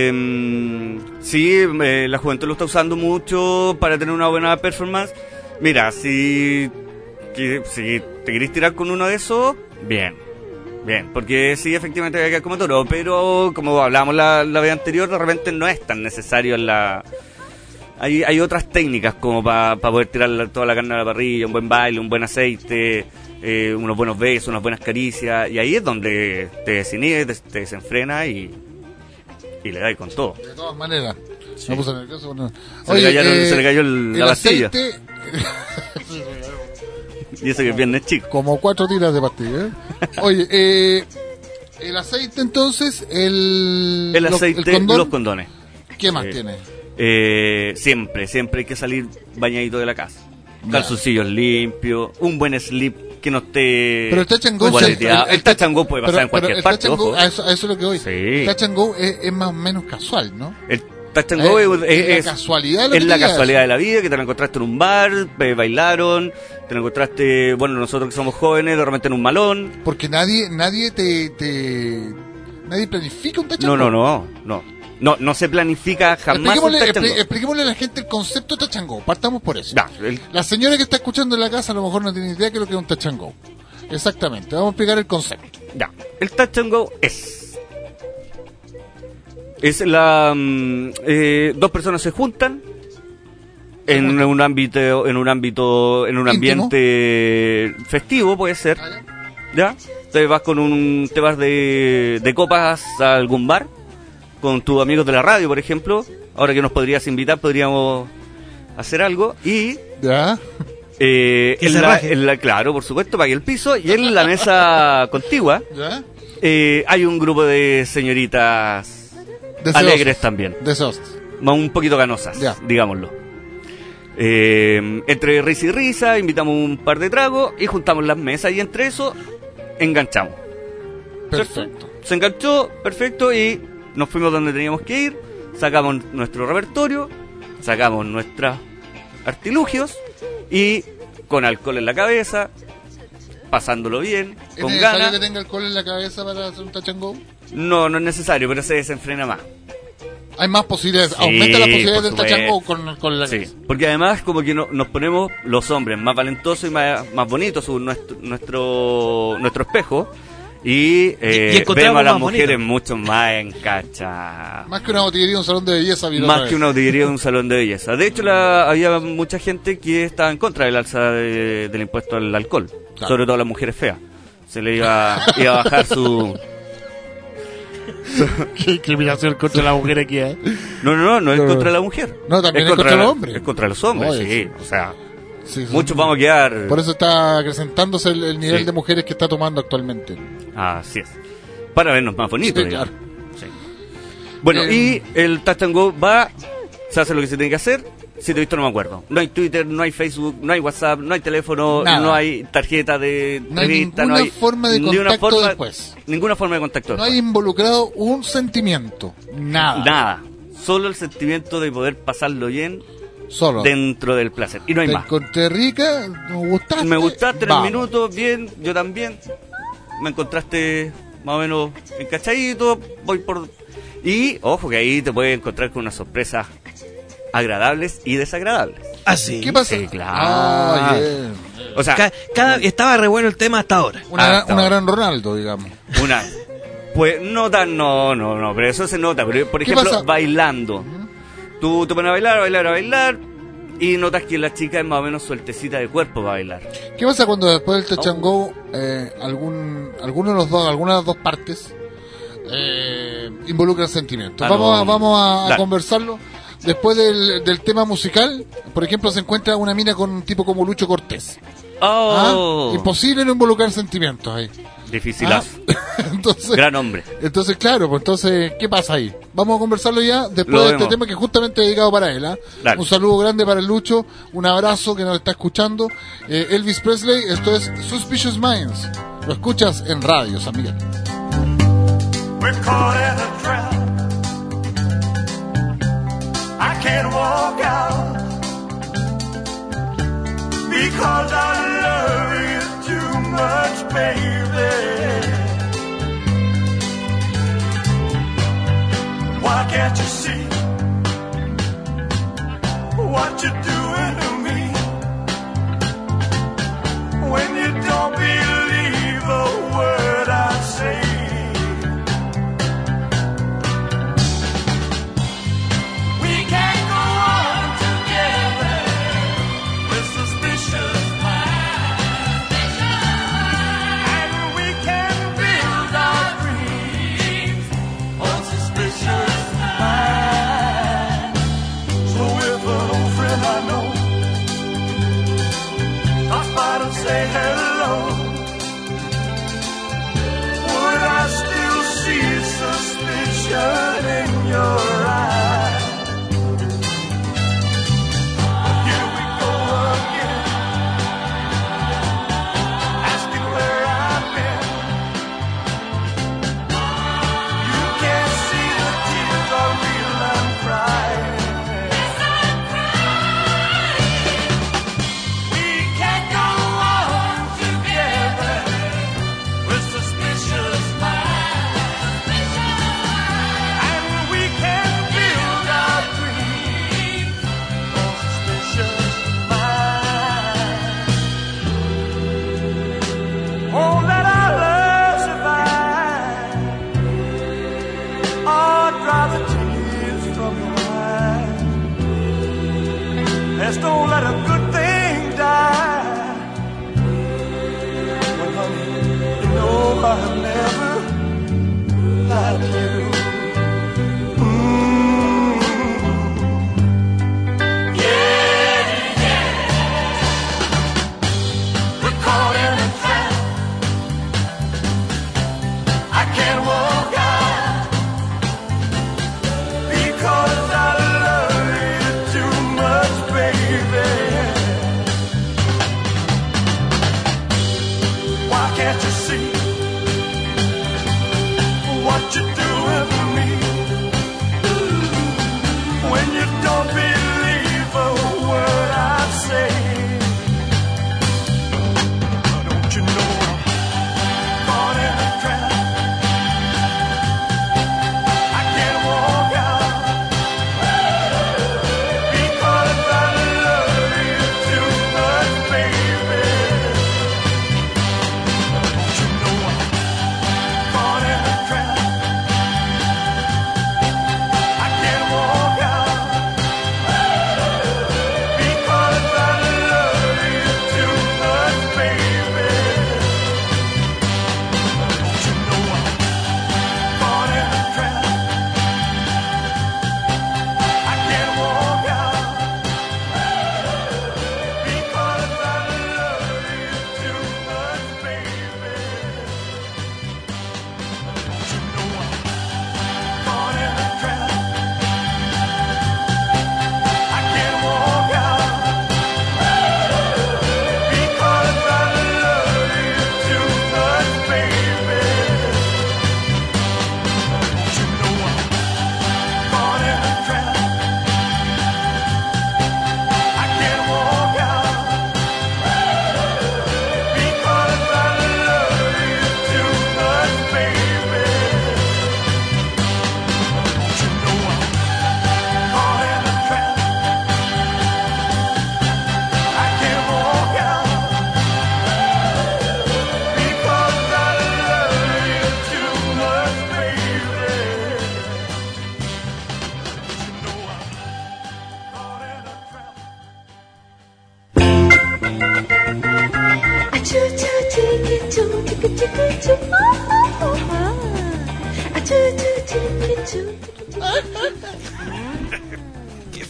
sí, la juventud lo está usando mucho para tener una buena performance. Mira, si te querés tirar con uno de esos, bien, porque sí, efectivamente hay que quedar como toro, pero como hablábamos la vez anterior, de repente no es tan necesario hay otras técnicas como para poder tirar toda la carne a la parrilla, un buen baile, un buen aceite, unos buenos besos, unas buenas caricias, y ahí es donde te desinhibes, te desenfrena y le das con todo. De todas maneras. Me puse nervioso. Bueno. Se le cayó la pastilla. Aceite, Y eso que es viernes chico. como 4 tiras de pastilla. Oye, el aceite entonces, El aceite, el condón, los condones. ¿qué más tiene? Siempre hay que salir bañadito de la casa. Ya. Calzoncillos limpios, un buen slip que no esté Pero el touch and go, boleteado. El touch and go puede pasar en pero cualquier el parte, touch and go, ojo. a eso es lo que voy. Sí. El touch and go es más o menos casual, ¿no? El touch and go es la casualidad de lo es que la te queda casualidad eso. de la vida, que te lo encontraste en un bar, bailaron, te lo encontraste, bueno, nosotros que somos jóvenes, de repente en un malón. Porque nadie planifica un touch and go. No se planifica jamás un touch and go. Expliquémosle a la gente el concepto de touch and go. Partamos por eso. Ya, La señora que está escuchando en la casa a lo mejor no tiene idea de lo que es un touch and go. Exactamente. Vamos a explicar el concepto. Ya, el touch and go es dos personas se juntan en un ambiente festivo, puede ser. ¿Ya? Te vas de copas a algún bar con tus amigos de la radio, por ejemplo. Ahora que nos podrías invitar, podríamos hacer algo y ¿Ya? claro, por supuesto, pague el piso y en la mesa contigua ¿Ya? hay un grupo de señoritas Deseosas. alegres también, Deseosas. un poquito ganosas, Ya. digámoslo. Entre risa y risa invitamos un par de tragos y juntamos las mesas y entre eso enganchamos. Perfecto. Se enganchó, perfecto, y nos fuimos donde teníamos que ir, sacamos nuestro repertorio, sacamos nuestros artilugios y con alcohol en la cabeza, pasándolo bien, ¿Es con necesario ganas. que tenga alcohol en la cabeza para hacer un touch and go? No es necesario, pero se desenfrena más. Hay más posibilidades, Sí, aumenta las posibilidades del por touch and go supuesto. con la Sí, cabeza. porque además como que nos ponemos los hombres más valentosos y más bonitos según nuestro espejo y encontramos vemos a las más mujeres bonito. mucho más encachadas. Más que una botillería, un salón de belleza. vino Más otra que vez. una botillería de un salón de belleza. De hecho, había mucha gente que estaba en contra del alza del impuesto al alcohol, Claro. sobre todo a las mujeres feas. Se le iba a bajar su... Qué discriminación contra la mujer aquí, ¿eh? No es contra la mujer. No, también es contra los hombres. Es contra los hombres, Oye, sí. O sea, Sí, sí. muchos vamos a quedar... Por eso está acrecentándose el nivel Sí. de mujeres que está tomando actualmente. Así es. Para vernos más bonitos, Sí, digamos. Sí. Bueno, y el touch and go se hace lo que se tiene que hacer, Si te he visto no me acuerdo. No hay Twitter, no hay Facebook, no hay WhatsApp, no hay teléfono, Nada. no hay tarjeta de No hay revista, ninguna forma de contacto después. Ninguna forma de contacto No después. hay involucrado un sentimiento. Nada. Nada. Solo el sentimiento de poder pasarlo bien Solo. dentro del placer. Y no hay Te más. encontré rica, me gustaste. Me gustaste 3 vamos. minutos, bien, yo también. Me encontraste más o menos encachadito, voy por... Y, ojo, que ahí te puedes encontrar con unas sorpresas agradables y desagradables. ¿Ah, sí? ¿Qué pasa? Sí, claro. Ah, bien. O sea, estaba re bueno el tema hasta ahora. Una gran Ronaldo, digamos. una... Pues no tan, no, pero eso se nota. Pero, por ¿Qué ejemplo, pasa? bailando. Tú te pones a bailar, y notas que la chica es más o menos sueltecita de cuerpo para bailar. ¿Qué pasa cuando después del touch and go alguna de las dos partes involucra sentimientos? Ah, no. Vamos a Dale. conversarlo. Después del tema musical, por ejemplo, se encuentra una mina con un tipo como Lucho Cortés. Oh. Imposible no involucrar sentimientos ahí. Dificilazo. Entonces, Gran hombre. Entonces, claro, pues entonces, ¿qué pasa ahí? Vamos a conversarlo ya después Lo de este vemos. tema que justamente dedicado para él. Dale. Un saludo grande para el Lucho, un abrazo que nos está escuchando. Elvis Presley, esto es Suspicious Minds. Lo escuchas en radio, San Miguel. We're caught in a trap. I can't walk out because I love you too much, baby. Why can't you see what you're doing to me when you don't believe a word I say? We can't go on together with suspicious minds, and we can build our dreams on suspicious minds. So if an old friend I know stops by to say hello, would I still see suspicion in your eyes? Here we go again, asking where I've been. You can't see the tears are real, I'm crying. We can't go on together with suspicious minds, and we can build our dreams on suspicious minds. Won't let our love survive, or dry the tears from your eyes. Let's don't let a good thing die. Well, honey, you know I've never lied to you. We're caught in a trap. I can't walk out because I love you too much, baby.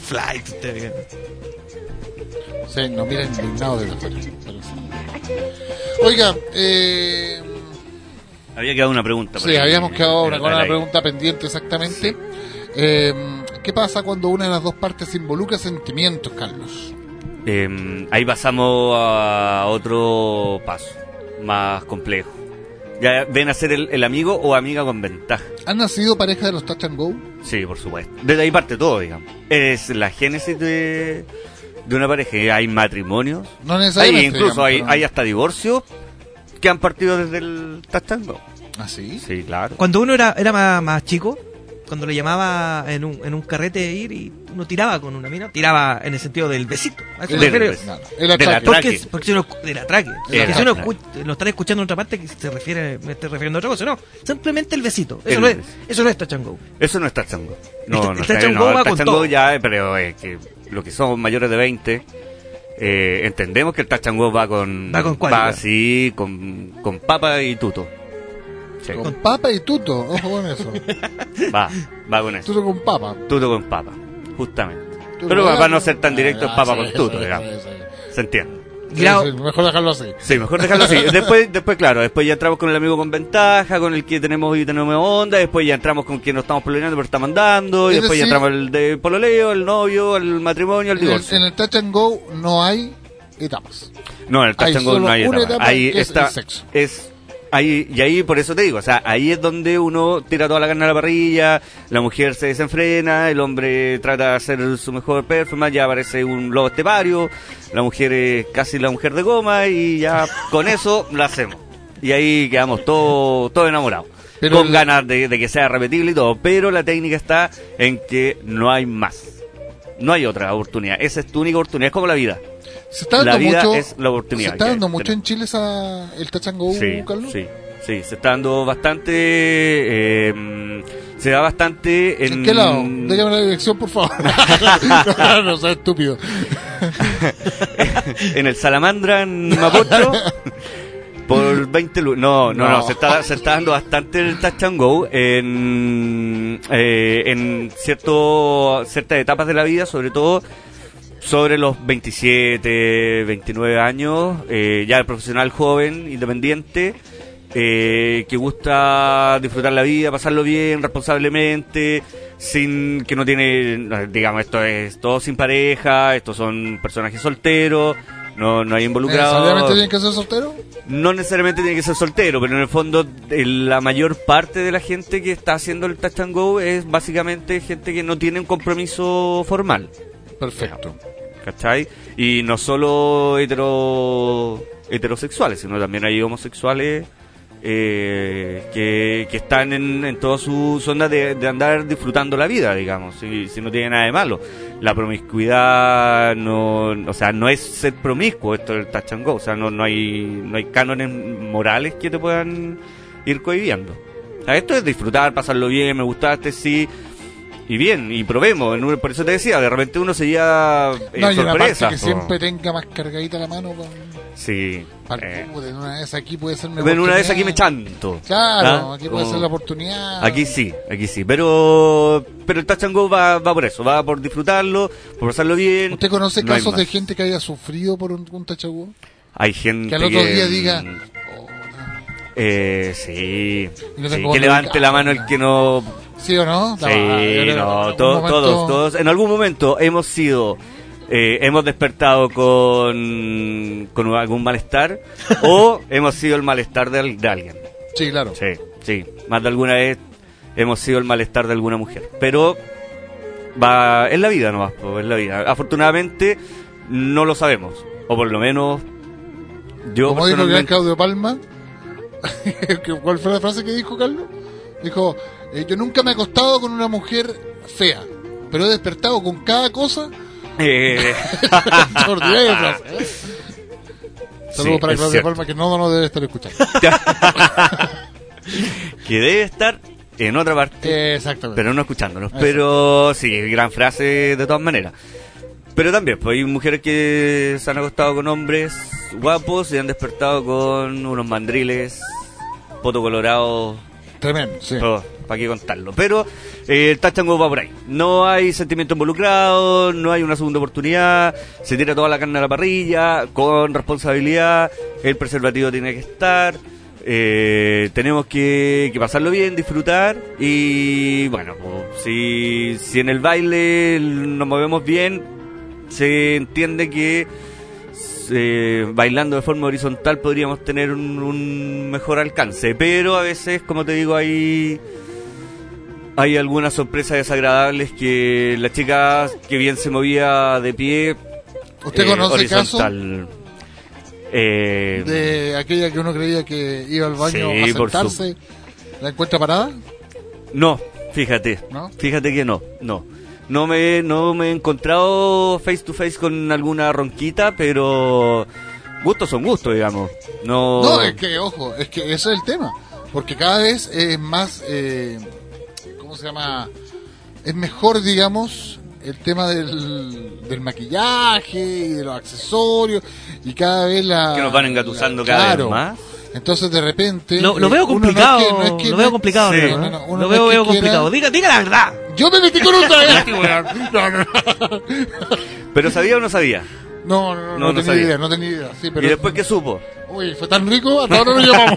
flight. Usted. Sí, nos mira indignado de la feria. Pero sí. Oiga, Había quedado una pregunta. sí, habíamos quedado con una aire. pregunta pendiente exactamente. ¿Qué pasa cuando una de las dos partes involucra sentimientos, Carlos? Ahí pasamos a otro paso, más complejo. Ya ven a ser el amigo o amiga con ventaja. ¿Han nacido pareja de los Touch and Go? Sí, por supuesto. Desde ahí parte todo, digamos. Es la génesis de una pareja. Hay matrimonios. No necesariamente. Incluso digamos, hay hasta divorcios que han partido desde el Touch and Go. ¿Ah, sí? Sí, claro. Cuando uno era más chico, cuando le llamaba en un carrete de ir y uno tiraba con una mina, tiraba en el sentido del besito. ¿A eso me refiero? El atraque. Porque si uno, del atraque. Porque si uno lo están escuchando en otra parte, que me estoy refiriendo a otra cosa, no. Simplemente el besito. Eso no es touch and go. Eso no es touch and go. No, el touch and go va el touch con and go todo. ya, pero es que lo que somos mayores de 20, entendemos que el touch and go va con... Va con cuál, va ya. así, con papa y tuto. Sí. Con papa y tuto, ojo con eso. Va con eso. Tuto con papa. Tuto con papa, justamente. Tuto Pero con para no ser tan Ah, directo, ya, es papa sí, con tuto, sí, digamos. sí. ¿Se entiende? Sí, mejor dejarlo así. Sí, mejor dejarlo así. Después, claro, después ya entramos con el amigo con ventaja, con el que tenemos onda, después ya entramos con quien no estamos pololeando pero está mandando, y Es después ya decir, entramos el de pololeo, el novio, el matrimonio, el divorcio. En el Touch and Go no hay etapas. No, en el touch hay and go solo no hay una etapa. etapa, Ahí que es está, el sexo. Y ahí por eso te digo, o sea, ahí es donde uno tira toda la carne a la parrilla, la mujer se desenfrena, el hombre trata de hacer su mejor performance, ya aparece un lobo estepario, la mujer es casi la mujer de goma y ya con eso la hacemos. Y ahí quedamos todos enamorados. Pero con ganas de que sea repetible y todo, pero la técnica está en que no hay más. No hay otra oportunidad, esa es tu única oportunidad, es como la vida. Se está dando La vida mucho, es la oportunidad. ¿Se está que dando mucho tenemos. en Chile el Touch and Go, Carlos? Sí, se está dando bastante. Se da bastante en. ¿En qué lado? Déjame la dirección, por favor. no seas estúpido. En el Salamandra, en Mapocho. Por 20 lucas. No, se está dando bastante el Touch and Go en ciertas etapas de la vida, sobre todo sobre los 27, 29 años, ya el profesional joven, independiente, que gusta disfrutar la vida, pasarlo bien, responsablemente, sin que no tiene, digamos, esto es todo sin pareja, estos son personajes solteros, no hay involucrados. ¿Necesariamente tienen que ser solteros? No necesariamente tiene que ser soltero, pero en el fondo la mayor parte de la gente que está haciendo el Touch and Go es básicamente gente que no tiene un compromiso formal. Perfecto. ¿Cachai? Y no solo heterosexuales, sino también hay homosexuales que están en toda su zona de andar disfrutando la vida, digamos, si no tiene nada de malo. La promiscuidad no es ser promiscuo, esto es el touch and go, o sea, no hay cánones morales que te puedan ir cohibiendo. O sea, esto es disfrutar, pasarlo bien, me gustaste, sí, y bien, y probemos. Por eso te decía, de repente uno se lleva no hay una parte sorpresas. que siempre tenga más cargadita la mano. Sí. En una vez aquí puede ser mi en una oportunidad. vez aquí me chanto. Claro, ¿Ah? aquí puede ser la oportunidad. Aquí sí. Pero el touch and go va por eso, va por disfrutarlo, por pasarlo bien. ¿Usted conoce No hay casos de más. gente que haya sufrido por un touch and go? Hay gente que al otro día diga... sí, no sí, tengo que levante la mano el que no... ¿Sí o no? Sí, todos. En algún momento hemos sido... hemos despertado con algún malestar o hemos sido el malestar de alguien. Sí, claro. Sí. Más de alguna vez hemos sido el malestar de alguna mujer. Pero es la vida nomás, es la vida. Afortunadamente no lo sabemos. O por lo menos yo como dijo el gran personalmente... Claudio Palma, ¿cuál fue la frase que dijo Carlos? Dijo, yo nunca me he acostado con una mujer fea, pero he despertado con cada cosa. Extraordinaria frase, ¿eh? Saludos para Claudio Palma, que no debe estar escuchando. Que debe estar en otra parte, exactamente, pero no escuchándonos. Pero sí, gran frase de todas maneras. Pero también, pues hay mujeres que se han acostado con hombres guapos y han despertado con unos mandriles, poto colorado, Tremendo, sí. ¿Para qué contarlo? Pero el touch and go va por ahí. No hay sentimiento involucrado, no hay una segunda oportunidad, se tira toda la carne a la parrilla, con responsabilidad, el preservativo tiene que estar, tenemos que pasarlo bien, disfrutar, y bueno, pues, si en el baile nos movemos bien, se entiende que bailando de forma horizontal podríamos tener un mejor alcance, pero a veces, como te digo, hay algunas sorpresas desagradables, que la chica que bien se movía de pie, ¿usted conoce horizontal, de aquella que uno creía que iba al baño a sentarse, la encuentra parada? No, fíjate, ¿no? Fíjate que no me he encontrado face to face con alguna ronquita, pero gustos son gustos, digamos. No, es que, ojo, es que ese es el tema, porque cada vez es más, ¿cómo se llama? Es mejor, digamos, el tema del maquillaje y de los accesorios, y cada vez que nos van engatusando cada vez más. Entonces de repente lo veo complicado, lo veo complicado, sí. Lo veo complicado. Diga la verdad. Yo me metí con un travesti, no. ¿Pero sabía o no sabía? No tenía idea. Sí, pero... ¿Y después qué supo? Uy, fue tan rico, hasta ahora nos llamamos.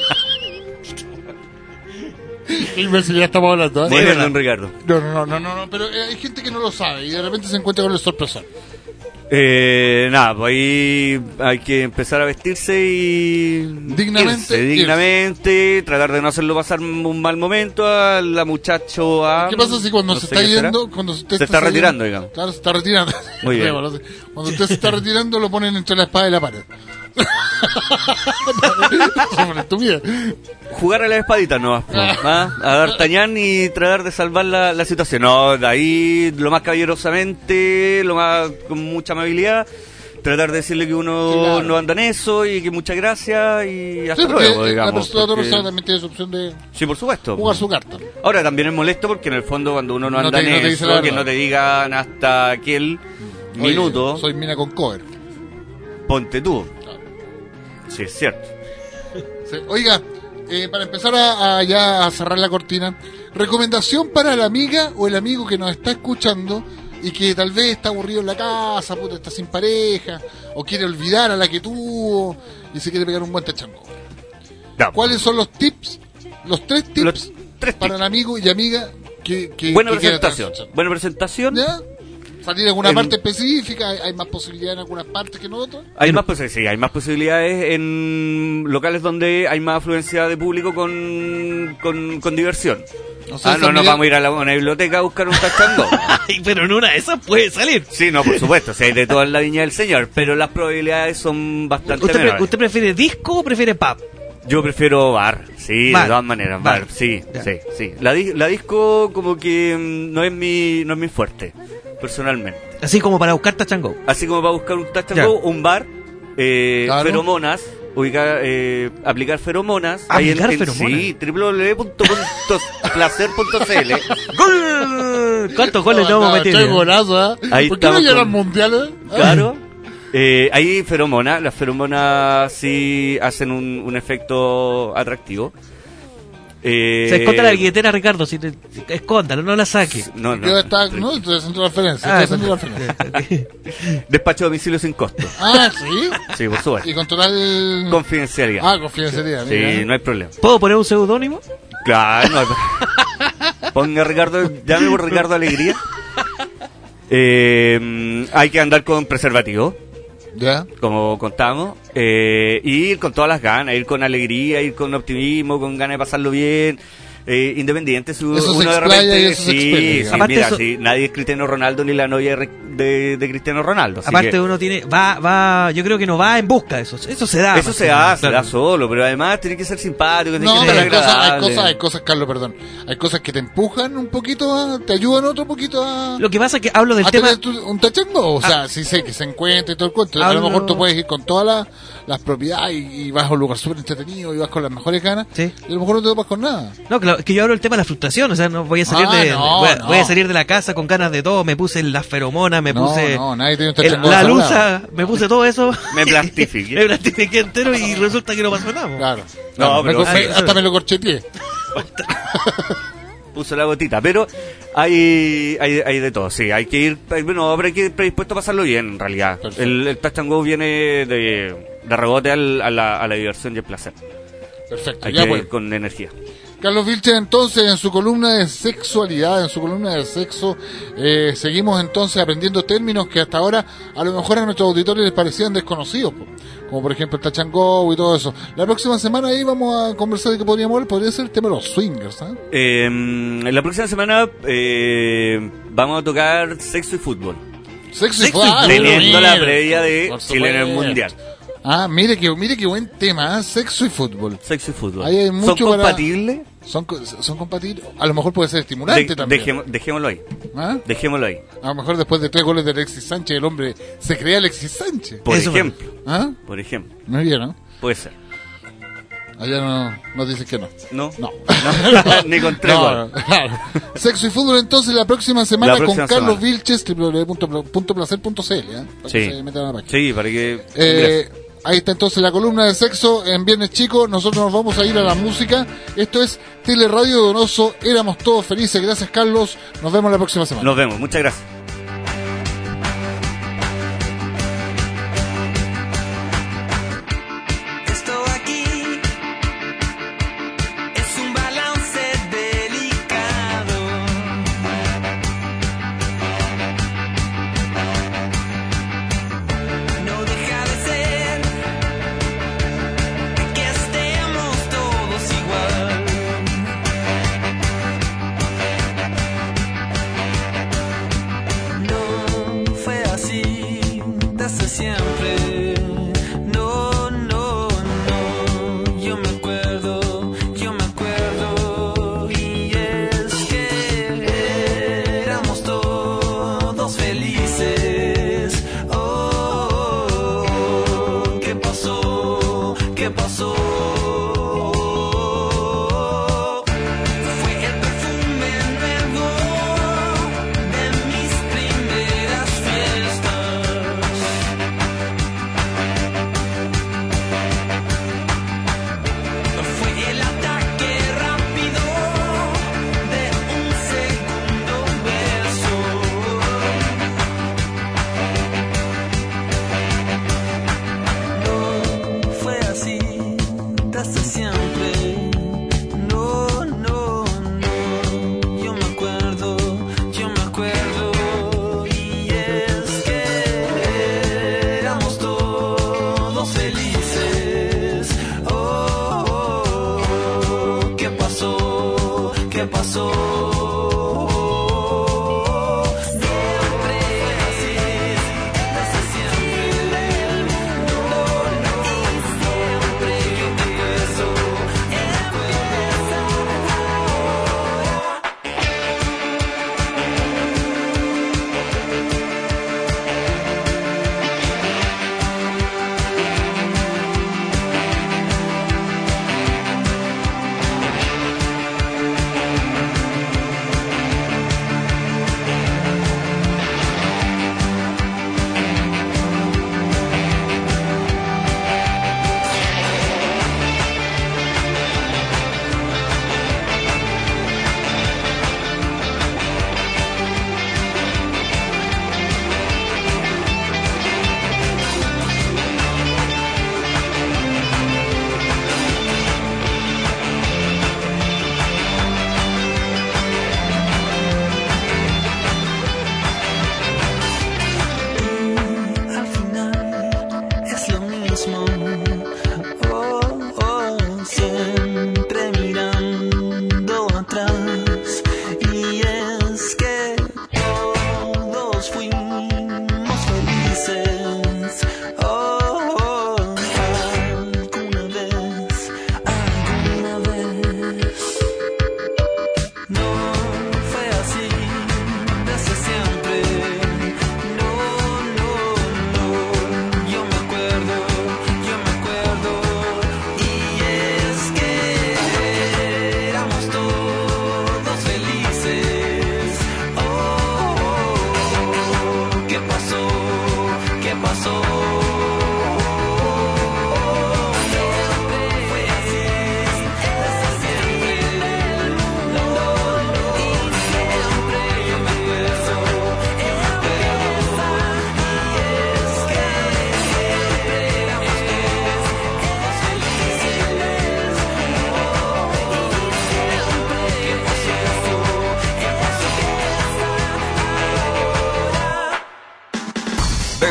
Qué imbécil ya estamos hablando, ¿eh? Muy bien, don Ricardo. No, pero hay gente que no lo sabe y de repente se encuentra con el sorpresón. Nada, pues ahí hay que empezar a vestirse y dignamente, tratar de no hacerlo pasar un mal momento a la muchacho. ¿Qué pasa si cuando se está yendo, cuando usted se está retirando, digamos? Claro, se está retirando. Muy bien. Cuando usted se está retirando, lo ponen entre la espada y la pared. Jugar a la espadita no, a D'Artagnan y tratar de salvar la situación. No, de ahí lo más caballerosamente, con mucha amabilidad, tratar de decirle que uno no anda en eso y que muchas gracias y hasta luego, digamos. La otra persona también tiene su opción de, sí, por supuesto, jugar su carta. Ahora también es molesto porque en el fondo cuando uno no anda en eso, que no te digan hasta aquel minuto. Soy mina con cover. Ponte tú. Sí, es cierto. Sí. Oiga, para empezar a cerrar la cortina, recomendación para la amiga o el amigo que nos está escuchando y que tal vez está aburrido en la casa, está sin pareja, o quiere olvidar a la que tuvo y se quiere pegar un buen tachango. No. ¿Cuáles son los tips? Los tres tips para el amigo y amiga que buena presentación. Buena presentación. ¿Ya? ¿Salir en alguna parte específica? ¿Hay más posibilidades en algunas partes que en otras? Hay más posibilidades en locales donde hay más afluencia de público con diversión. No nos vamos a ir a una biblioteca a buscar un tachango. Pero en una de esas puede salir. Sí, no, por supuesto, hay de toda la viña del señor, pero las probabilidades son bastante menores. ¿Usted prefiere disco o prefiere pub? Yo prefiero bar, sí, de todas maneras, bar, sí. La disco como que no es mi fuerte, personalmente. Así como para buscar touch and go. Así como para buscar un touch and go, un bar, claro. Feromonas, aplicar feromonas. ¿Aplicar feromonas? Sí, www.placer.cl. ¡Gol! ¿Cuántos goles no hemos metido? ¡Qué golazo, eh! ¿Por qué no llegan mundiales? Claro. Hay feromonas, las feromonas sí hacen un efecto atractivo. Se esconda la billetera, Ricardo, escóndalo, no la saque. No, estoy haciendo referencia. Despacho a domicilio sin costo. ¿Sí? Sí, por supuesto. Y con total confidencialidad. Confidencialidad. Sí, mira. no hay problema. ¿Puedo poner un seudónimo? Claro, no. Ponga Ricardo, llame por Ricardo Alegría. Hay que andar con preservativo. ¿Ya? Como contamos, ir con todas las ganas, ir con alegría, ir con optimismo, con ganas de pasarlo bien, independiente si uno de repente sí, nadie es Cristiano Ronaldo ni la novia de Cristiano Ronaldo, aparte que uno tiene va yo creo que no va en busca de eso se da solo, pero además tiene que ser simpático, tiene que ser agradable. Hay cosas, Carlos, perdón, hay cosas que te empujan un poquito, te ayudan otro poquito a... Lo que pasa es que hablo del tema un tachango, o sea, sí sé que se encuentra y todo el cuento, a lo mejor tú puedes ir con todas las propiedades y vas a un lugar súper entretenido y vas con las mejores ganas, y a lo mejor no te topas con nada. No, claro, que yo hablo del tema de la frustración, o sea, no voy a salir voy a salir de la casa con ganas de todo, me puse las feromonas, me puse nadie tiene un tachango la luza, me puse todo eso, me plastifiqué entero y resulta que no pasó nada. Claro. No, pero hasta me lo corcheteé. Puso la gotita, pero hay de todo, sí, hay que ir, bueno, habrá que ir predispuesto a pasarlo bien, en realidad. El Touch and Go viene de rebote a la diversión y el placer. Perfecto, Hay ya que pues. ir con energía. Carlos Vilches, entonces, en su columna de sexualidad, en su columna de sexo, seguimos entonces aprendiendo términos que hasta ahora a lo mejor a nuestros auditores les parecían desconocidos, como por ejemplo el touch and go y todo eso. La próxima semana ahí vamos a conversar de qué podría ser el tema de los swingers, ¿eh? La próxima semana vamos a tocar sexo y fútbol. Sexo y fútbol. Teniendo la previa de Chile en el Mundial. Ah, mire que buen tema, ¿eh? Sexo y fútbol. Sexo y fútbol. Ahí hay mucho ¿Son compatibles? ¿Son compatibles? A lo mejor puede ser estimulante también. Dejémoslo ahí. ¿Ah? Dejémoslo ahí. A lo mejor después de 3 goles de Alexis Sánchez, el hombre se crea Alexis Sánchez. Por ejemplo. ¿Ah? Por ejemplo. Muy bien, ¿no? Puede ser. Allá no dices que no. No. No. Ni con 3 goles. Claro. Sexo y fútbol entonces la próxima semana con Carlos Vilches, www.placer.cl, ¿eh? Para que se metan a la página. Sí, para que... Ahí está entonces la columna de sexo en Viernes Chico. Nosotros nos vamos a ir a la música. Esto es Teleradio Donoso. Éramos todos felices. Gracias, Carlos. Nos vemos la próxima semana. Nos vemos. Muchas gracias.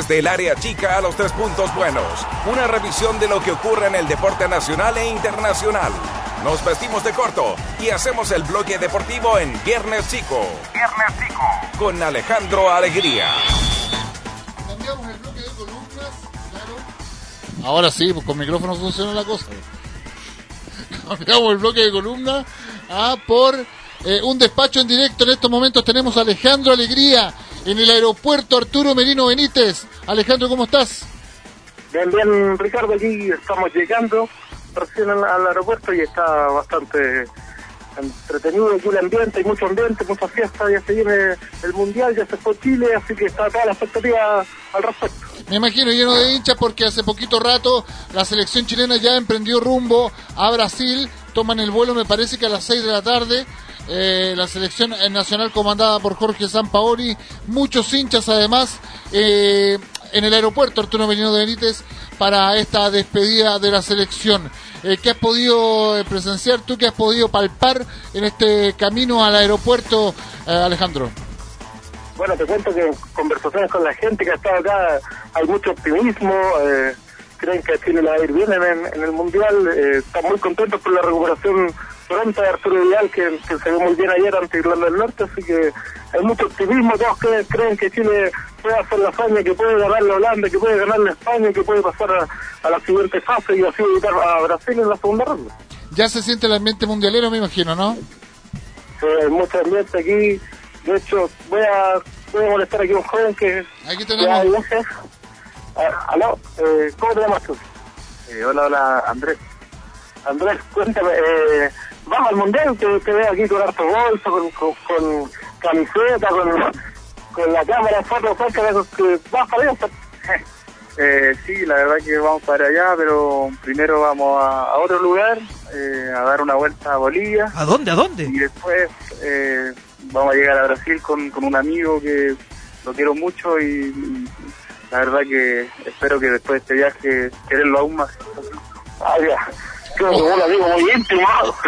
desde el área chica a los 3 puntos buenos. Una revisión de lo que ocurre en el deporte nacional e internacional. Nos vestimos de corto y hacemos el bloque deportivo en Viernes Chico. Viernes Chico. Con Alejandro Alegría. Cambiamos el bloque de columnas, claro. Ahora sí, pues con micrófono funciona la cosa. Cambiamos el bloque de columnas por un despacho en directo. En estos momentos tenemos a Alejandro Alegría en el aeropuerto Arturo Merino Benítez. Alejandro, ¿cómo estás? Bien, Ricardo, aquí estamos llegando recién al aeropuerto y está bastante entretenido aquí el ambiente, hay mucho ambiente, mucha fiesta, ya se viene el Mundial, ya se fue Chile, así que está toda la expectativa al respecto. Me imagino lleno de hinchas porque hace poquito rato la selección chilena ya emprendió rumbo a Brasil, toman el vuelo me parece que a las 6 de la tarde, la selección nacional comandada por Jorge Sampaoli, muchos hinchas además en el aeropuerto Arturo Merino de Benítez para esta despedida de la selección. ¿Qué has podido presenciar tú? ¿Qué has podido palpar en este camino al aeropuerto, Alejandro? Bueno, te cuento que en conversaciones con la gente que ha estado acá hay mucho optimismo, creen que Chile le va a ir bien en el Mundial, están muy contentos por la recuperación pronta de Arturo Vidal, que se vio muy bien ayer ante Irlanda del Norte, así que hay mucho optimismo, todos creen que Chile puede hacer la hazaña, que puede ganar la Holanda, que puede ganar la España, que puede pasar a la siguiente fase y así evitar a Brasil en la segunda ronda. Ya se siente el ambiente mundialero, me imagino, ¿no? Sí, hay mucho ambiente aquí, de hecho voy a molestar aquí a un joven que... Aquí tenemos... ¿Aló? ¿Cómo te llamas tú? Hola, Andrés. Andrés, cuéntame, vamos al Mundial, te veo aquí con harto bolso, con camiseta, con la cámara, fotos, que vas para allá. Sí, la verdad que vamos para allá, pero primero vamos a otro lugar, a dar una vuelta a Bolivia. ¿A dónde? Y después vamos a llegar a Brasil con un amigo que lo quiero mucho y la verdad que espero que después de este viaje quererlo aún más. Ah, ya. Un amigo muy íntimo.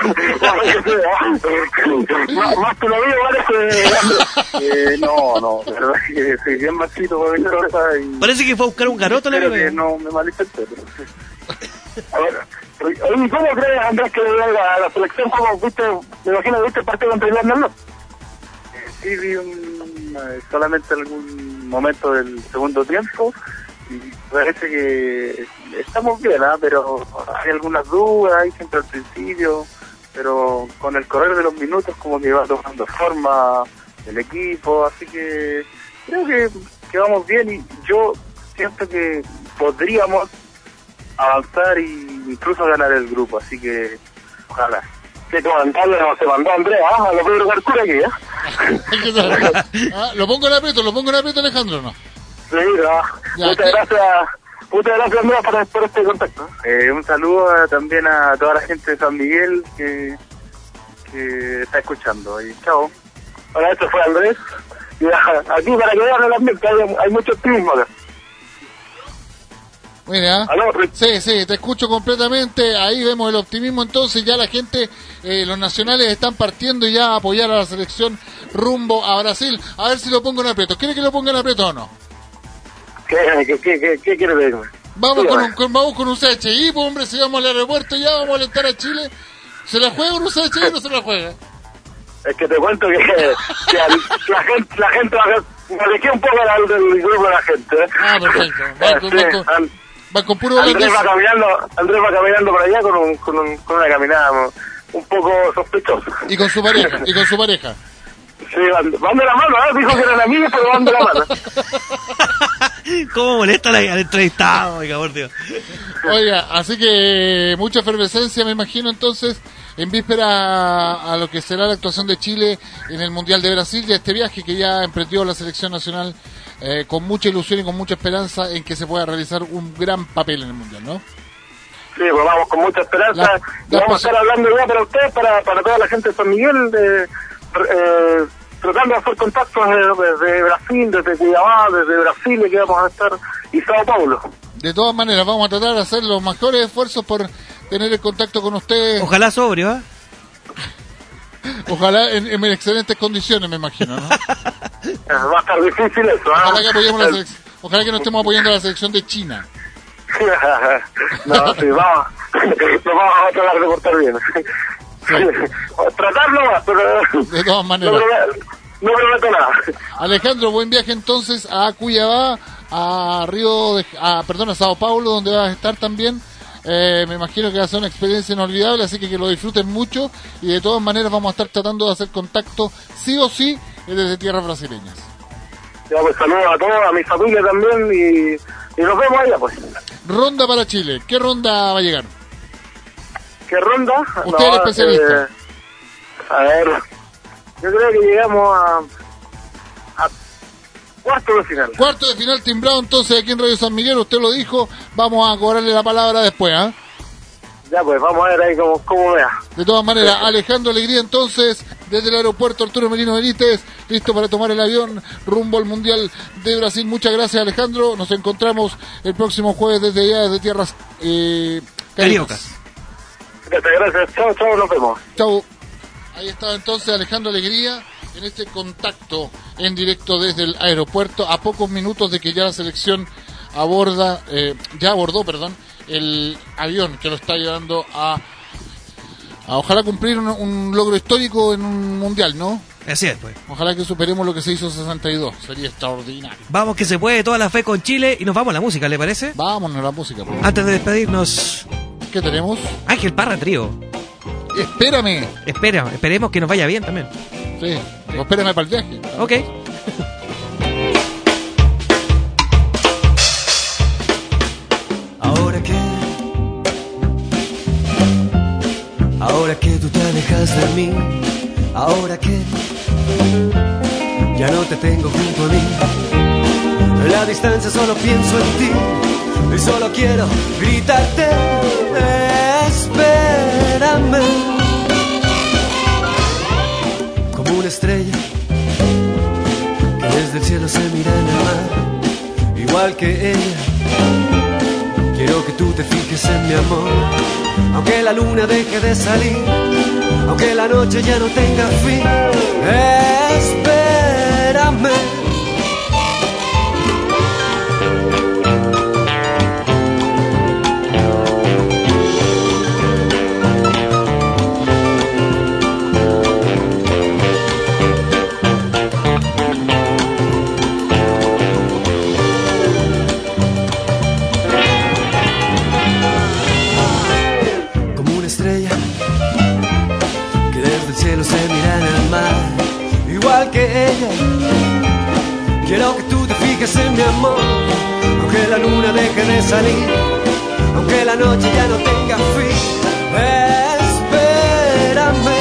Más que un amigo, parece. No, la verdad que soy bien machito para venir ahora. Parece que fue a buscar un garoto, la verdad. No me malinterprete. A ver, ¿cómo crees, Andrés, que la selección, como viste, me imagino que viste el partido contra Irlanda, ¿no? Sí, vi solamente algún momento del segundo tiempo. Y parece que estamos bien, pero hay algunas dudas, hay siempre al principio, pero con el correr de los minutos como que va tomando forma el equipo, así que creo que vamos bien y yo siento que podríamos avanzar e incluso ganar el grupo, así que ojalá. Que se mandó Andrés, lo Pedro Carcura aquí, Lo pongo en aprieto, Alejandro, ¿no? Sí, muchas gracias Andrés por este contacto. Un saludo también a toda la gente de San Miguel que está escuchando. Y chao. Hola, este fue Andrés. Y aquí para que vean el ambiente, hay mucho optimismo acá. Mira, sí, te escucho completamente. Ahí vemos el optimismo. Entonces ya la gente, los nacionales están partiendo ya a apoyar a la selección rumbo a Brasil. A ver si lo pongo en aprieto. ¿Quiere que lo ponga en aprieto o no? ¿Qué quiere decirme? Vamos con un CHI, pues hombre, si vamos al aeropuerto ya vamos a alentar a Chile. ¿Se la juega un CHI o no se la juega? Es que te cuento que la gente me alejé un poco del grupo de la gente. Perfecto. Va con puro Andrés va caminando por allá con una caminada un poco sospechosa. Y con su pareja. Sí, van de la mano, dijo que eran amigos, pero van de la mano. ¿Cómo molesta al entrevistado, oiga, por Dios? Oiga, así que mucha efervescencia, me imagino, entonces, en víspera a lo que será la actuación de Chile en el Mundial de Brasil y a este viaje que ya emprendió la selección nacional con mucha ilusión y con mucha esperanza en que se pueda realizar un gran papel en el Mundial, ¿no? Sí, pues vamos con mucha esperanza. Vamos a estar hablando ya para ustedes, para toda la gente de San Miguel, tratando de hacer contactos desde Brasil, desde Cuiabá, desde Brasilia, que vamos a estar, y Sao Paulo. De todas maneras, vamos a tratar de hacer los mejores esfuerzos por tener el contacto con ustedes. Ojalá sobrio, ¿eh? Ojalá en excelentes condiciones, me imagino, ¿no? Va a estar difícil eso, Ojalá que Ojalá que no estemos apoyando a la selección de China. No, sí, vamos. Nos vamos a tratar de portar bien. Tratarlo más, pero... De todas maneras. No prometo nada. Alejandro, buen viaje entonces a Cuiabá, a a Sao Paulo, donde vas a estar también. Me imagino que va a ser una experiencia inolvidable, así que lo disfruten mucho. Y de todas maneras vamos a estar tratando de hacer contacto, sí o sí, desde tierras brasileñas. Ya, pues saludos a todos, a mi familia también, y nos vemos allá, pues. Ronda para Chile. ¿Qué ronda va a llegar? ¿Qué ronda? Usted es el especialista. A ver, yo creo que llegamos a cuarto de final. Cuarto de final timbrado entonces aquí en Radio San Miguel, usted lo dijo, vamos a cobrarle la palabra después, ¿ah? Ya pues, vamos a ver ahí cómo vea. De todas maneras, Alejandro Alegría entonces, desde el aeropuerto Arturo Merino Benítez, listo para tomar el avión rumbo al Mundial de Brasil. Muchas gracias, Alejandro, nos encontramos el próximo jueves desde allá, desde tierras cariocas. Gracias, chao, nos vemos. Chao. Ahí estaba entonces Alejandro Alegría en este contacto en directo desde el aeropuerto, a pocos minutos de que ya la selección abordó, el avión que lo está llevando a ojalá cumplir un logro histórico en un mundial, ¿no? Así es, pues. Ojalá que superemos lo que se hizo en 62, sería extraordinario. Vamos que se puede, toda la fe con Chile, y nos vamos a la música, ¿le parece? Vámonos a la música, pues. Antes de despedirnos, ¿qué tenemos? Ángel Parra Trío. Esperemos que nos vaya bien también. Sí, espérame para el viaje. Ok. Ahora que tú te alejas de mí, ahora que ya no te tengo junto a mí, en la distancia solo pienso en ti y solo quiero gritarte, espérame, como una estrella que desde el cielo se mira en el mar, igual que ella. Quiero que tú te fijes en mi amor, aunque la luna deje de salir, aunque la noche ya no tenga fin, espérame. Ella. Quiero que tú te fijes en mi amor, aunque la luna deje de salir, aunque la noche ya no tenga fin, espérame.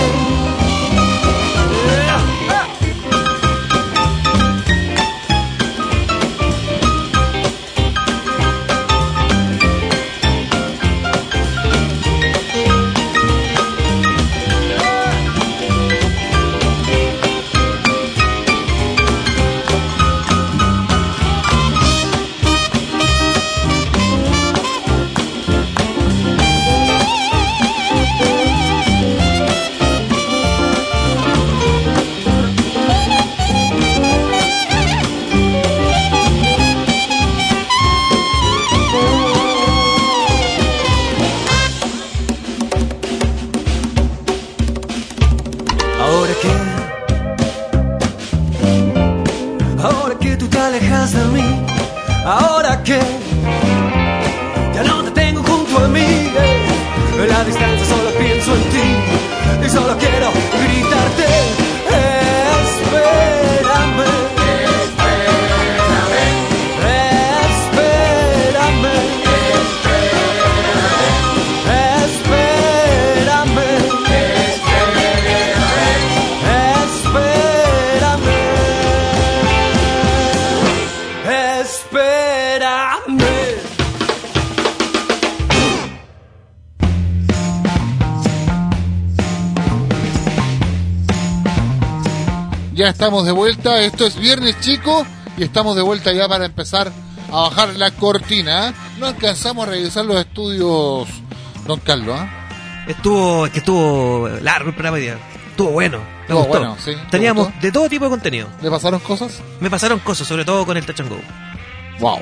Ya estamos de vuelta, esto es Viernes Chico y estamos de vuelta ya para empezar a bajar la cortina. No alcanzamos a revisar los estudios, don Carlos. Estuvo largo el programa hoy día. Estuvo bueno, me gustó. Bueno, sí. Teníamos de todo tipo de contenido. ¿Le pasaron cosas? Me pasaron cosas, sobre todo con el Touch and Go. Wow.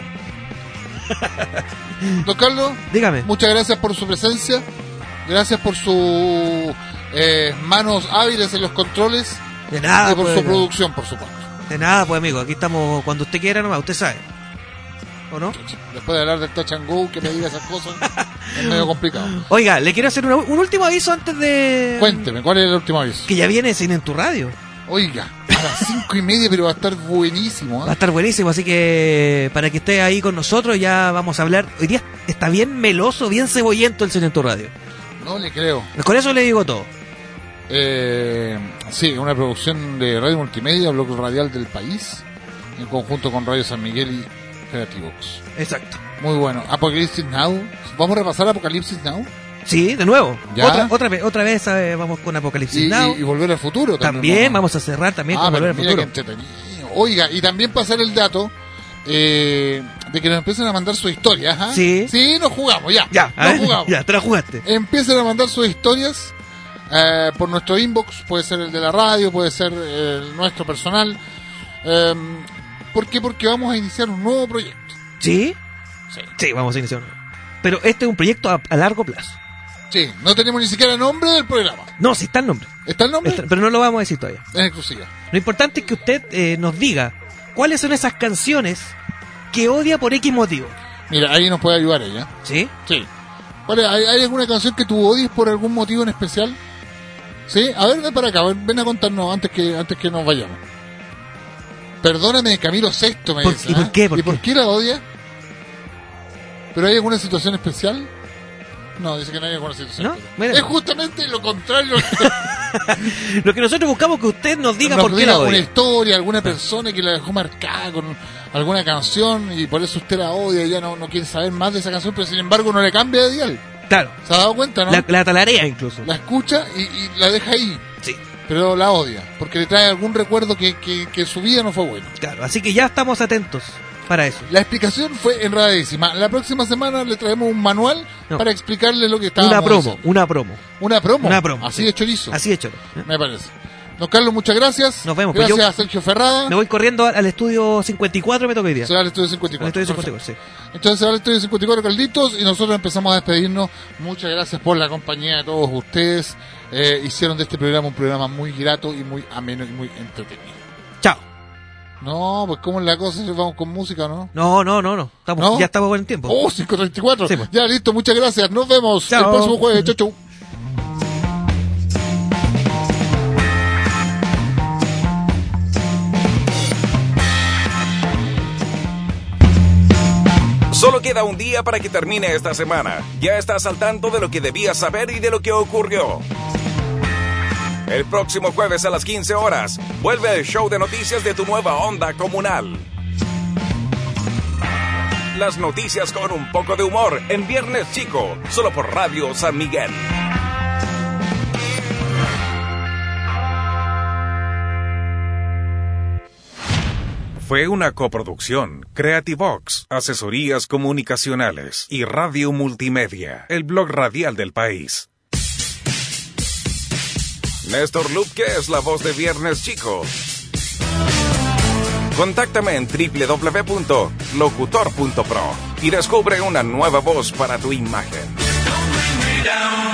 Don Carlos, dígame. Muchas gracias por su presencia. Gracias por sus manos hábiles en los controles. De nada, y por pues, su producción, por supuesto. De nada, pues amigo, aquí estamos cuando usted quiera nomás, usted sabe. ¿O no? Después de hablar del Touch and Go, que me diga esas cosas, es medio complicado. Oiga, le quiero hacer un último aviso antes de... Cuénteme, ¿cuál es el último aviso? Que ya viene Cine en tu Radio. Oiga, a las 5:30, pero va a estar buenísimo, ¿eh? Va a estar buenísimo, así que para que esté ahí con nosotros ya vamos a hablar. Hoy día está bien meloso, bien cebollento el Cine en tu Radio. No le creo. Con eso le digo todo. Sí, una producción de Radio Multimedia, Blog Radial del País, en conjunto con Radio San Miguel y Creativox. Exacto. Muy bueno. Apocalipsis Now. ¿Vamos a repasar Apocalipsis Now? Sí, de nuevo. ¿Ya? Otra vez vamos con Apocalipsis Now. Y Volver al Futuro. También vamos a cerrar también con Volver al mira Futuro. Qué entretenido. Oiga, y también pasar el dato de que nos empiecen a mandar sus historias. ¿Ah? Sí. Sí, nos jugamos, ya. Nos jugamos. Ya, te la jugaste. Empiecen a mandar sus historias por nuestro inbox. Puede ser el de la radio, puede ser el nuestro personal. ¿Por qué? Porque vamos a iniciar un nuevo proyecto. ¿Sí? Sí, vamos a iniciar uno. Pero este es un proyecto a largo plazo. Sí, no tenemos ni siquiera nombre del programa. No, sí está el nombre. ¿Está el nombre? Pero no lo vamos a decir todavía. Es exclusiva. Lo importante es que usted nos diga cuáles son esas canciones que odia por X motivo. Mira, ahí nos puede ayudar ella. ¿Sí? Sí. ¿Hay alguna canción que tú odies por algún motivo en especial? ¿Sí? A ver, ven para acá, ven a contarnos antes que nos vayamos. Perdóname de Camilo VI, me dice. ¿Y por qué? ¿Y por qué la odia? ¿Pero hay alguna situación especial? No, dice que no hay alguna situación especial. Es justamente lo contrario. Lo que nosotros buscamos que usted nos diga por qué la odia. Una historia, alguna persona que la dejó marcada con alguna canción y por eso usted la odia y ya no quiere saber más de esa canción, pero sin embargo no le cambia de dial. Claro. ¿Se ha dado cuenta, no? La talarea incluso. La escucha y la deja ahí. Sí. Pero la odia, porque le trae algún recuerdo que su vida no fue bueno. Claro, así que ya estamos atentos para eso. La explicación fue enredadísima. La próxima semana le traemos un manual para explicarle lo que estábamos haciendo. Una promo. Así de chorizo. Así de chorizo. Me parece. Don Carlos, muchas gracias. Nos vemos. Gracias a Sergio Ferrada. Me voy corriendo al estudio 54, me toca hoy día. Se va al estudio 54. Al estudio 54, sí. Entonces se va al estudio 54, Carlitos, y nosotros empezamos a despedirnos. Muchas gracias por la compañía de todos ustedes. Hicieron de este programa un programa muy grato y muy ameno y muy entretenido. Chao. No, pues ¿cómo es la cosa? ¿Vamos con música, no? No. Ya estamos con el tiempo. 5:34. Sí, pues. Ya, listo, muchas gracias. Nos vemos el próximo jueves. Chau. Solo queda un día para que termine esta semana. Ya estás al tanto de lo que debías saber y de lo que ocurrió. El próximo jueves a las 15 horas, vuelve el show de noticias de tu nueva onda comunal. Las noticias con un poco de humor en Viernes Chico, solo por Radio San Miguel. Fue una coproducción, Creativox, Asesorías Comunicacionales y Radio Multimedia, el blog radial del país. Néstor Lupke es la voz de Viernes Chico. Contáctame en www.locutor.pro y descubre una nueva voz para tu imagen.